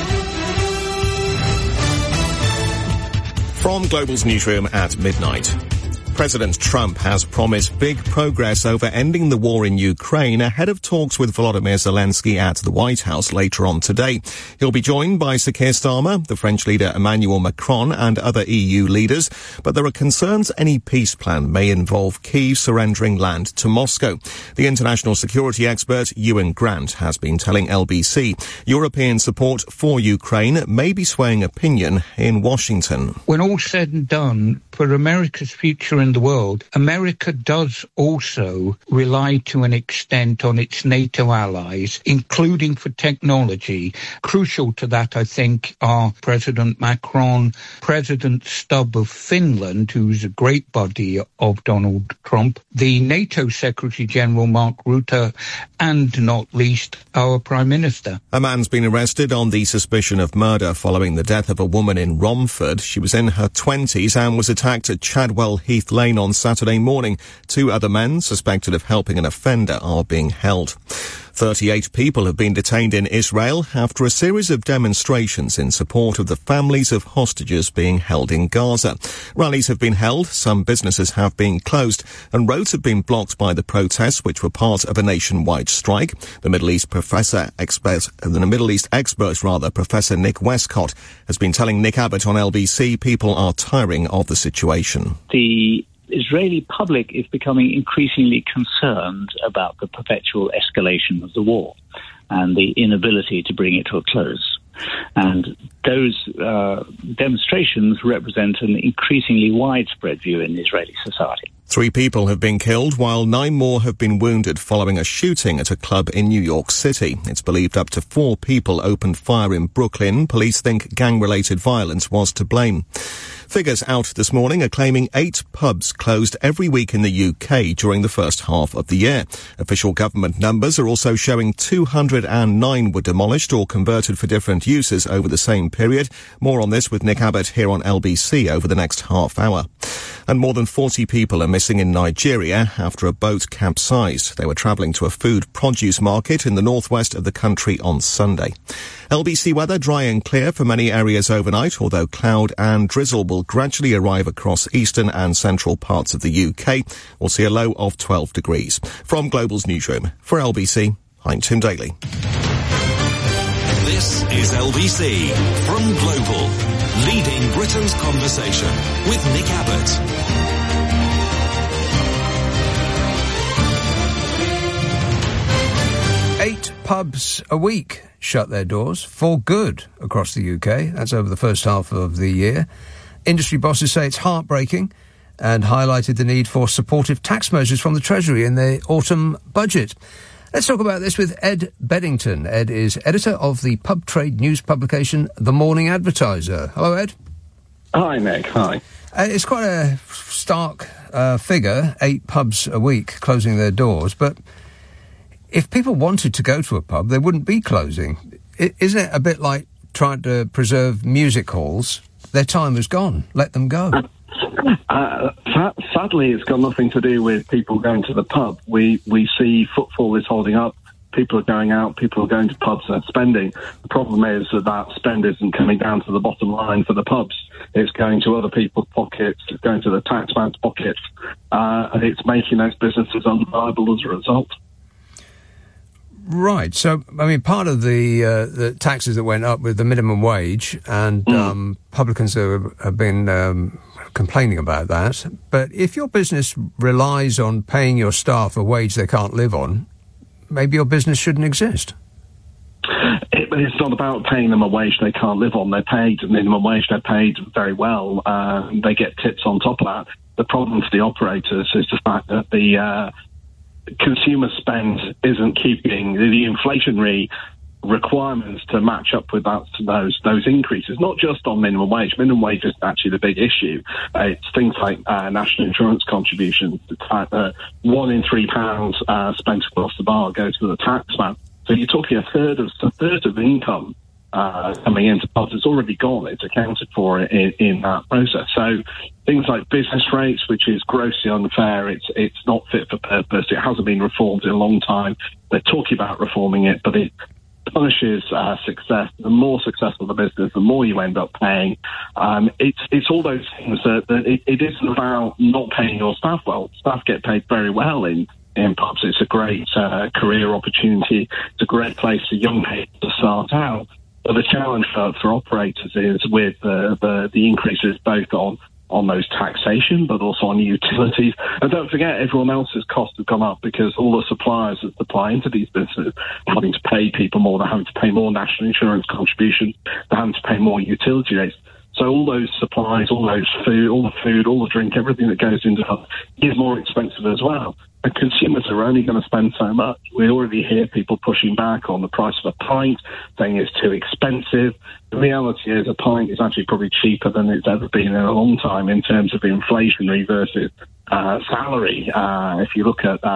From Global's newsroom at midnight. President Trump has promised big progress over ending the war in Ukraine ahead of talks with Volodymyr Zelensky at the White House later on today. He'll be joined by Sir Keir Starmer, the French leader Emmanuel Macron and other EU leaders, but there are concerns any peace plan may involve Kyiv surrendering land to Moscow. The international security expert Ewan Grant has been telling LBC European support for Ukraine may be swaying opinion in Washington. When all's said and done, for America's future in the world, America does also rely to an extent on its NATO allies, including for technology. Crucial to that, I think, are President Macron, President Stubb of Finland, who's a great buddy of Donald Trump, the NATO Secretary General Mark Rutte, and not least our Prime Minister. A man's been arrested on the suspicion of murder following the death of a woman in Romford. She was in her 20s and was attacked at Chadwell Heath Lane on Saturday morning. 2 other men suspected of helping an offender are being held. 38 people have been detained in Israel after a series of demonstrations in support of the families of hostages being held in Gaza. Rallies have been held, some businesses have been closed, and roads have been blocked by the protests, which were part of a nationwide strike. The Middle East expert, Professor Nick Westcott, has been telling Nick Abbott on LBC people are tiring of the situation. The Israeli public is becoming increasingly concerned about the perpetual escalation of the war and the inability to bring it to a close. And those demonstrations represent an increasingly widespread view in Israeli society. 3 people have been killed, while 9 more have been wounded following a shooting at a club in New York City. It's believed up to 4 people opened fire in Brooklyn. Police think gang-related violence was to blame. Figures out this morning are claiming 8 pubs closed every week in the UK during the first half of the year. Official government numbers are also showing 209 were demolished or converted for different uses over the same period. More on this with Nick Abbott here on LBC over the next half hour. And more than 40 people are missing in Nigeria after a boat capsized. They were travelling to a food produce market in the northwest of the country on Sunday. LBC weather dry and clear for many areas overnight, although cloud and drizzle will gradually arrive across eastern and central parts of the UK. We'll see a low of 12 degrees. From Global's newsroom, for LBC, I'm Tim Daly. This is LBC from Global, leading Britain's conversation with Nick Abbott. 8 pubs a week shut their doors for good across the UK. That's over the first half of the year. Industry bosses say it's heartbreaking and highlighted the need for supportive tax measures from the Treasury in the autumn budget. Let's talk about this with Ed Beddington. Ed is editor of the pub trade news publication The Morning Advertiser. Hello, Ed. Hi, Nick. Hi. It's quite a stark figure, 8 pubs a week closing their doors, but if people wanted to go to a pub, they wouldn't be closing. Isn't it a bit like trying to preserve music halls? Their time is gone. Let them go. Sadly, it's got nothing to do with people going to the pub. We see footfall is holding up. People are going out. People are going to pubs and spending. The problem is that spend isn't coming down to the bottom line for the pubs. It's going to other people's pockets. It's going to the taxman's pockets. And it's making those businesses unviable as a result. Right. So, I mean, part of the taxes that went up with the minimum wage, and publicans have been complaining about that. But if your business relies on paying your staff a wage they can't live on, maybe your business shouldn't exist. It's not about paying them a wage they can't live on. They're paid minimum wage. They're paid very well. They get tips on top of that. The problem for the operators is the fact that the consumer spend isn't keeping the inflationary requirements to match up with those increases, not just on minimum wage. Minimum wage is actually the big issue. It's things like national insurance contributions. The fact that £1 in £3 spent across the bar goes to the taxman. So you're talking a third of income coming into pubs. It's already gone. It's accounted for in that process. So things like business rates, which is grossly unfair, it's not fit for purpose. It hasn't been reformed in a long time. They're talking about reforming it, but it punishes success. The more successful the business, the more you end up paying. It's all those things that it isn't about not paying your staff well. Staff get paid very well in pubs. It's a great career opportunity. It's a great place for young people to start out. But the challenge for operators is with the increases both on those taxation, but also on utilities. And don't forget, everyone else's costs have gone up because all the suppliers that supply into these businesses are having to pay people more. They're having to pay more national insurance contributions. They're having to pay more utility rates. So all those supplies, all the food, all the drink, everything that goes into it is more expensive as well. And consumers are only going to spend so much. We already hear people pushing back on the price of a pint, saying it's too expensive. The reality is a pint is actually probably cheaper than it's ever been in a long time in terms of inflationary versus salary. If you look at,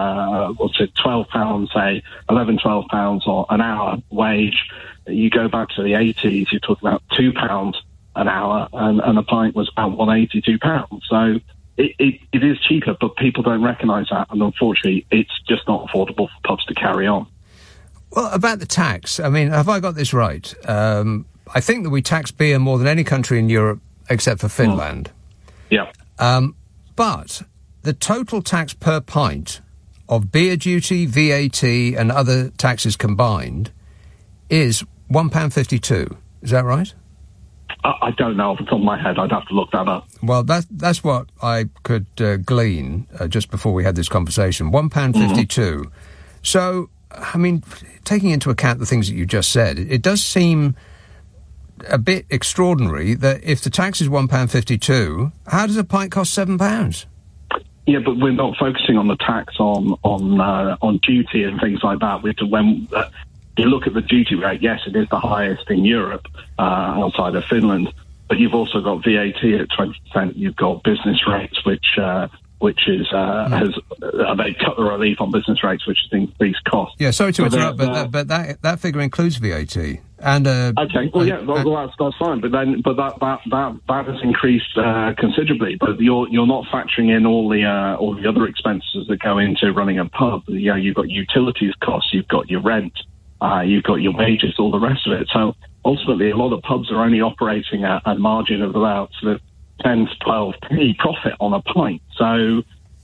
£12, say, £11-12 or an hour wage, you go back to the 80s, you're talking about £2 an hour, and a pint was about £1.82. So it is cheaper, but people don't recognise that, and unfortunately, it's just not affordable for pubs to carry on. Well, about the tax, I mean, have I got this right? I think that we tax beer more than any country in Europe except for Finland. Yeah. But the total tax per pint of beer duty, VAT, and other taxes combined is £1.52. Is that right? I don't know off the top of my head. I'd have to look that up. Well, that's what I could glean just before we had this conversation. £1.52. So, I mean, taking into account the things that you just said, it does seem a bit extraordinary that if the tax is £1.52, how does a pint cost £7? Yeah, but we're not focusing on the tax on duty and things like that. When you look at the duty rate, yes, it is the highest in Europe outside of Finland. but you've also got VAT at 20%. You've got business rates, which is they cut the relief on business rates, which has increased costs. Yeah, sorry to interrupt, but that figure includes VAT. And okay, well, that's fine. But that has increased considerably. But you're not factoring in all the other expenses that go into running a pub. You've got utilities costs, you've got your rent, you've got your wages, all the rest of it. So ultimately, a lot of pubs are only operating at a margin of about sort of 10 to 12p profit on a pint. So,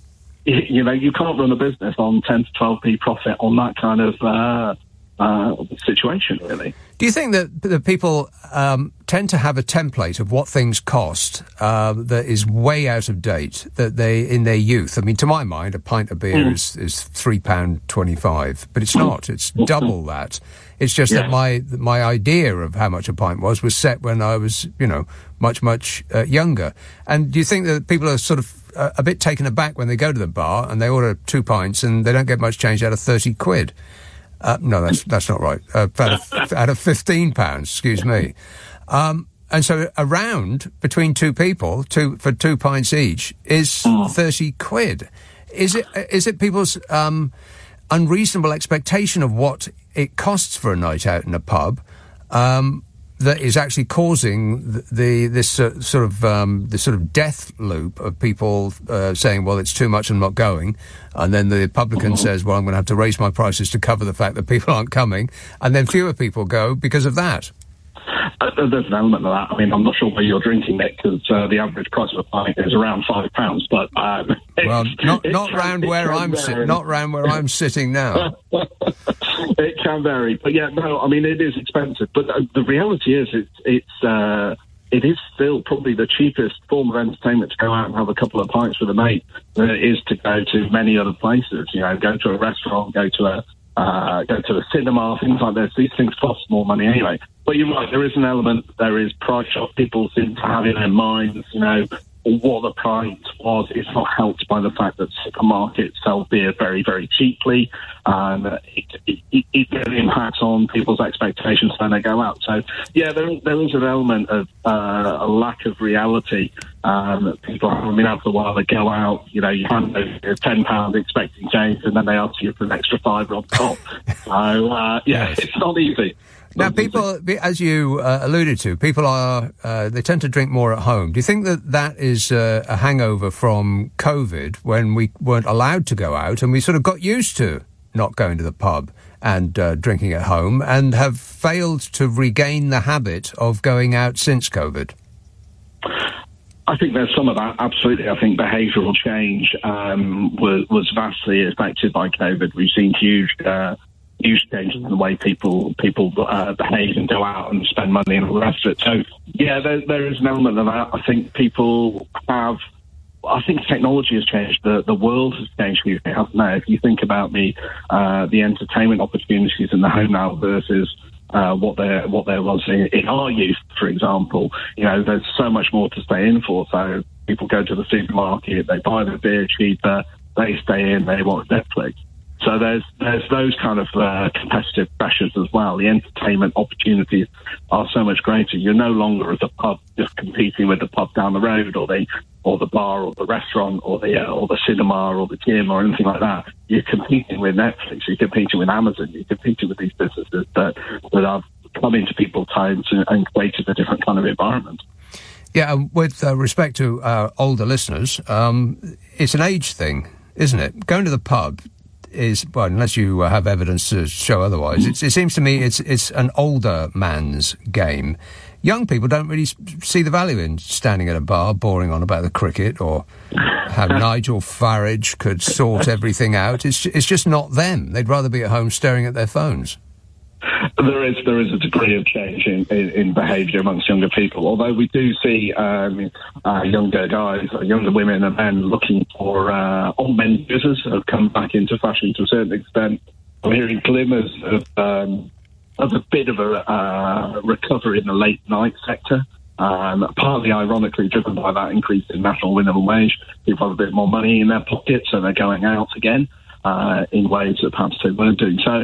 you can't run a business on 10 to 12p profit on that kind of situation, really. Do you think that the people tend to have a template of what things cost that is way out of date, that they, in their youth? I mean, to my mind, a pint of beer is £3.25, but it's not. It's double that. It's just that my idea of how much a pint was set when I was, much younger. And do you think that people are sort of a bit taken aback when they go to the bar and they order 2 pints and they don't get much change out of 30 quid? No, that's not right. Out of £15, excuse me. And so around between two people, for 2 pints each, is 30 quid. Is it people's unreasonable expectation of what it costs for a night out in a pub that is actually causing this sort of death loop of people saying, well, it's too much, I'm not going, and then the publican says, well, I'm going to have to raise my prices to cover the fact that people aren't coming, and then fewer people go because of that? There's an element of that. I mean, I'm not sure where you're drinking, Nick, because the average price of a pint is around £5. But well, not round where I'm sitting. Not round where I'm sitting now. It can vary, but I mean, it is expensive. But the reality is, it is still probably the cheapest form of entertainment to go out and have a couple of pints with a mate than it is to go to many other places. Go to a restaurant, go to a cinema, things like this. These things cost more money anyway. But you're right, there is an element, there is price shock. People seem to have in their minds, what the price was. It's not helped by the fact that supermarkets sell beer very, very cheaply. It really impacts on people's expectations when they go out. So, there is an element of a lack of reality that people have. I mean, after a while they go out, you hand over £10 expecting change, and then they ask you for an extra £5 on top. So, it's not easy. Now, people, as you alluded to, people they tend to drink more at home. Do you think that is a hangover from COVID, when we weren't allowed to go out and we sort of got used to not going to the pub and drinking at home, and have failed to regain the habit of going out since COVID? I think there's some of that, absolutely. I think behavioural change was vastly affected by COVID. We've seen huge changes in the way people behave and go out and spend money and all the rest of it. So, there is an element of that. I think I think technology has changed. The world has changed hugely, hasn't it? If you think about the entertainment opportunities in the home now versus what there was in our youth, for example, there's so much more to stay in for. So people go to the supermarket, they buy their beer cheaper, they stay in, they watch Netflix. So there's those kind of competitive pressures as well. The entertainment opportunities are so much greater. You're no longer at the pub just competing with the pub down the road, or the bar, or the restaurant, or the cinema, or the gym, or anything like that. You're competing with Netflix. You're competing with Amazon. You're competing with these businesses that have come into people's homes and created a different kind of environment. Yeah, with respect to our older listeners, it's an age thing, isn't it? Going to the pub is, well, unless you have evidence to show otherwise, it seems to me it's an older man's game. Young people don't really see the value in standing at a bar boring on about the cricket, or how Nigel Farage could sort everything out. It's just not them. They'd rather be at home staring at their phones. There is a degree of change in behaviour amongst younger people, although we do see younger guys, younger women and men looking for old men's business have come back into fashion to a certain extent. I'm hearing glimmers of a bit of a recovery in the late night sector, partly ironically driven by that increase in national minimum wage. People have a bit more money in their pockets, so they're going out again in ways that perhaps they weren't doing. So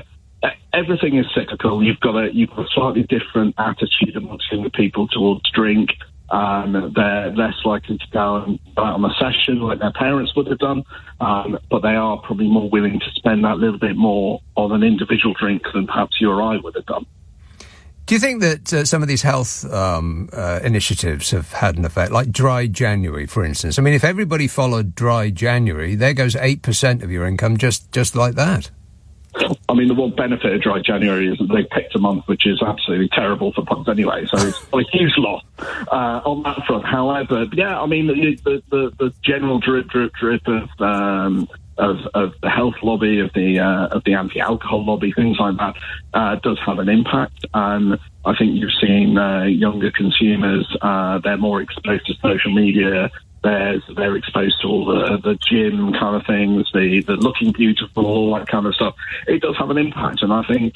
everything is cyclical. You've got a slightly different attitude amongst younger people towards drink. They're less likely to go and out on a session like their parents would have done, but they are probably more willing to spend that little bit more on an individual drink than perhaps you or I would have done. Do you think that some of these health initiatives have had an effect, like Dry January, for instance? I mean, if everybody followed Dry January, there goes 8% of your income just like that. I mean, the one benefit of Dry January is that they picked a month which is absolutely terrible for pubs anyway, so it's a huge loss on that front. However, yeah, I mean, the general drip of the health lobby, of the anti-alcohol lobby, things like that, does have an impact. I think you've seen younger consumers; they're more exposed to social media. They're exposed to all the gym kind of things, the looking beautiful, all that kind of stuff. It does have an impact, and I think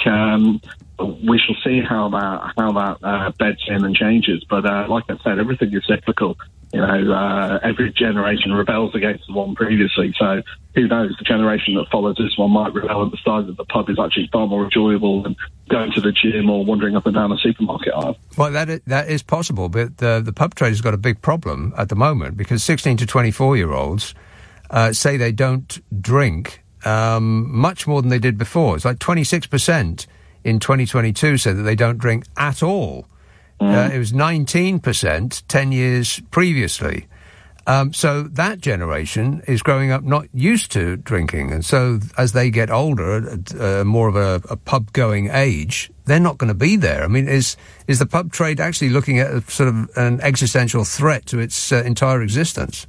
we shall see how that beds in and changes. But like I said, everything is cyclical. You know, every generation rebels against the one previously. So who knows? The generation that follows this one might rebel and decide that the pub is actually far more enjoyable than going to the gym or wandering up and down a supermarket aisle. Well, that is possible, but the pub trade has got a big problem at the moment because 16 to 24-year-olds say they don't drink much more than they did before. It's like 26% in 2022 said that they don't drink at all. It was 19% 10 years previously. So that generation is growing up not used to drinking. And so as they get older, more of a pub-going age, they're not going to be there. I mean, is the pub trade actually looking at a sort of an existential threat to its entire existence?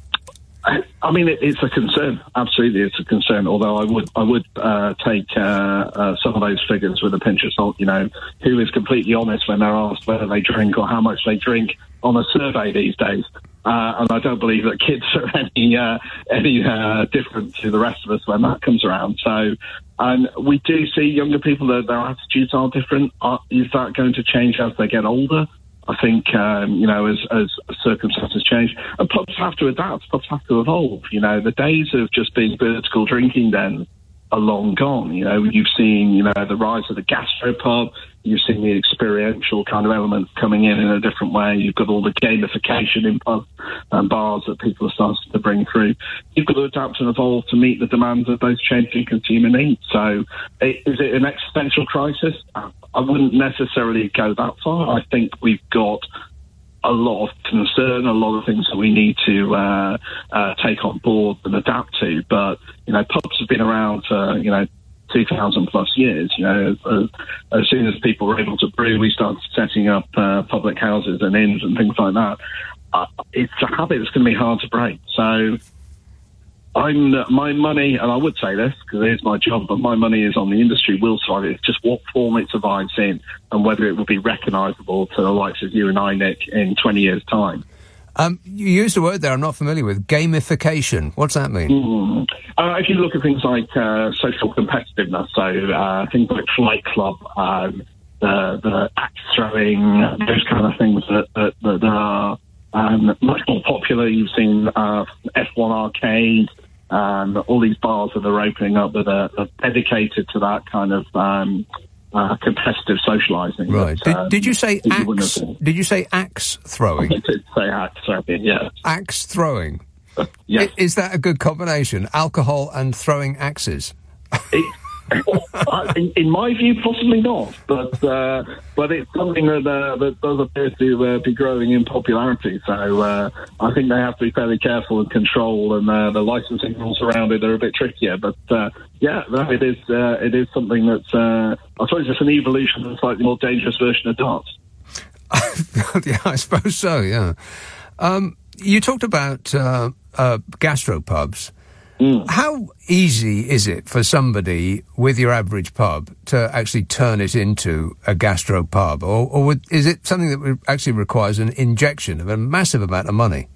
I mean, it's a concern. Absolutely, it's a concern. Although I would take some of those figures with a pinch of salt. You know, who is completely honest when they're asked whether they drink or how much they drink on a survey these days? And I don't believe that kids are any different to the rest of us when that comes around. So, we do see younger people that their attitudes are different. Is that going to change as they get older? I think, as circumstances change, and pubs have to adapt, pubs have to evolve. You know, the days of just being vertical drinking dens are long gone. You know, you've seen, the rise of the gastropub, you've seen the experiential kind of elements coming in a different way. You've got all the gamification in pubs and bars that people are starting to bring through. You've got to adapt and evolve to meet the demands of those changing consumer needs. So is it an existential crisis? I wouldn't necessarily go that far. I think we've got a lot of concern, a lot of things that we need to take on board and adapt to. But, pubs have been around for, 2,000 plus years. As soon as people were able to brew, we started setting up public houses and inns and things like that. It's a habit that's going to be hard to break. So my money, and I would say this because it is my job, but my money is on the industry will survive. It's just what form it survives in and whether it will be recognisable to the likes of you and I, Nick, in 20 years' time. You used a word there I'm not familiar with, gamification. What's that mean? If you look at things like social competitiveness, so things like Flight Club, the axe throwing, those kind of things that are much more popular. You've seen F1 Arcade, all these bars that are opening up that are dedicated to that kind of competitive socialising. Right. Did you say axe? Did you say axe throwing? I did say axe throwing, yeah. Axe throwing? Yes. Is that a good combination? Alcohol and throwing axes? In my view, possibly not, but it's something that does appear to be growing in popularity. So I think they have to be fairly careful and control, and the licensing rules around it are a bit trickier. But it is something that's I suppose it's an evolution of a slightly more dangerous version of darts. Yeah, I suppose so. Yeah. You talked about gastropubs. How easy is it for somebody with your average pub to actually turn it into a gastropub? Or is it something that actually requires an injection of a massive amount of money?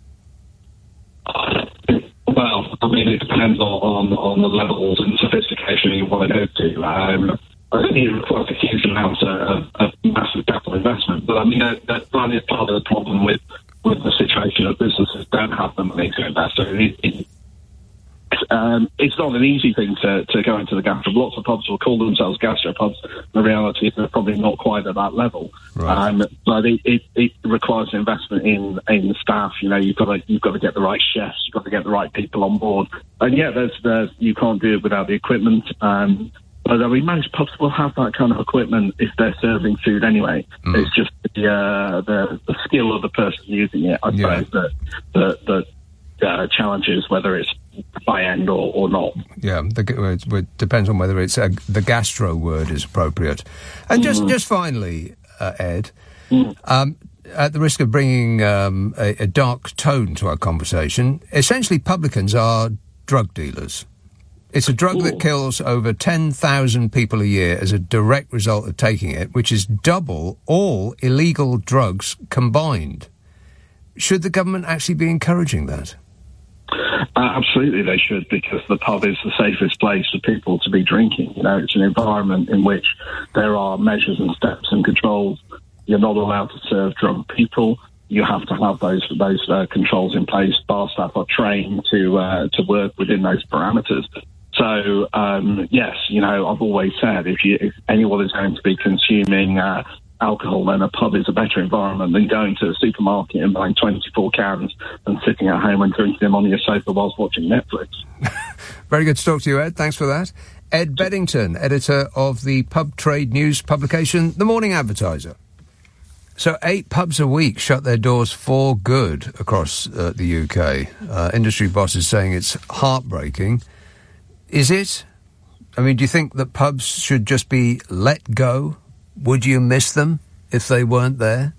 Well, I mean, it depends on the levels and sophistication you want to go to. I think it requires a huge amount of massive capital investment. But I mean, that is part of the problem with the situation that businesses don't have the money to invest. So it's not an easy thing to go into the gastro. Lots of pubs will call themselves gastropubs. The reality is they're probably not quite at that level. Right. But it requires investment in the staff. You know, you've got to get the right chefs. You've got to get the right people on board. And yeah, there's you can't do it without the equipment. But I mean, most pubs will have that kind of equipment if they're serving food anyway. It's just the skill of the person using it, I suppose, that challenges whether it's high-end or not. Yeah, it depends on whether it's the gastro word is appropriate. And just finally, Ed, at the risk of bringing a dark tone to our conversation, essentially publicans are drug dealers. It's a drug that kills over 10,000 people a year as a direct result of taking it, which is double all illegal drugs combined. Should the government actually be encouraging that? Absolutely they should, because the pub is the safest place for people to be drinking. You know, it's an environment in which there are measures and steps and controls. You're not allowed to serve drunk people. You have to have those controls in place. Bar staff are trained to work within those parameters. So, yes, you know, I've always said if anyone is going to be consuming alcohol, then a pub is a better environment than going to the supermarket and buying 24 cans and sitting at home and drinking them on your sofa whilst watching Netflix. Very good to talk to you, Ed. Thanks for that. Ed Beddington, editor of the pub trade news publication The Morning Advertiser. So 8 pubs a week shut their doors for good across the UK. Industry bosses saying it's heartbreaking. Is it? I mean, do you think that pubs should just be let go? Would you miss them if they weren't there?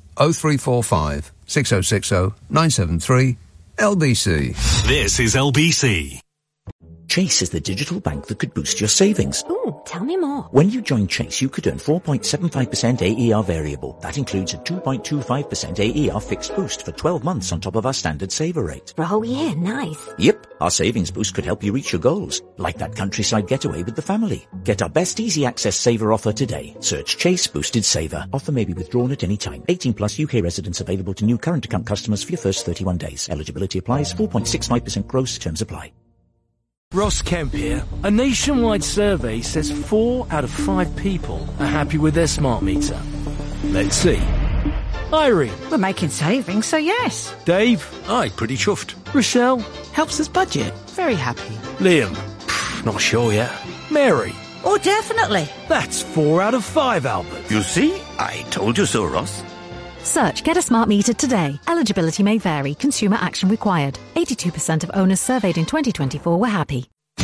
0345 6060 973 LBC. This is LBC. Chase is the digital bank that could boost your savings. Ooh, tell me more. When you join Chase, you could earn 4.75% AER variable. That includes a 2.25% AER fixed boost for 12 months on top of our standard saver rate. For a whole year, nice. Yep, our savings boost could help you reach your goals, like that countryside getaway with the family. Get our best easy access saver offer today. Search Chase Boosted Saver. Offer may be withdrawn at any time. 18 plus UK residents available to new current account customers for your first 31 days. Eligibility applies. 4.65% gross. Terms apply. Ross Kemp here. A nationwide survey says 4 out of 5 people are happy with their smart meter. Let's see. Irene. We're making savings, so yes. Dave. Aye, pretty chuffed. Rochelle. Helps us budget. Very happy. Liam. Not sure yet. Mary. Oh, definitely. That's 4 out of 5, Albert. You see? I told you so, Ross. Search Get a Smart Meter today. Eligibility may vary. Consumer action required. 82% of owners surveyed in 2024 were happy.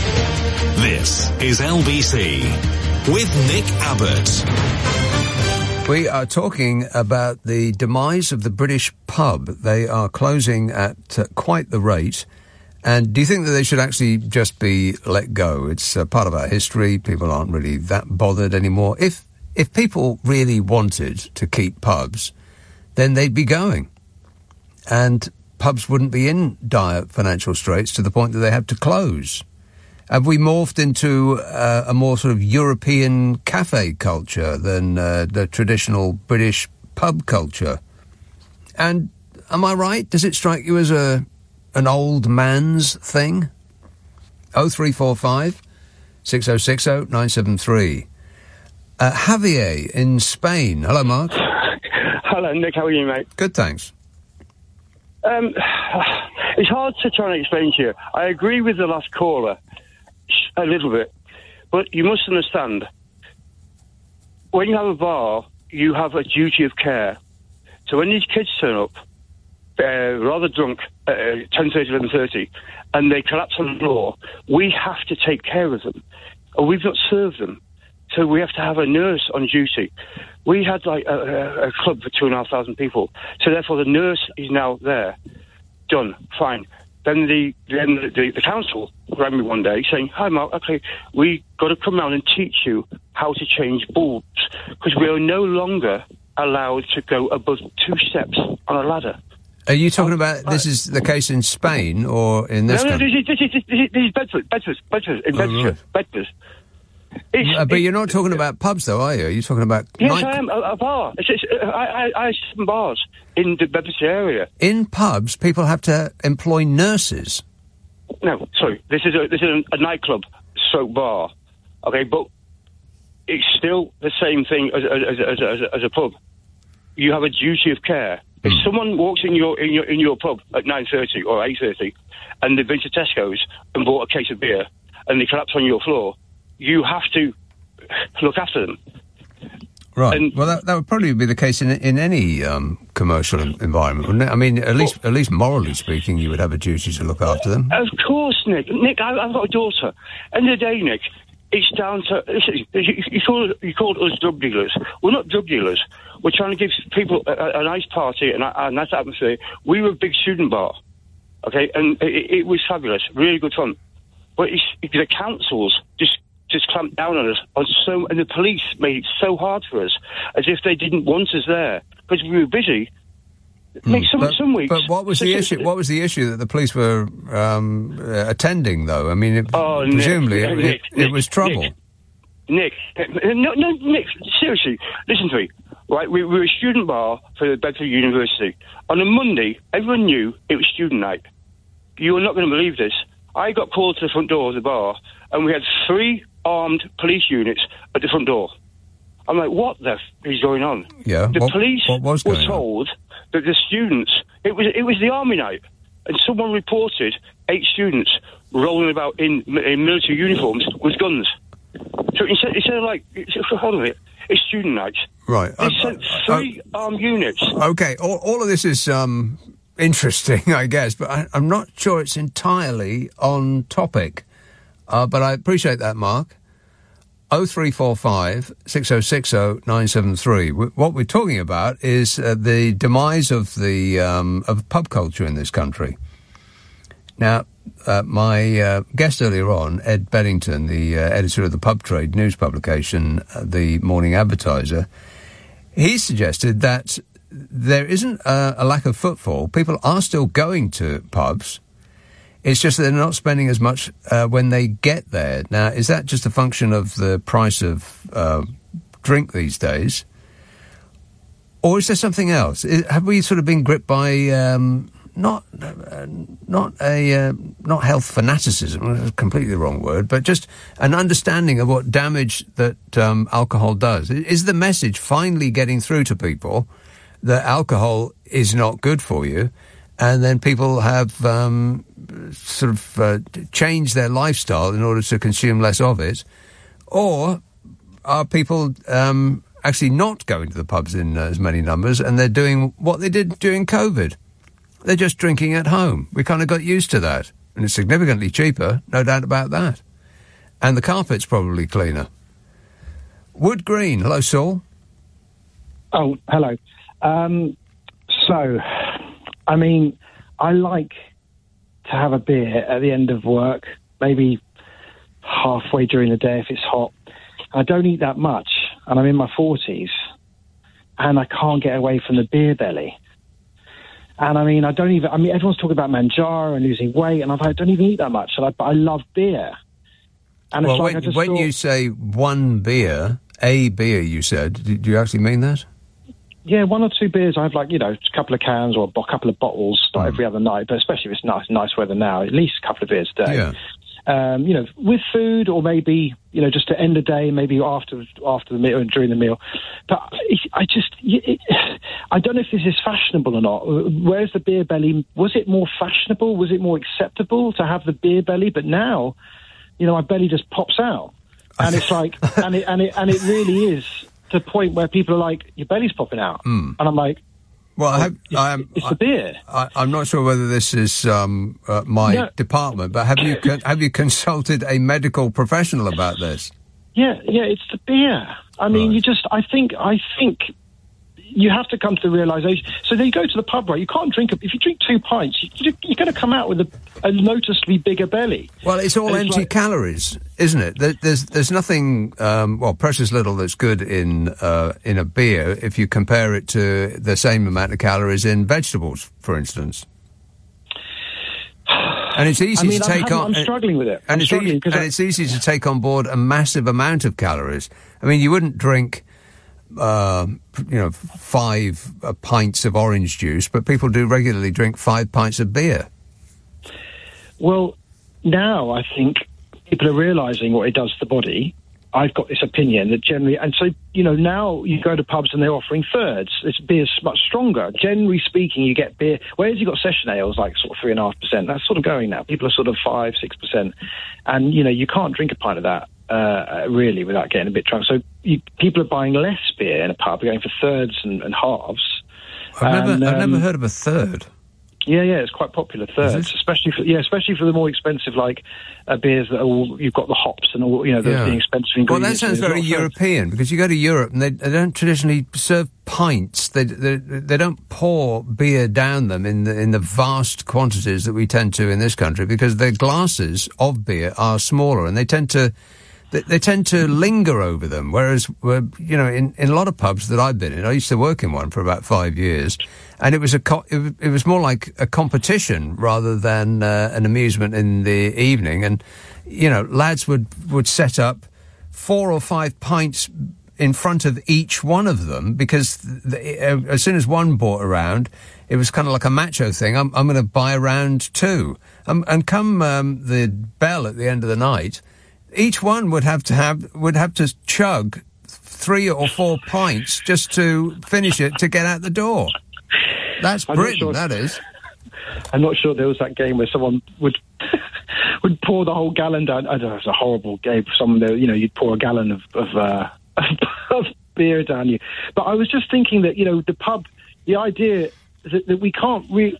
This is LBC with Nick Abbott. We are talking about the demise of the British pub. They are closing at quite the rate. And do you think that they should actually just be let go? It's part of our history. People aren't really that bothered anymore. If people really wanted to keep pubs, then they'd be going. And pubs wouldn't be in dire financial straits to the point that they have to close. Have we morphed into a more sort of European cafe culture than the traditional British pub culture? And am I right? Does it strike you as an old man's thing? 0345 6060 973. Javier in Spain. Hello, Mark. Hello, Nick. How are you, mate? Good, thanks. It's hard to try and explain to you. I agree with the last caller a little bit, but you must understand, when you have a bar, you have a duty of care. So when these kids turn up, rather drunk, 10:30, 11:30, and they collapse on the floor, we have to take care of them. Or we've not served them. So we have to have a nurse on duty. We had like a club for 2,500 people. So therefore the nurse is now there. Done. Fine. Then the council rang me one day saying, "Hi, Mark, okay, we got to come round and teach you how to change bulbs because we are no longer allowed to go above 2 steps on a ladder." Are you talking about, this is the case in Spain or in this country? No, this is Bedford, in Bedford. Bedford. But you're not talking about pubs, though, are you? Are you talking about... Yes, I am. A bar. I have some bars in the Bedford area. In pubs, people have to employ nurses. No, sorry. This is a nightclub stroke bar. Okay, but it's still the same thing as a pub. You have a duty of care. If someone walks in your pub at 9:30 or 8:30, and they've been to Tesco's and bought a case of beer, and they collapse on your floor, you have to look after them. Right. Well, that would probably be the case in any commercial environment, wouldn't it? I mean, at least morally speaking, you would have a duty to look after them. Of course, Nick. Nick, I've got a daughter. End of the day, Nick, it's down to... You called us drug dealers. We're not drug dealers. We're trying to give people a nice party and a nice atmosphere. We were a big student bar, okay? And it was fabulous, really good fun. But the councils just clamped down on us, and the police made it so hard for us, as if they didn't want us there, because we were busy. Some weeks... But what was the issue? What was the issue that the police were attending, though? I mean, presumably it was trouble. Nick, seriously, listen to me. Right, we were a student bar for the Bedford University. On a Monday, everyone knew it was student night. You are not going to believe this. I got called to the front door of the bar, and we had 3 armed police units at the front door. I'm like, what the is going on? Yeah. The police were told that the students, it was the army night, and someone reported 8 students rolling about in military uniforms with guns. So instead of hold on a minute, it's student night. Right. They sent 3 armed units. Okay, all of this is interesting, I guess, but I'm not sure it's entirely on topic. But I appreciate that, Mark. 0345 6060 973. What we're talking about is the demise of the of pub culture in this country. Now, my guest earlier on, Ed Beddington, the editor of the pub trade news publication, The Morning Advertiser, he suggested that there isn't a lack of footfall. People are still going to pubs. It's just that they're not spending as much when they get there. Now, is that just a function of the price of drink these days? Or is there something else? Have we sort of been gripped by not health fanaticism, that's completely the wrong word, but just an understanding of what damage that alcohol does? Is the message finally getting through to people that alcohol is not good for you, and then people have changed their lifestyle in order to consume less of it? Or are people actually not going to the pubs in as many numbers, and they're doing what they did during COVID? They're just drinking at home. We kind of got used to that. And it's significantly cheaper, no doubt about that. And the carpet's probably cleaner. Wood Green, hello, Saul. Oh, hello. I mean, I like to have a beer at the end of work, maybe halfway during the day if it's hot. I don't eat that much, and I'm in my 40s, and I can't get away from the beer belly. And I mean, everyone's talking about Manjaro and losing weight, and I don't even eat that much, but I love beer. And well, when you say one beer, a beer, you said, do you actually mean that? Yeah, 1 or 2 beers. I have a couple of cans or a couple of bottles every other night, but especially if it's nice weather now, at least a couple of beers a day. Yeah. With food, or maybe, just to end the day, maybe after the meal and during the meal. But I don't know if this is fashionable or not. Where's the beer belly? Was it more fashionable? Was it more acceptable to have the beer belly? But now, my belly just pops out, and it's like, and it really is to the point where people are like, your belly's popping out, and I'm like, well, it's the beer. I'm not sure whether this is my department, but have you consulted a medical professional about this? Yeah, it's the beer. I mean, I think you have to come to the realisation. So then you go to the pub, right? You can't drink if you drink 2 pints, you're going to come out with a noticeably bigger belly. Well, it's all empty calories, isn't it? There's nothing, precious little that's good in a beer if you compare it to the same amount of calories in vegetables, for instance. And it's easy to take on. I'm struggling with it. And it's easy to take on board a massive amount of calories. I mean, you wouldn't drink 5 pints of orange juice, but people do regularly drink 5 pints of beer. Well, now I think people are realising what it does to the body. I've got this opinion that generally, and so, now you go to pubs and they're offering thirds. This beer's much stronger. Generally speaking, you get beer, whereas you've got session ales like sort of 3.5%, that's sort of going now. People are sort of 5-6%. And, you can't drink a pint of that, really, without getting a bit drunk. So people are buying less beer in a pub, going for thirds and halves. I've never heard of a third. Yeah, it's quite popular, thirds, especially for the more expensive, beers that are all, you've got the hops and all, the expensive ingredients. Well, that sounds very European, because you go to Europe and they don't traditionally serve pints. They don't pour beer down them in the vast quantities that we tend to in this country, because their glasses of beer are smaller and they tend to linger over them, whereas, in a lot of pubs that I've been in, I used to work in one for about 5 years, and it was it was more like a competition rather than an amusement in the evening. And, lads would set up 4 or 5 pints in front of each one of them, because as soon as one brought around, it was kind of like a macho thing. I'm going to buy a round too. And come the bell at the end of the night, each one would have to chug 3 or 4 pints just to finish it to get out the door. That's Britain, that is. I'm not sure there was that game where someone would pour the whole gallon down. I don't know, it was a horrible game for someone there. You'd pour a gallon of beer down you. But I was just thinking that, the pub, the idea that we can't really,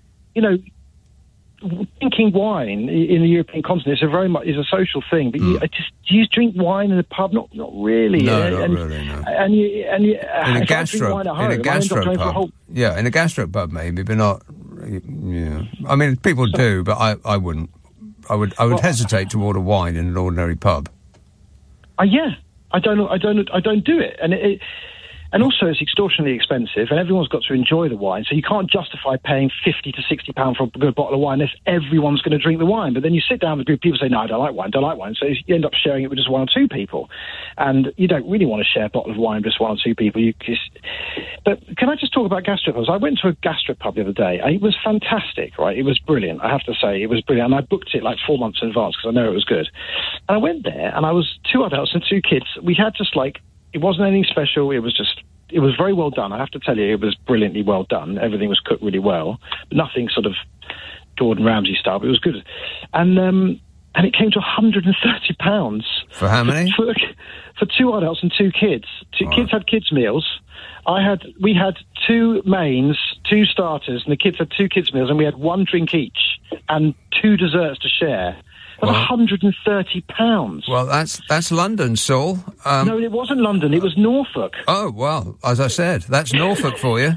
drinking wine in the European continent is a social thing, but do you drink wine in a pub? Not really. No, not really. No. And in a gastro pub. Yeah, in a gastro pub maybe, but not. Yeah, I mean, people do, but I wouldn't. I would hesitate to order wine in an ordinary pub. Yeah, I don't do it, and also it's extortionately expensive, and everyone's got to enjoy the wine, so you can't justify paying £50 to £60 for a good bottle of wine unless everyone's going to drink the wine. But then you sit down with a group of people who say, no, I don't like wine, so you end up sharing it with just 1 or 2 people. And you don't really want to share a bottle of wine with just 1 or 2 people. But can I just talk about gastropubs? I went to a gastropub the other day, and it was fantastic, right? It was brilliant, I have to say. It was brilliant, and I booked it 4 months in advance because I know it was good. And I went there, and I was 2 adults and 2 kids. We had just it wasn't anything special. It was very well done. I have to tell you, it was brilliantly well done. Everything was cooked really well, but nothing sort of Gordon Ramsay style, but it was good. And it came to £130. For how many? For 2 adults and 2 kids. Kids had kids' meals. We had 2 mains, 2 starters, and the kids had 2 kids' meals, and we had 1 drink each and 2 desserts to share. £130. Well, that's London, Saul. No, it wasn't London. It was Norfolk. Oh, well, as I said, that's Norfolk for you.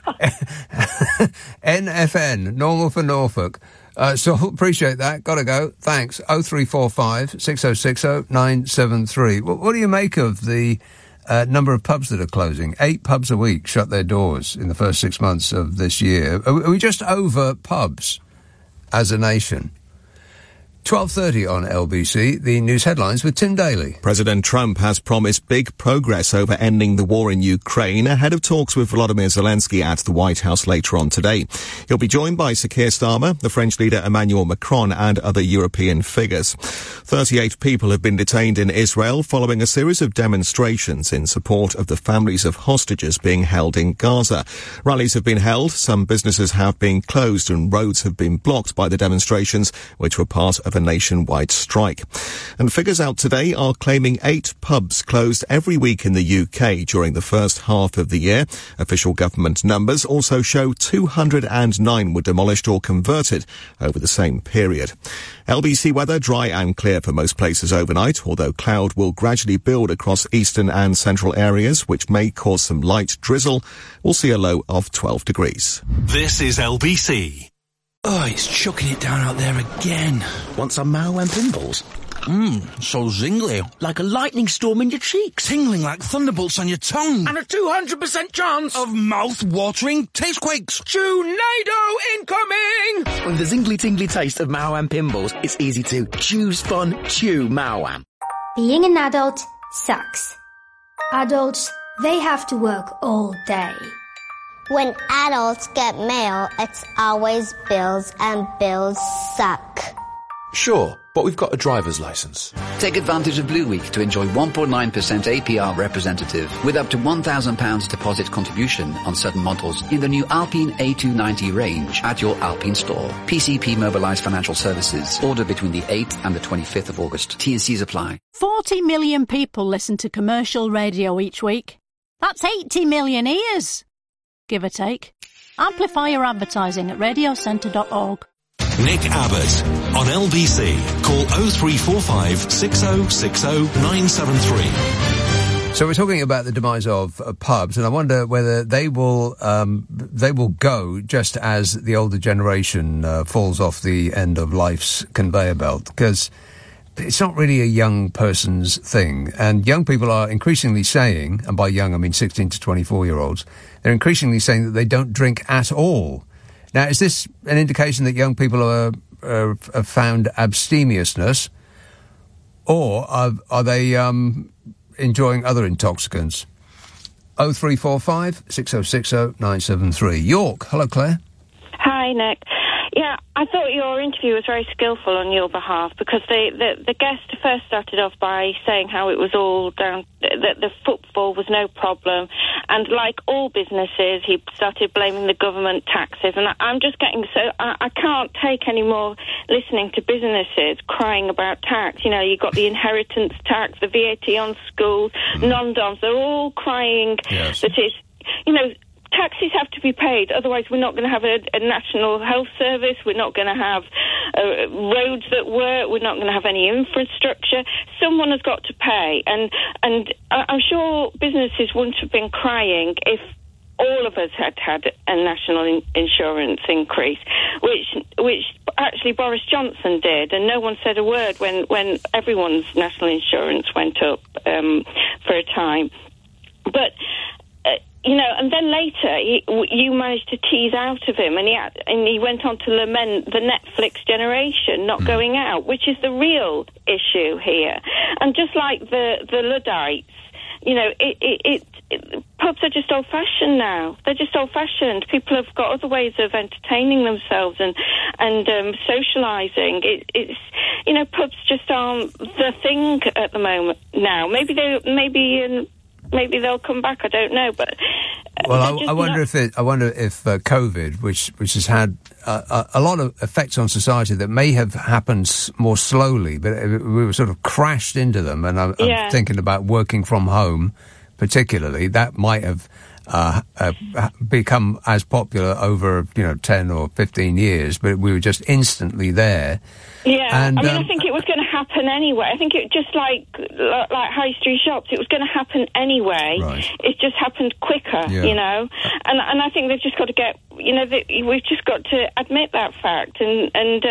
NFN, normal for Norfolk. So appreciate that. Got to go. Thanks. 0345 6060 973. What do you make of the number of pubs that are closing? 8 pubs a week shut their doors in the first 6 months of this year. Are we just over pubs as a nation? 12:30 on LBC, the news headlines with Tim Daly. President Trump has promised big progress over ending the war in Ukraine ahead of talks with Volodymyr Zelensky at the White House later on today. He'll be joined by Sir Keir Starmer, the French leader Emmanuel Macron and other European figures. 38 people have been detained in Israel following a series of demonstrations in support of the families of hostages being held in Gaza. Rallies have been held, some businesses have been closed and roads have been blocked by the demonstrations, which were part of a nationwide strike. And figures out today are claiming 8 pubs closed every week in the UK during the first half of the year. Official government numbers also show 209 were demolished or converted over the same period. LBC weather, dry and clear for most places overnight, although cloud will gradually build across eastern and central areas, which may cause some light drizzle. We'll see a low of 12 degrees. This is LBC. Oh, it's chucking it down out there again. Want some Mao and Pimples? So zingly. Like a lightning storm in your cheeks. Tingling like thunderbolts on your tongue. And a 200% chance of mouth-watering tastequakes. Chew-nado incoming! With the zingly-tingly taste of Mao and Pimples, it's easy to choose fun, chew Mao. Being an adult sucks. Adults, they have to work all day. When adults get mail, it's always bills, and bills suck. Sure, but we've got a driver's licence. Take advantage of Blue Week to enjoy 1.9% APR representative with up to £1,000 deposit contribution on certain models in the new Alpine A290 range at your Alpine store. PCP Mobilised Financial Services. Order between the 8th and the 25th of August. T&Cs apply. 40 million people listen to commercial radio each week. That's 80 million ears, give or take. Amplify your advertising at radiocentre.org. Nick Abbott on LBC. Call 0345 6060 973. So we're talking about the demise of pubs, and I wonder whether they will go just as the older generation falls off the end of life's conveyor belt, because it's not really a young person's thing. And young people are increasingly saying, and by young I mean 16 to 24-year-olds, they're increasingly saying that they don't drink at all. Now, is this an indication that young people have found abstemiousness, or are they enjoying other intoxicants? 0345 6060 973. York. Hello, Claire. Hi, Nick. Yeah, I thought your interview was very skillful on your behalf, because the guest first started off by saying how it was all down, that the footfall was no problem, and like all businesses, he started blaming the government taxes, and I'm just getting I can't take any more listening to businesses crying about tax. You know, you've got the inheritance tax, the VAT on schools, non-doms, they're all crying that it's, you know, taxes have to be paid, otherwise we're not going to have a national health service, we're not going to have roads that work, we're not going to have any infrastructure. Someone has got to pay, and I'm sure businesses wouldn't have been crying if all of us had a national insurance increase, which actually Boris Johnson did, and no one said a word when everyone's national insurance went up for a time. But you know, and then later you managed to tease out of him, and he went on to lament the Netflix generation not going out, which is the real issue here. And just like the Luddites, you know, pubs are just old-fashioned now. They're just old-fashioned. People have got other ways of entertaining themselves and socialising. It's, you know, pubs just aren't the thing at the moment now. Maybe they'll come back. I don't know, but well, I wonder if COVID, which has had a lot of effects on society that may have happened more slowly, but we were sort of crashed into them. And I'm thinking about working from home, particularly. That might have become as popular over 10 or 15 years, but we were just instantly there. Yeah, and, I mean, I think it was going to happen anyway. I think it just like high street shops, it was going to happen anyway. Right. It just happened quicker, you know. And I think they've just got to get, we've just got to admit that fact, and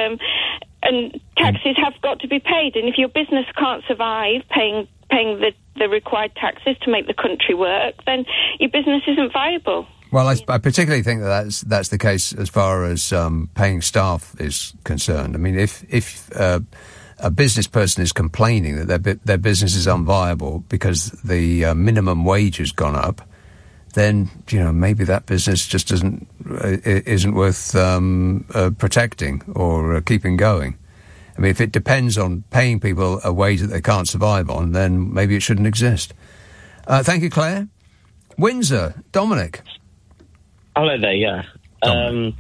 taxes have got to be paid. And if your business can't survive paying the required taxes to make the country work, then your business isn't viable. Well, I particularly think that's the case as far as paying staff is concerned. I mean, if a business person is complaining that their business is unviable because the minimum wage has gone up, then maybe that business just isn't worth protecting or keeping going. I mean, if it depends on paying people a wage that they can't survive on, then maybe it shouldn't exist. Thank you, Claire. Windsor, Dominic. Hello there, yeah. So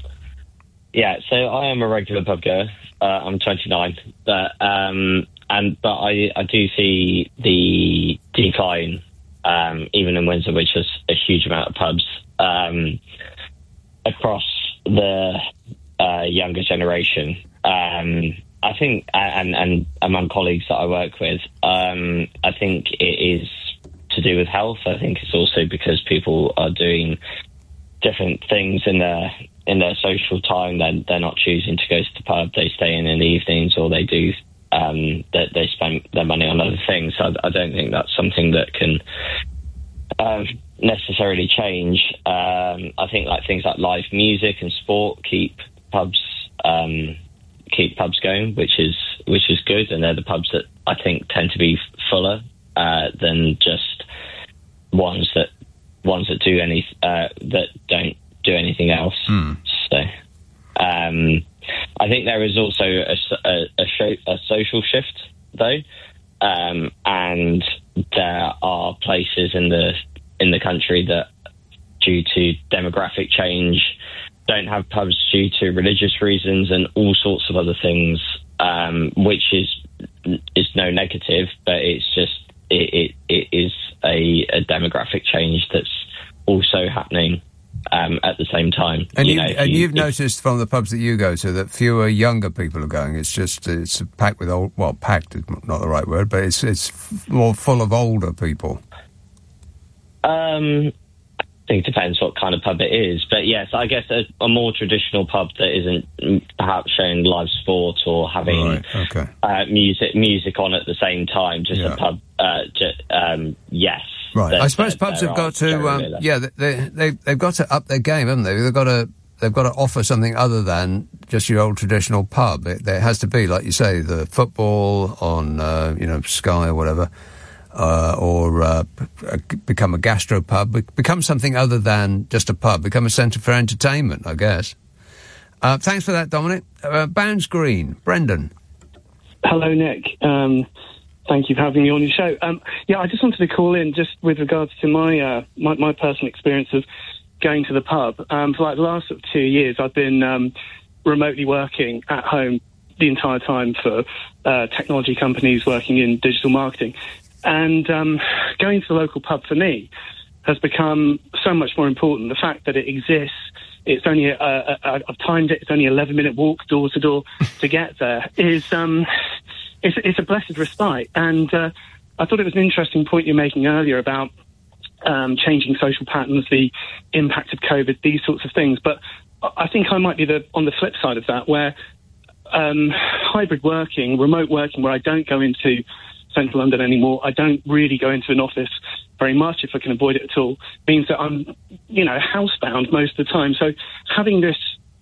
I am a regular pub goer. I'm 29, but I do see the decline, even in Windsor, which is a huge amount of pubs, across the younger generation. I think, and among colleagues that I work with, I think it is to do with health. I think it's also because people are doing different things in their social time. They're not choosing to go to the pub. They stay in the evenings, or they do. They spend their money on other things. So I don't think that's something that can necessarily change. I think things like live music and sport keep pubs going, which is good, and they're the pubs that I think tend to be fuller than just ones that that don't do anything else. So I I think there is also a social shift, though, and there are places in the country that, due to demographic change, don't have pubs due to religious reasons and all sorts of other things, which is no negative, but it's just it is a demographic change that's also happening at the same time. And you've noticed from the pubs that you go to that fewer younger people are going. It's packed with packed is not the right word, but it's more full of older people. I think it depends what kind of pub it is, but yes, I guess a more traditional pub that isn't perhaps showing live sport or having music on at the same time, just a pub. Yes. Right. I suppose pubs have got to, they've got to up their game, haven't they? They've got to offer something other than just your old traditional pub. There has to be, like you say, the football on, Sky or whatever, or become a gastropub, become something other than just a pub, become a centre for entertainment, I guess. Thanks for that, Dominic. Bounds Green, Brendan. Hello, Nick. Thank you for having me on your show. I just wanted to call in just with regards to my personal experience of going to the pub. For like the last 2 years, I've been remotely working at home the entire time for technology companies working in digital marketing. And going to the local pub for me has become so much more important. The fact that it exists, it's only I've timed it. It's only 11-minute walk door to door to get there. It's a blessed respite. And I thought it was an interesting point you're making earlier about changing social patterns, the impact of COVID, these sorts of things. But I think I might be on the flip side of that, where hybrid working, remote working, where I don't go into central London anymore, I don't really go into an office very much if I can avoid it at all, means that I'm, housebound most of the time. So having this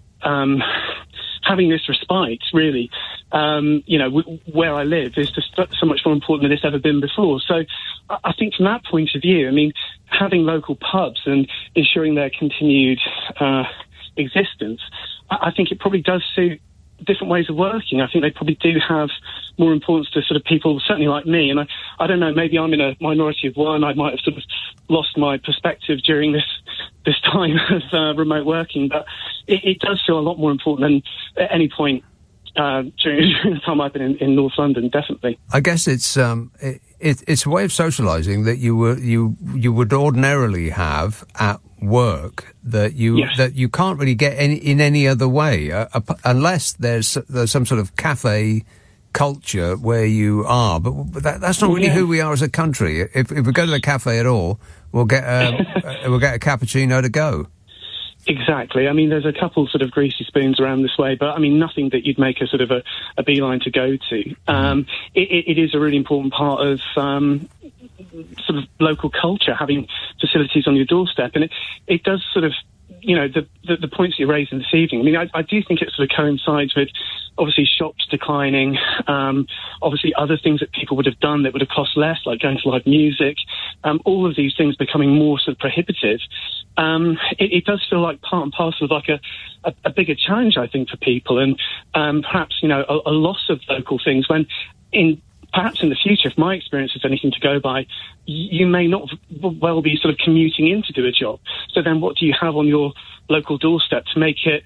respite, really, where I live is just so much more important than it's ever been before. So I think from that point of view, I mean, having local pubs and ensuring their continued existence, I think it probably does suit different ways of working. I think they probably do have more importance to sort of people, certainly like me. And I don't know, maybe I'm in a minority of one. I might have sort of lost my perspective during this time of remote working, but it does feel a lot more important than at any point during the time I've been in North London, definitely. I guess it's a way of socialising that you would ordinarily have at work that you can't really get in any other way unless there's some sort of cafe culture where you are. But that's not really who we are as a country. If we go to the cafe at all, we'll get a cappuccino to go. Exactly. I mean, there's a couple sort of greasy spoons around this way, but I mean, nothing that you'd make a sort of a beeline to go to. It is a really important part of sort of local culture, having facilities on your doorstep, and it does sort of, the points you're raising this evening. I mean, I do think it sort of coincides with obviously shops declining, obviously other things that people would have done that would have cost less, like going to live music, all of these things becoming more sort of prohibitive. It does feel like part and parcel of like a bigger challenge, I think, for people, and perhaps, a loss of local things when perhaps in the future, if my experience is anything to go by, you may not well be sort of commuting in to do a job. So then what do you have on your local doorstep to make it,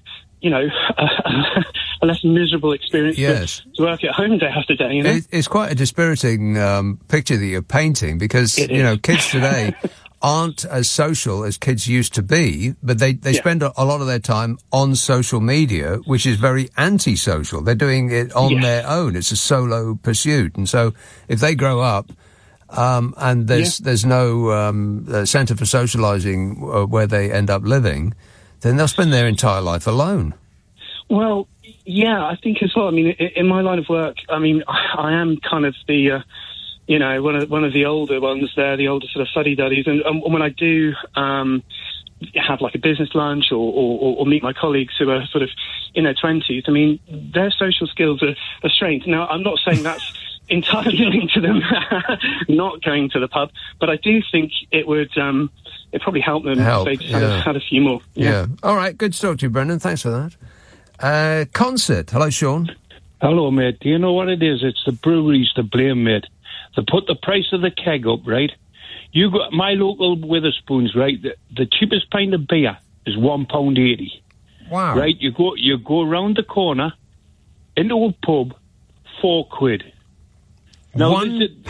a less miserable experience to work at home day after day? It's quite a dispiriting picture that you're painting because, kids today aren't as social as kids used to be, but they spend a lot of their time on social media, which is very anti-social. They're doing it on their own. It's a solo pursuit. And so if they grow up, and there's no centre for socialising where they end up living, then they'll spend their entire life alone. Well, yeah, I think as well. I mean, in my line of work, I mean, I am kind of the one of the older ones there, the older sort of fuddy-duddies. And when I do have like a business lunch or meet my colleagues who are sort of in their 20s, I mean, their social skills are strained. Now, I'm not saying that's entirely linked to them not going to the pub, but I do think it would it probably help them if they just had a few more. Yeah. All right, good to talk to you, Brendan. Thanks for that. Concert. Hello, Sean. Hello, mate. Do you know what it is? It's the breweries to blame, mate. They put the price of the keg up, right? You got my local Witherspoons, right? The cheapest pint of beer is £1.80. Wow. Right? You go round the corner into a pub, £4. Now, £1.80.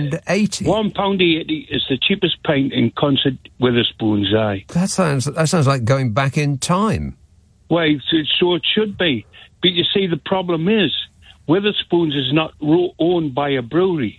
£1.80 is the cheapest pint in Concert Witherspoons. Aye. That sounds like going back in time. Well, so it should be. But you see, the problem is Witherspoons is not owned by a brewery,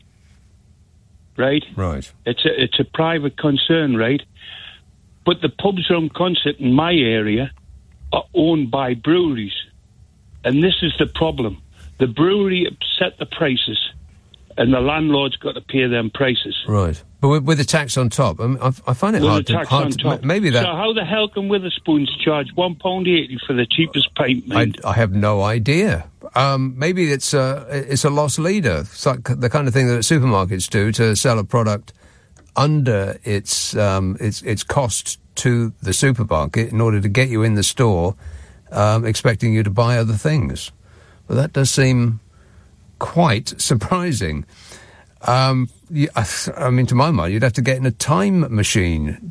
right? Right. It's a private concern, right? But the pubs around Concert in my area are owned by breweries, and this is the problem. The brewery set the prices, and the landlord's got to pay them prices. Right. But with the tax on top, I find it hard to... Maybe that... So how the hell can Witherspoons charge £1.80 for the cheapest pint, mate? I have no idea. Maybe it's a loss leader. It's like the kind of thing that supermarkets do to sell a product under its cost to the supermarket in order to get you in the store, expecting you to buy other things. But that does seem quite surprising. I mean, to my mind, you'd have to get in a time machine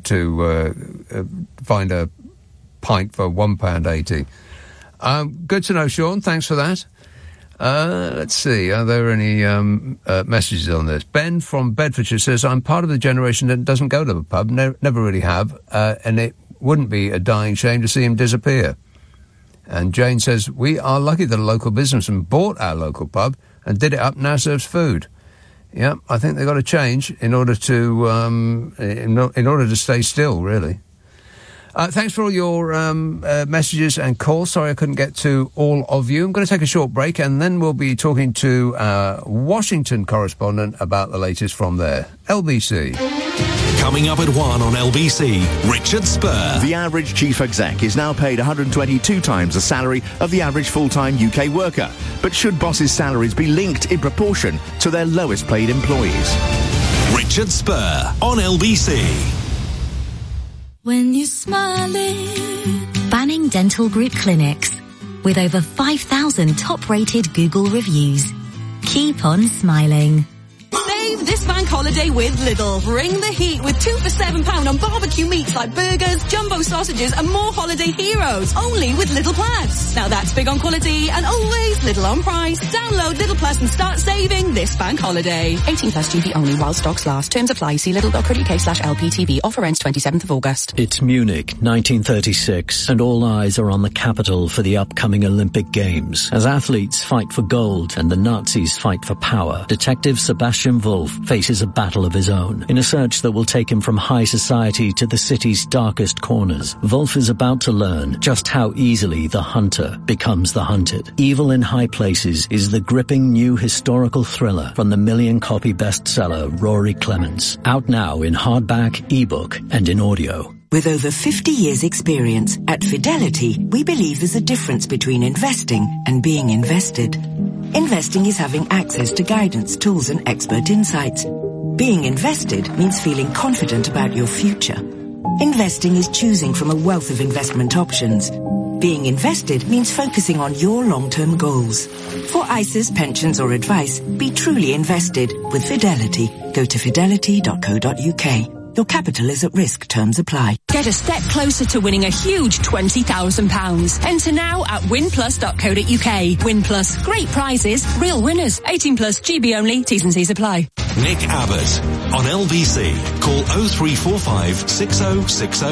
to find a pint for £1.80. Good to know, Sean. Thanks for that. Let's see. Are there any messages on this? Ben from Bedfordshire says, I'm part of the generation that doesn't go to the pub, never really have, and it wouldn't be a dying shame to see him disappear. And Jane says, we are lucky that a local businessman bought our local pub and did it up, now serves food. Yeah, I think they've got to change in order to in order to stay still, really. Thanks for all your messages and calls. Sorry I couldn't get to all of you. I'm going to take a short break, and then we'll be talking to our Washington correspondent about the latest from there. LBC. Coming up at 1 on LBC, Richard Spur. The average chief exec is now paid 122 times the salary of the average full-time UK worker. But should bosses' salaries be linked in proportion to their lowest paid employees? Richard Spur on LBC. When you're smiling. Banning Dental Group Clinics. With over 5,000 top-rated Google reviews. Keep on smiling. Save this bank holiday with Lidl. Bring the heat with 2 for £7 on barbecue meats like burgers, jumbo sausages and more holiday heroes. Only with Lidl Plus. Now that's big on quality and always Lidl on price. Download Lidl Plus and start saving this bank holiday. 18 plus GB only while stocks last. Terms apply. See lidl.co.uk/LPTV. Offer ends 27th of August. It's Munich, 1936, and all eyes are on the capital for the upcoming Olympic Games. As athletes fight for gold and the Nazis fight for power, Detective Sebastian Wolf faces a battle of his own. In a search that will take him from high society to the city's darkest corners, Wolf is about to learn just how easily the hunter becomes the hunted. Evil in High Places is the gripping new historical thriller from the million-copy bestseller Rory Clements. Out now in hardback, ebook, and in audio. With over 50 years' experience, at Fidelity, we believe there's a difference between investing and being invested. Investing is having access to guidance, tools, and expert insights. Being invested means feeling confident about your future. Investing is choosing from a wealth of investment options. Being invested means focusing on your long-term goals. For ISAs, pensions, or advice, be truly invested with Fidelity. Go to fidelity.co.uk. Your capital is at risk. Terms apply. Get a step closer to winning a huge £20,000. Enter now at winplus.co.uk. Win Plus. Great prizes. Real winners. 18 plus. GB only. T's and C's apply. Nick Abbott on LBC. Call 0345 6060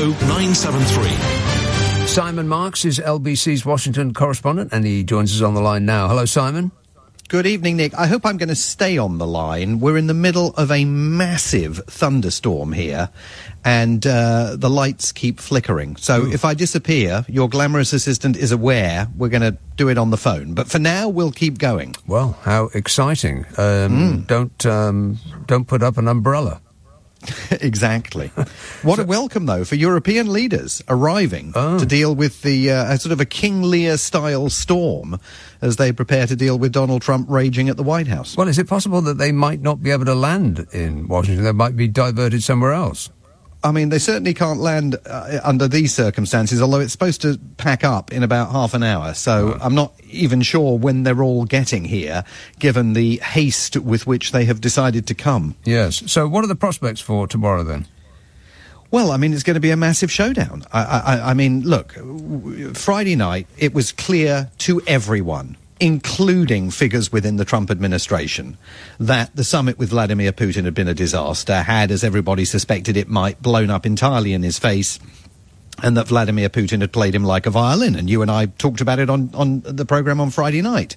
973. Simon Marks is LBC's Washington correspondent, and he joins us on the line now. Hello, Simon. Good evening, Nick. I hope I'm going to stay on the line. We're in the middle of a massive thunderstorm here, and the lights keep flickering. So if I disappear, your glamorous assistant is aware. We're going to do it on the phone. But for now, we'll keep going. Well, how exciting. Don't put up an umbrella. Exactly. What a welcome, though, for European leaders arriving to deal with the sort of a King Lear-style storm as they prepare to deal with Donald Trump raging at the White House. Well, is it possible that they might not be able to land in Washington? They might be diverted somewhere else? I mean, they certainly can't land under these circumstances, although it's supposed to pack up in about half an hour. So I'm not even sure when they're all getting here, given the haste with which they have decided to come. Yes. So what are the prospects for tomorrow, then? Well, I mean, it's going to be a massive showdown. I mean, look, Friday night, it was clear to everyone, including figures within the Trump administration, that the summit with Vladimir Putin had been a disaster, had, as everybody suspected it might, blown up entirely in his face, and that Vladimir Putin had played him like a violin. And you and I talked about it on the programme on Friday night.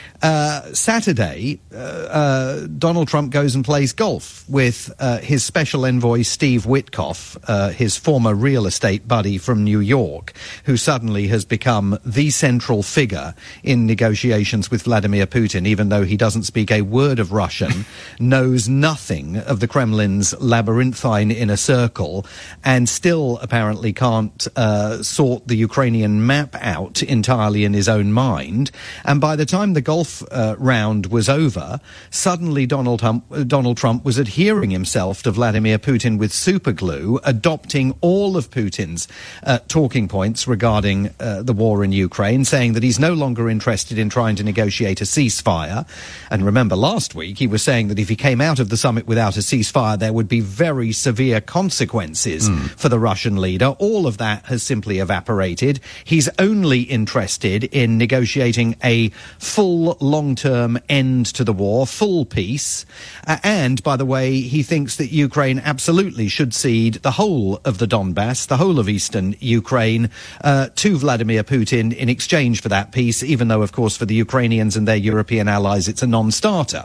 Saturday, Donald Trump goes and plays golf with his special envoy Steve Witkoff, his former real estate buddy from New York, who suddenly has become the central figure in negotiations with Vladimir Putin, even though he doesn't speak a word of Russian, knows nothing of the Kremlin's labyrinthine inner circle, and still apparently can't sort the Ukrainian map out entirely in his own mind. And by the time the golf round was over, suddenly Donald Trump was adhering himself to Vladimir Putin with superglue, adopting all of Putin's talking points regarding the war in Ukraine, saying that he's no longer interested in trying to negotiate a ceasefire. And remember, last week he was saying that if he came out of the summit without a ceasefire, there would be very severe consequences for the Russian leader. All of that has simply evaporated. He's only interested in negotiating a full long-term end to the war, full peace. And, by the way, he thinks that Ukraine absolutely should cede the whole of the Donbass, the whole of eastern Ukraine, to Vladimir Putin in exchange for that peace, even though, of course, for the Ukrainians and their European allies, it's a non-starter.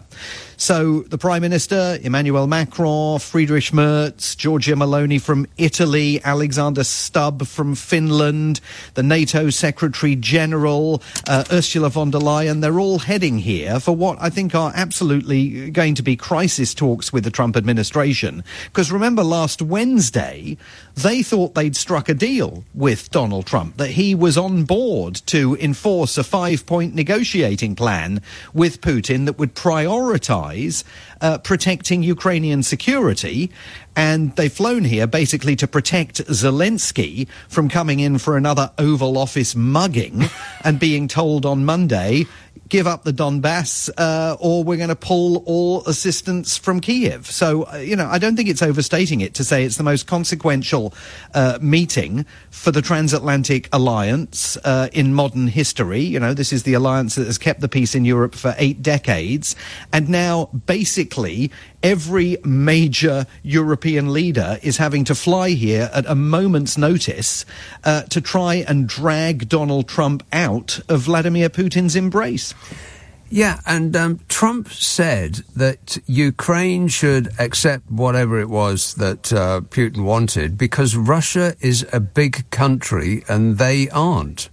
So the Prime Minister, Emmanuel Macron, Friedrich Merz, Giorgia Meloni from Italy, Alexander Stubb from Finland, the NATO Secretary General, Ursula von der Leyen, they're all heading here for what I think are absolutely going to be crisis talks with the Trump administration. Because remember, last Wednesday, they thought they'd struck a deal with Donald Trump, that he was on board to enforce a 5-point negotiating plan with Putin that would prioritise protecting Ukrainian security, and they've flown here basically to protect Zelensky from coming in for another Oval Office mugging and being told on Monday, give up the Donbass or we're going to pull all assistance from Kiev. So, I don't think it's overstating it to say it's the most consequential meeting for the transatlantic alliance in modern history. This is the alliance that has kept the peace in Europe for 8 decades. And now, basically, every major European leader is having to fly here at a moment's notice to try and drag Donald Trump out of Vladimir Putin's embrace. Yeah, and Trump said that Ukraine should accept whatever it was that Putin wanted because Russia is a big country and they aren't.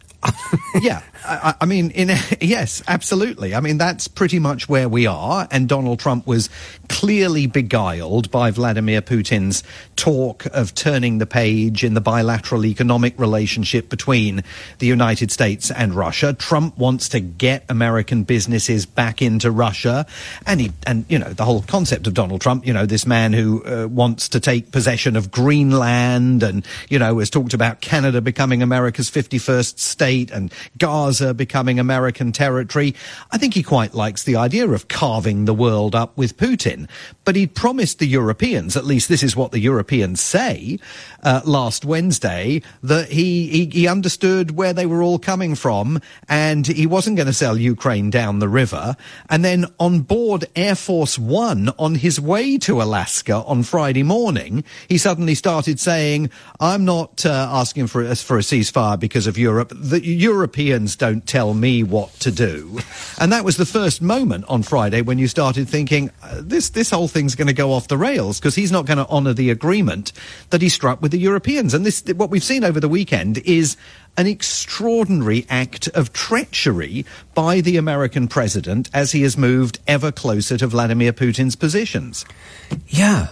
Yeah, I mean, yes, absolutely. I mean, that's pretty much where we are. And Donald Trump was clearly beguiled by Vladimir Putin's talk of turning the page in the bilateral economic relationship between the United States and Russia. Trump wants to get American businesses back into Russia. And the whole concept of Donald Trump, this man who wants to take possession of Greenland and, has talked about Canada becoming America's 51st state and Gaza becoming American territory. I think he quite likes the idea of carving the world up with Putin. But he promised the Europeans, at least this is what the Europeans say, last Wednesday, that he understood where they were all coming from and he wasn't going to sell Ukraine down the river. And then on board Air Force One on his way to Alaska on Friday morning, he suddenly started saying, I'm not asking for a ceasefire because of Europe. The Europeans don't tell me what to do. And that was the first moment on Friday when you started thinking, this whole thing's going to go off the rails because he's not going to honour the agreement that he struck with the Europeans. And what we've seen over the weekend is an extraordinary act of treachery by the American president as he has moved ever closer to Vladimir Putin's positions. Yeah,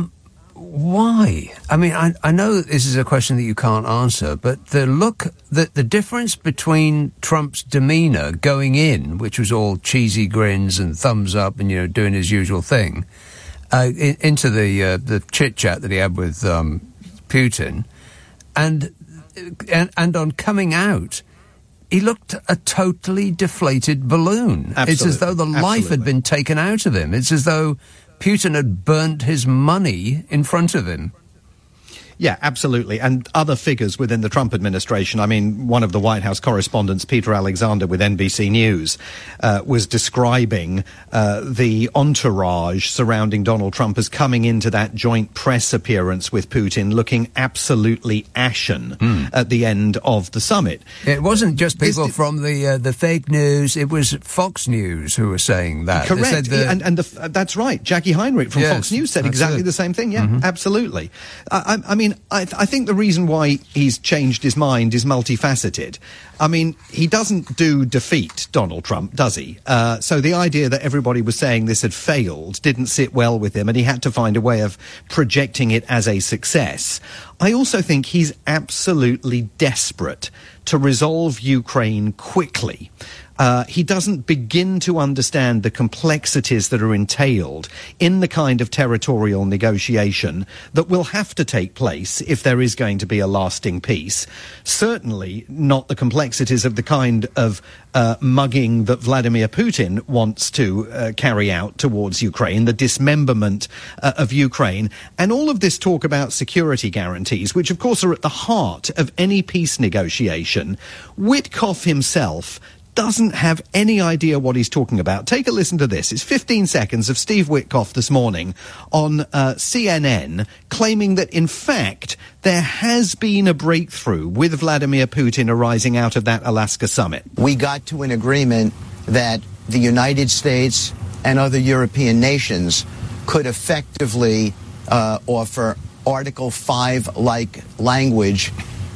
why? I mean, I know that this is a question that you can't answer, but the difference between Trump's demeanour going in, which was all cheesy grins and thumbs up and, doing his usual thing, into the chit-chat that he had with Putin, and on coming out, he looked a totally deflated balloon. Absolutely. It's as though the life had been taken out of him. It's as though Putin had burnt his money in front of him. Yeah, absolutely. And other figures within the Trump administration, I mean, one of the White House correspondents, Peter Alexander with NBC News, was describing the entourage surrounding Donald Trump as coming into that joint press appearance with Putin looking absolutely ashen at the end of the summit. It wasn't just people from the fake news, it was Fox News who were saying that. Correct. That's right. Jackie Heinrich from Fox News said exactly the same thing. Yeah, absolutely. I mean, I think the reason why he's changed his mind is multifaceted. I mean, he doesn't defeat Donald Trump, does he? So the idea that everybody was saying this had failed didn't sit well with him, and he had to find a way of projecting it as a success. I also think he's absolutely desperate to resolve Ukraine quickly. He doesn't begin to understand the complexities that are entailed in the kind of territorial negotiation that will have to take place if there is going to be a lasting peace. Certainly not the complexities of the kind of mugging that Vladimir Putin wants to carry out towards Ukraine, the dismemberment of Ukraine, and all of this talk about security guarantees, which of course are at the heart of any peace negotiation. Witkoff himself doesn't have any idea what he's talking about. Take a listen to this. It's 15 seconds of Steve Witkoff this morning on CNN claiming that, in fact, there has been a breakthrough with Vladimir Putin arising out of that Alaska summit. We got to an agreement that the United States and other European nations could effectively offer Article 5-like language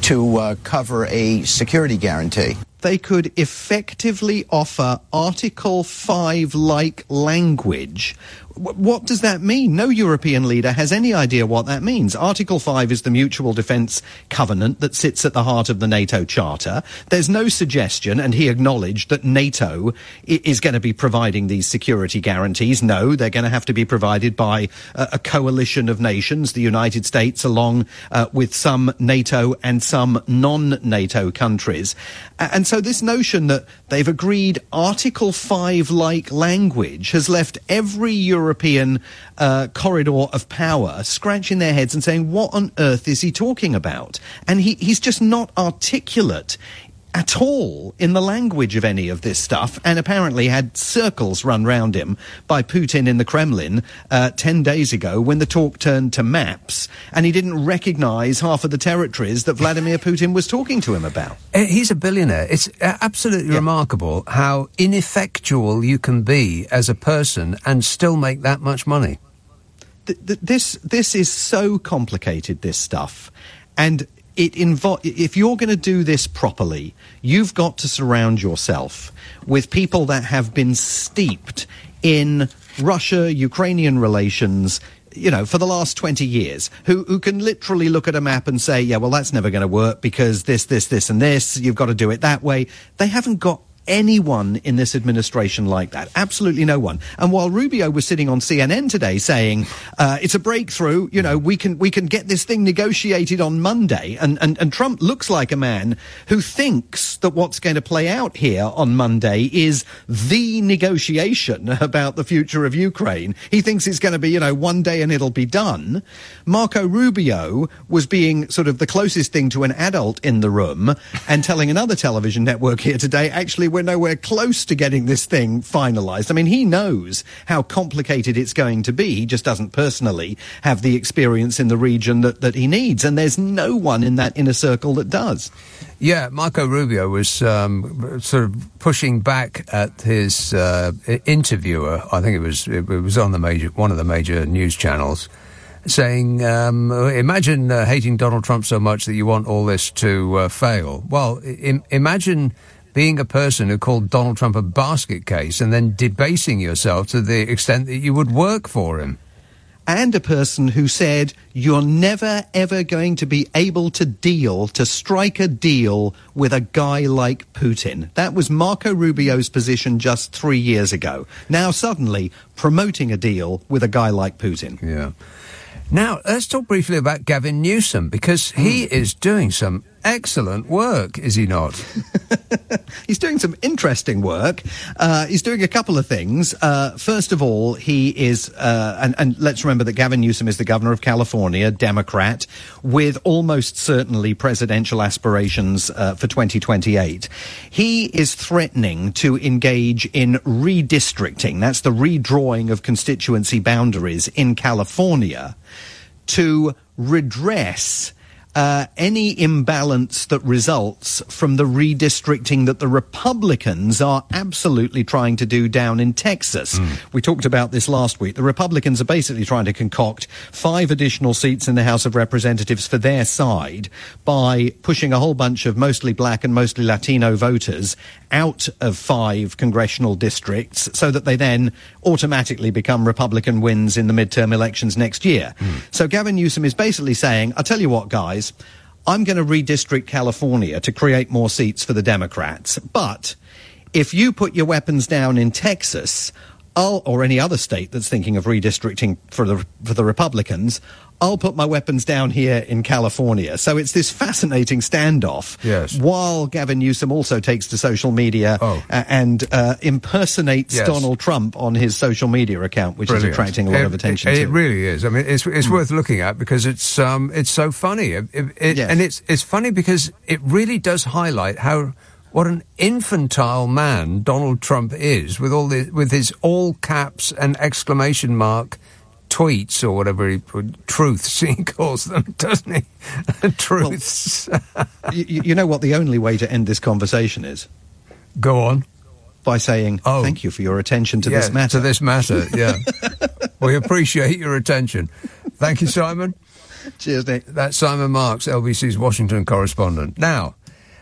to cover a security guarantee. They could effectively offer Article 5-like language. What does that mean? No European leader has any idea what that means. Article 5 is the Mutual Defence Covenant that sits at the heart of the NATO Charter. There's no suggestion, and he acknowledged, that NATO is going to be providing these security guarantees. No, they're going to have to be provided by a coalition of nations, the United States, along with some NATO and some non-NATO countries. And so this notion that they've agreed Article 5-like language has left every European corridor of power scratching their heads and saying, what on earth is he talking about? And he's just not articulate at all in the language of any of this stuff, and apparently had circles run round him by Putin in the Kremlin 10 days ago when the talk turned to maps, and he didn't recognise half of the territories that Vladimir Putin was talking to him about. He's a billionaire. It's absolutely remarkable how ineffectual you can be as a person and still make that much money. This is so complicated, this stuff, and if you're going to do this properly, you've got to surround yourself with people that have been steeped in Russia-Ukrainian relations, you know, for the last 20 years, who can literally look at a map and say, yeah, well, that's never going to work because this, and this, you've got to do it that way. They haven't got anyone in this administration like that. Absolutely no one. And while Rubio was sitting on CNN today saying, it's a breakthrough, you know, we can get this thing negotiated on Monday, and Trump looks like a man who thinks that what's going to play out here on Monday is the negotiation about the future of Ukraine. He thinks it's going to be, you know, one day and it'll be done. Marco Rubio was being sort of the closest thing to an adult in the room and telling another television network here today, actually, we're nowhere close to getting this thing finalised. I mean, he knows how complicated it's going to be. He just doesn't personally have the experience in the region that he needs. And there's no one in that inner circle that does. Yeah, Marco Rubio was sort of pushing back at his interviewer. I think it was on one of the major news channels, saying, imagine hating Donald Trump so much that you want all this to fail. Well, imagine being a person who called Donald Trump a basket case and then debasing yourself to the extent that you would work for him. and a person who said you're never, ever going to be able to strike a deal with a guy like Putin. That was Marco Rubio's position just 3 years ago. Now suddenly promoting a deal with a guy like Putin. Yeah. Now, let's talk briefly about Gavin Newsom, because he is doing some excellent work, is he not? He's doing some interesting work. He's doing a couple of things. First of all, he is, and let's remember that Gavin Newsom is the governor of California, Democrat, with almost certainly presidential aspirations for 2028. He is threatening to engage in redistricting. That's the redrawing of constituency boundaries in California to redress any imbalance that results from the redistricting that the Republicans are absolutely trying to do down in Texas. We talked about this last week. The Republicans are basically trying to concoct 5 additional seats in the House of Representatives for their side by pushing a whole bunch of mostly black and mostly Latino voters out of 5 congressional districts so that they then automatically become Republican wins in the midterm elections next year. So Gavin Newsom is basically saying, I'll tell you what, guys, I'm going to redistrict California to create more seats for the Democrats. But if you put your weapons down in Texas, or any other state that's thinking of redistricting for the Republicans, I'll put my weapons down here in California. So it's this fascinating standoff. Yes. While Gavin Newsom also takes to social media and impersonates Donald Trump on his social media account, which is attracting a lot of attention. It really is. I mean, it's worth looking at because it's so funny. And it's funny because it really does highlight what an infantile man Donald Trump is with his all caps and exclamation mark tweets, or whatever truths he calls them, doesn't he? Truths. Well, you know what the only way to end this conversation is? Go on. By saying, thank you for your attention to this matter. To this matter, yeah. We appreciate your attention. Thank you, Simon. Cheers, Nick. That's Simon Marks, LBC's Washington correspondent. Now,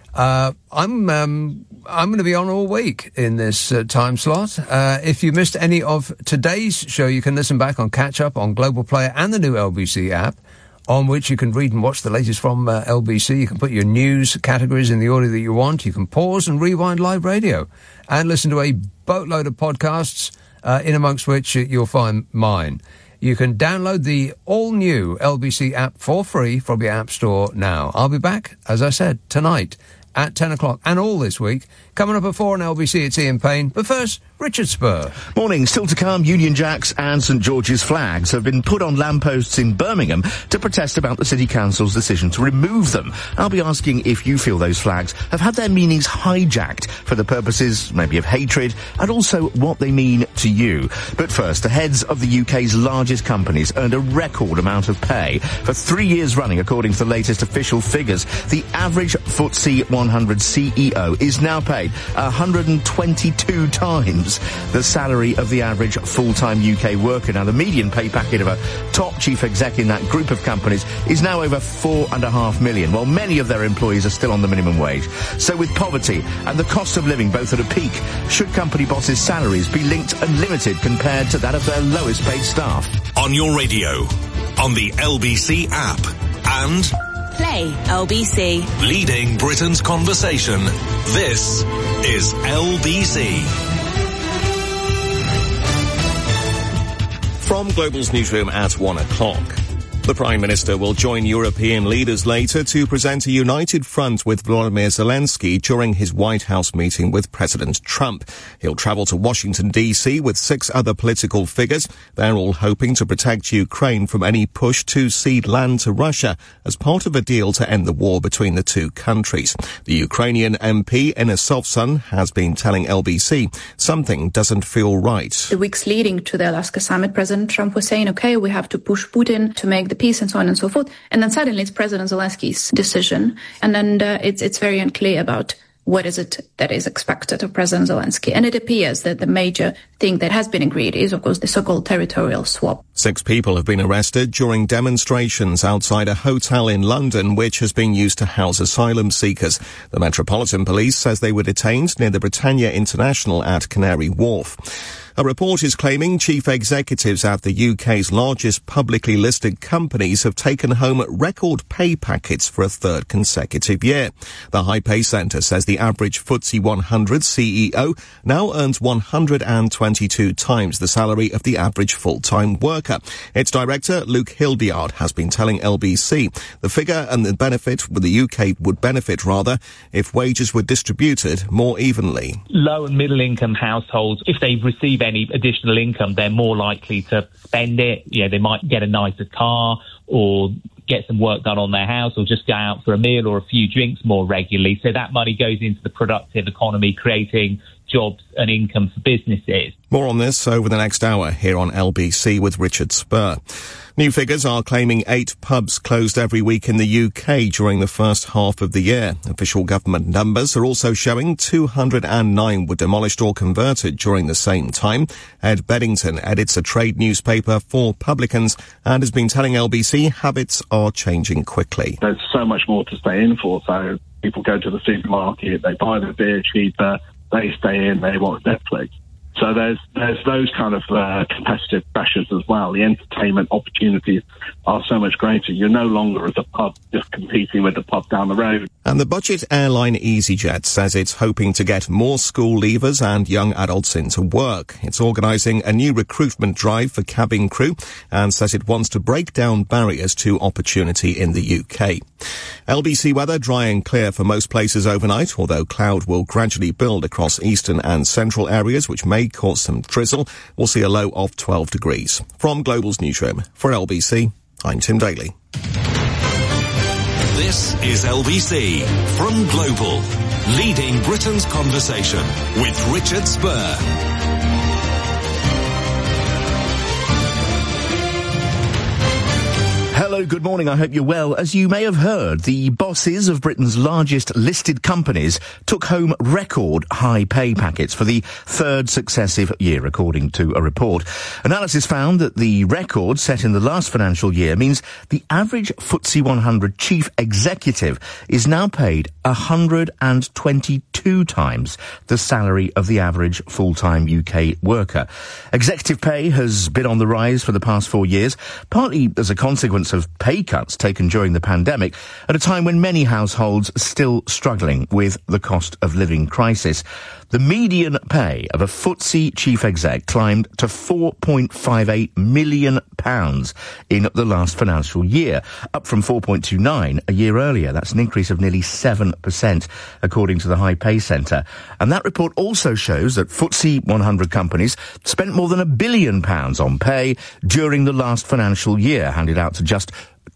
I'm going to be on all week in this time slot. If you missed any of today's show, you can listen back on Catch Up on Global Player and the new LBC app, on which you can read and watch the latest from LBC. You can put your news categories in the order that you want. You can pause and rewind live radio and listen to a boatload of podcasts, in amongst which you'll find mine. You can download the all-new LBC app for free from your app store now. I'll be back, as I said, tonight at 10 o'clock and all this week. Coming up at 4 on LBC, it's Ian Payne. But first, Richard Spur. Morning. Still to come, Union Jacks and St George's flags have been put on lampposts in Birmingham to protest about the City Council's decision to remove them. I'll be asking if you feel those flags have had their meanings hijacked for the purposes, maybe of hatred, and also what they mean to you. But first, the heads of the UK's largest companies earned a record amount of pay for 3 years running, according to the latest official figures. The average FTSE 100 CEO is now paid 122 times the salary of the average full-time UK worker. Now, the median pay packet of a top chief exec in that group of companies is now over $4.5 million, while many of their employees are still on the minimum wage. So with poverty and the cost of living both at a peak, should company bosses' salaries be linked and limited compared to that of their lowest paid staff? On your radio, on the LBC app, and Play LBC. Leading Britain's conversation. This is LBC. From Global's newsroom at 1 o'clock. The Prime Minister will join European leaders later to present a united front with Volodymyr Zelensky during his White House meeting with President Trump. He'll travel to Washington, D.C. with 6 other political figures. They're all hoping to protect Ukraine from any push to cede land to Russia as part of a deal to end the war between the two countries. The Ukrainian MP, Enes Sovsun, has been telling LBC something doesn't feel right. The weeks leading to the Alaska summit, President Trump was saying, okay, we have to push Putin to make the peace and so on and so forth. And then suddenly it's President Zelensky's decision. And then it's very unclear about what is it that is expected of President Zelensky. And it appears that the major thing that has been agreed is, of course, the so-called territorial swap. 6 people have been arrested during demonstrations outside a hotel in London, which has been used to house asylum seekers. The Metropolitan Police says they were detained near the Britannia International at Canary Wharf. A report is claiming chief executives at the UK's largest publicly listed companies have taken home record pay packets for a third consecutive year. The High Pay Centre says the average FTSE 100 CEO now earns 122 times the salary of the average full-time worker. Its director, Luke Hildyard, has been telling LBC the figure and the benefit the UK would benefit rather if wages were distributed more evenly. Low and middle income households, if they receive any additional income, they're more likely to spend it. You know, they might get a nicer car or get some work done on their house or just go out for a meal or a few drinks more regularly. So that money goes into the productive economy, creating jobs and income for businesses. More on this over the next hour here on LBC with Richard Spur. New figures are claiming 8 pubs closed every week in the UK during the first half of the year. Official government numbers are also showing 209 were demolished or converted during the same time. Ed Beddington edits a trade newspaper for publicans and has been telling LBC habits are changing quickly. There's so much more to stay in for, so people go to the supermarket, they buy the beer cheaper, they stay in, they watch Netflix. So there's those kind of competitive pressures as well. The entertainment opportunities are so much greater. You're no longer at the pub just competing with the pub down the road. And the budget airline EasyJet says it's hoping to get more school leavers and young adults into work. It's organising a new recruitment drive for cabin crew and says it wants to break down barriers to opportunity in the UK. LBC weather dry and clear for most places overnight, although cloud will gradually build across eastern and central areas, which may cause some drizzle. We'll see a low of 12 degrees. From Global's newsroom, for LBC, I'm Tim Daly. This is LBC from Global, leading Britain's conversation with Richard Spur. Hello, good morning. I hope you're well. As you may have heard, the bosses of Britain's largest listed companies took home record high pay packets for the third successive year, according to a report. Analysis found that the record set in the last financial year means the average FTSE 100 chief executive is now paid 122 times the salary of the average full-time UK worker. Executive pay has been on the rise for the past 4 years, partly as a consequence of pay cuts taken during the pandemic at a time when many households are still struggling with the cost of living crisis. The median pay of a FTSE chief exec climbed to £4.58 million in the last financial year, up from 4.29 a year earlier. That's an increase of nearly 7%, according to the High Pay Centre. And that report also shows that FTSE 100 companies spent more than £1 billion on pay during the last financial year, handed out to just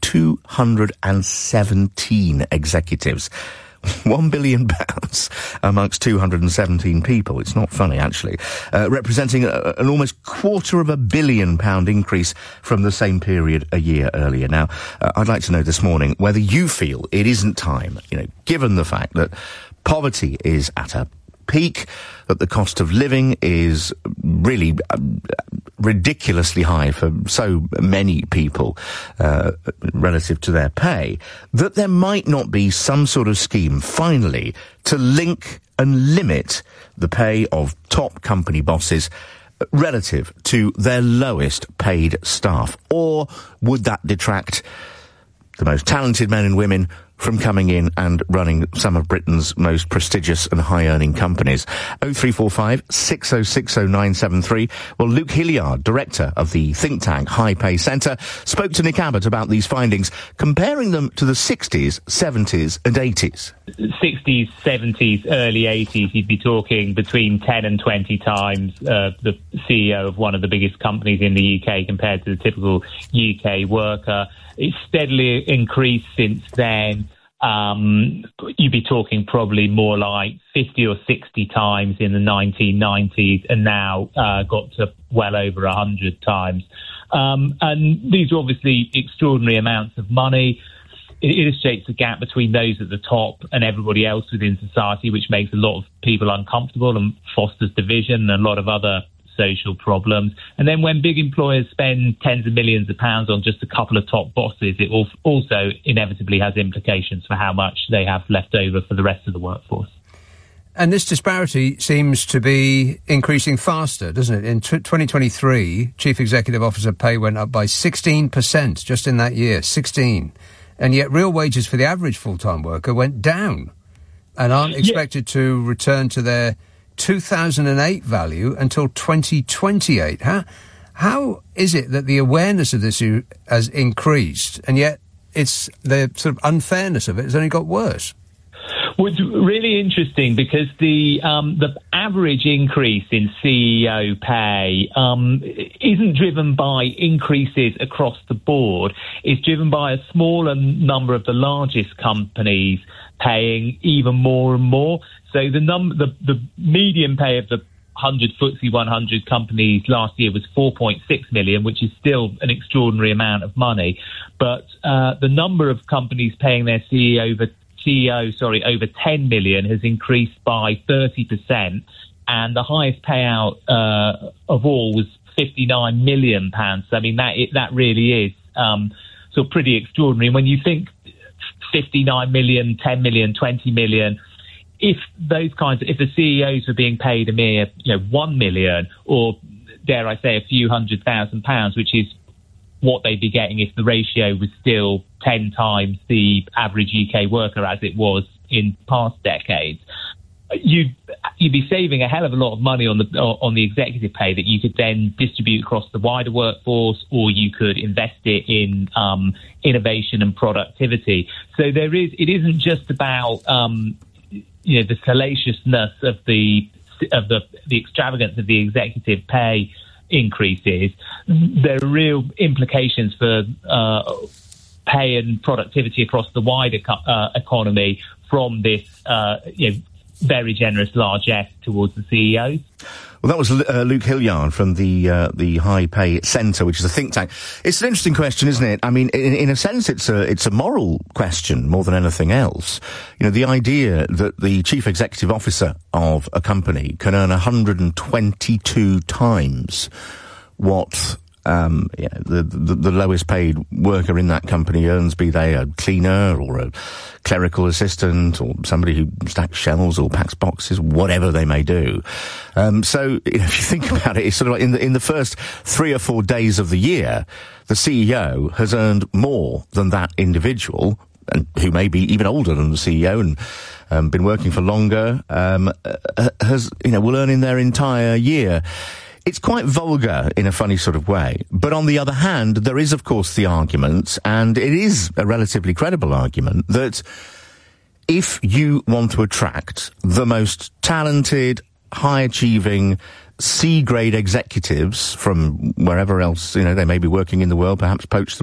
217 executives. £1 billion amongst 217 people. It's not funny, actually. Representing an almost £250 million increase from the same period a year earlier. Now, I'd like to know this morning whether you feel it isn't time, given the fact that poverty is at a peak, that the cost of living is really ridiculously high for so many people relative to their pay, that there might not be some sort of scheme finally to link and limit the pay of top company bosses relative to their lowest paid staff. Or would that detract the most talented men and women from coming in and running some of Britain's most prestigious and high-earning companies? 0345 6060 973. Well, Luke Hildyard, director of the think tank High Pay Centre, spoke to Nick Abbott about these findings, comparing them to the 60s, 70s and 80s. 60s, 70s, early 80s, you'd be talking between 10 and 20 times the CEO of one of the biggest companies in the UK compared to the typical UK worker. It's steadily increased since then. You'd be talking probably more like 50 or 60 times in the 1990s, and now got to well over 100 times. And these are obviously extraordinary amounts of money. It illustrates the gap between those at the top and everybody else within society, which makes a lot of people uncomfortable and fosters division and a lot of other social problems. And then when big employers spend tens of millions of pounds on just a couple of top bosses, it also inevitably has implications for how much they have left over for the rest of the workforce. And this disparity seems to be increasing faster, doesn't it? In 2023, Chief Executive Officer pay went up by 16% just in that year, 16. And yet real wages for the average full-time worker went down and aren't expected to return to their 2008 value until 2028. How is it that the awareness of this has increased, and yet it's the sort of unfairness of it has only got worse? Well, it's really interesting because the average increase in CEO pay isn't driven by increases across the board. It's driven by a smaller number of the largest companies paying even more and more. So the median pay of the 100 FTSE 100 companies last year was 4.6 million, which is still an extraordinary amount of money. But the number of companies paying their CEO over 10 million has increased by 30%, and the highest payout of all was £59 million. I mean, that really is sort of pretty extraordinary. When you think 59 million, 10 million, 20 million, if the CEOs were being paid a mere, 1 million, or dare I say a few £100,000, which is what they'd be getting if the ratio was still 10 times the average UK worker as it was in past decades, you'd be saving a hell of a lot of money on the executive pay that you could then distribute across the wider workforce, or you could invest it in innovation and productivity. So it isn't just about the salaciousness of the extravagance of the executive pay increases. There are real implications for pay and productivity across the wider economy from this very generous largesse towards the CEOs. Well, that was Luke Hilliard from the High Pay Centre, which is a think tank. It's an interesting question, isn't it? I mean, in a sense, it's a moral question more than anything else. The idea that the chief executive officer of a company can earn 122 times what the lowest paid worker in that company earns, be they a cleaner or a clerical assistant or somebody who stacks shelves or packs boxes, whatever they may do. So if you think about it, it's sort of like in the first 3 or 4 days of the year, the CEO has earned more than that individual, and who may be even older than the CEO and been working for longer, will earn in their entire year. It's quite vulgar in a funny sort of way. But on the other hand, there is, of course, the argument, and it is a relatively credible argument, that if you want to attract the most talented, high-achieving, C-grade executives from wherever else, they may be working in the world, perhaps poach them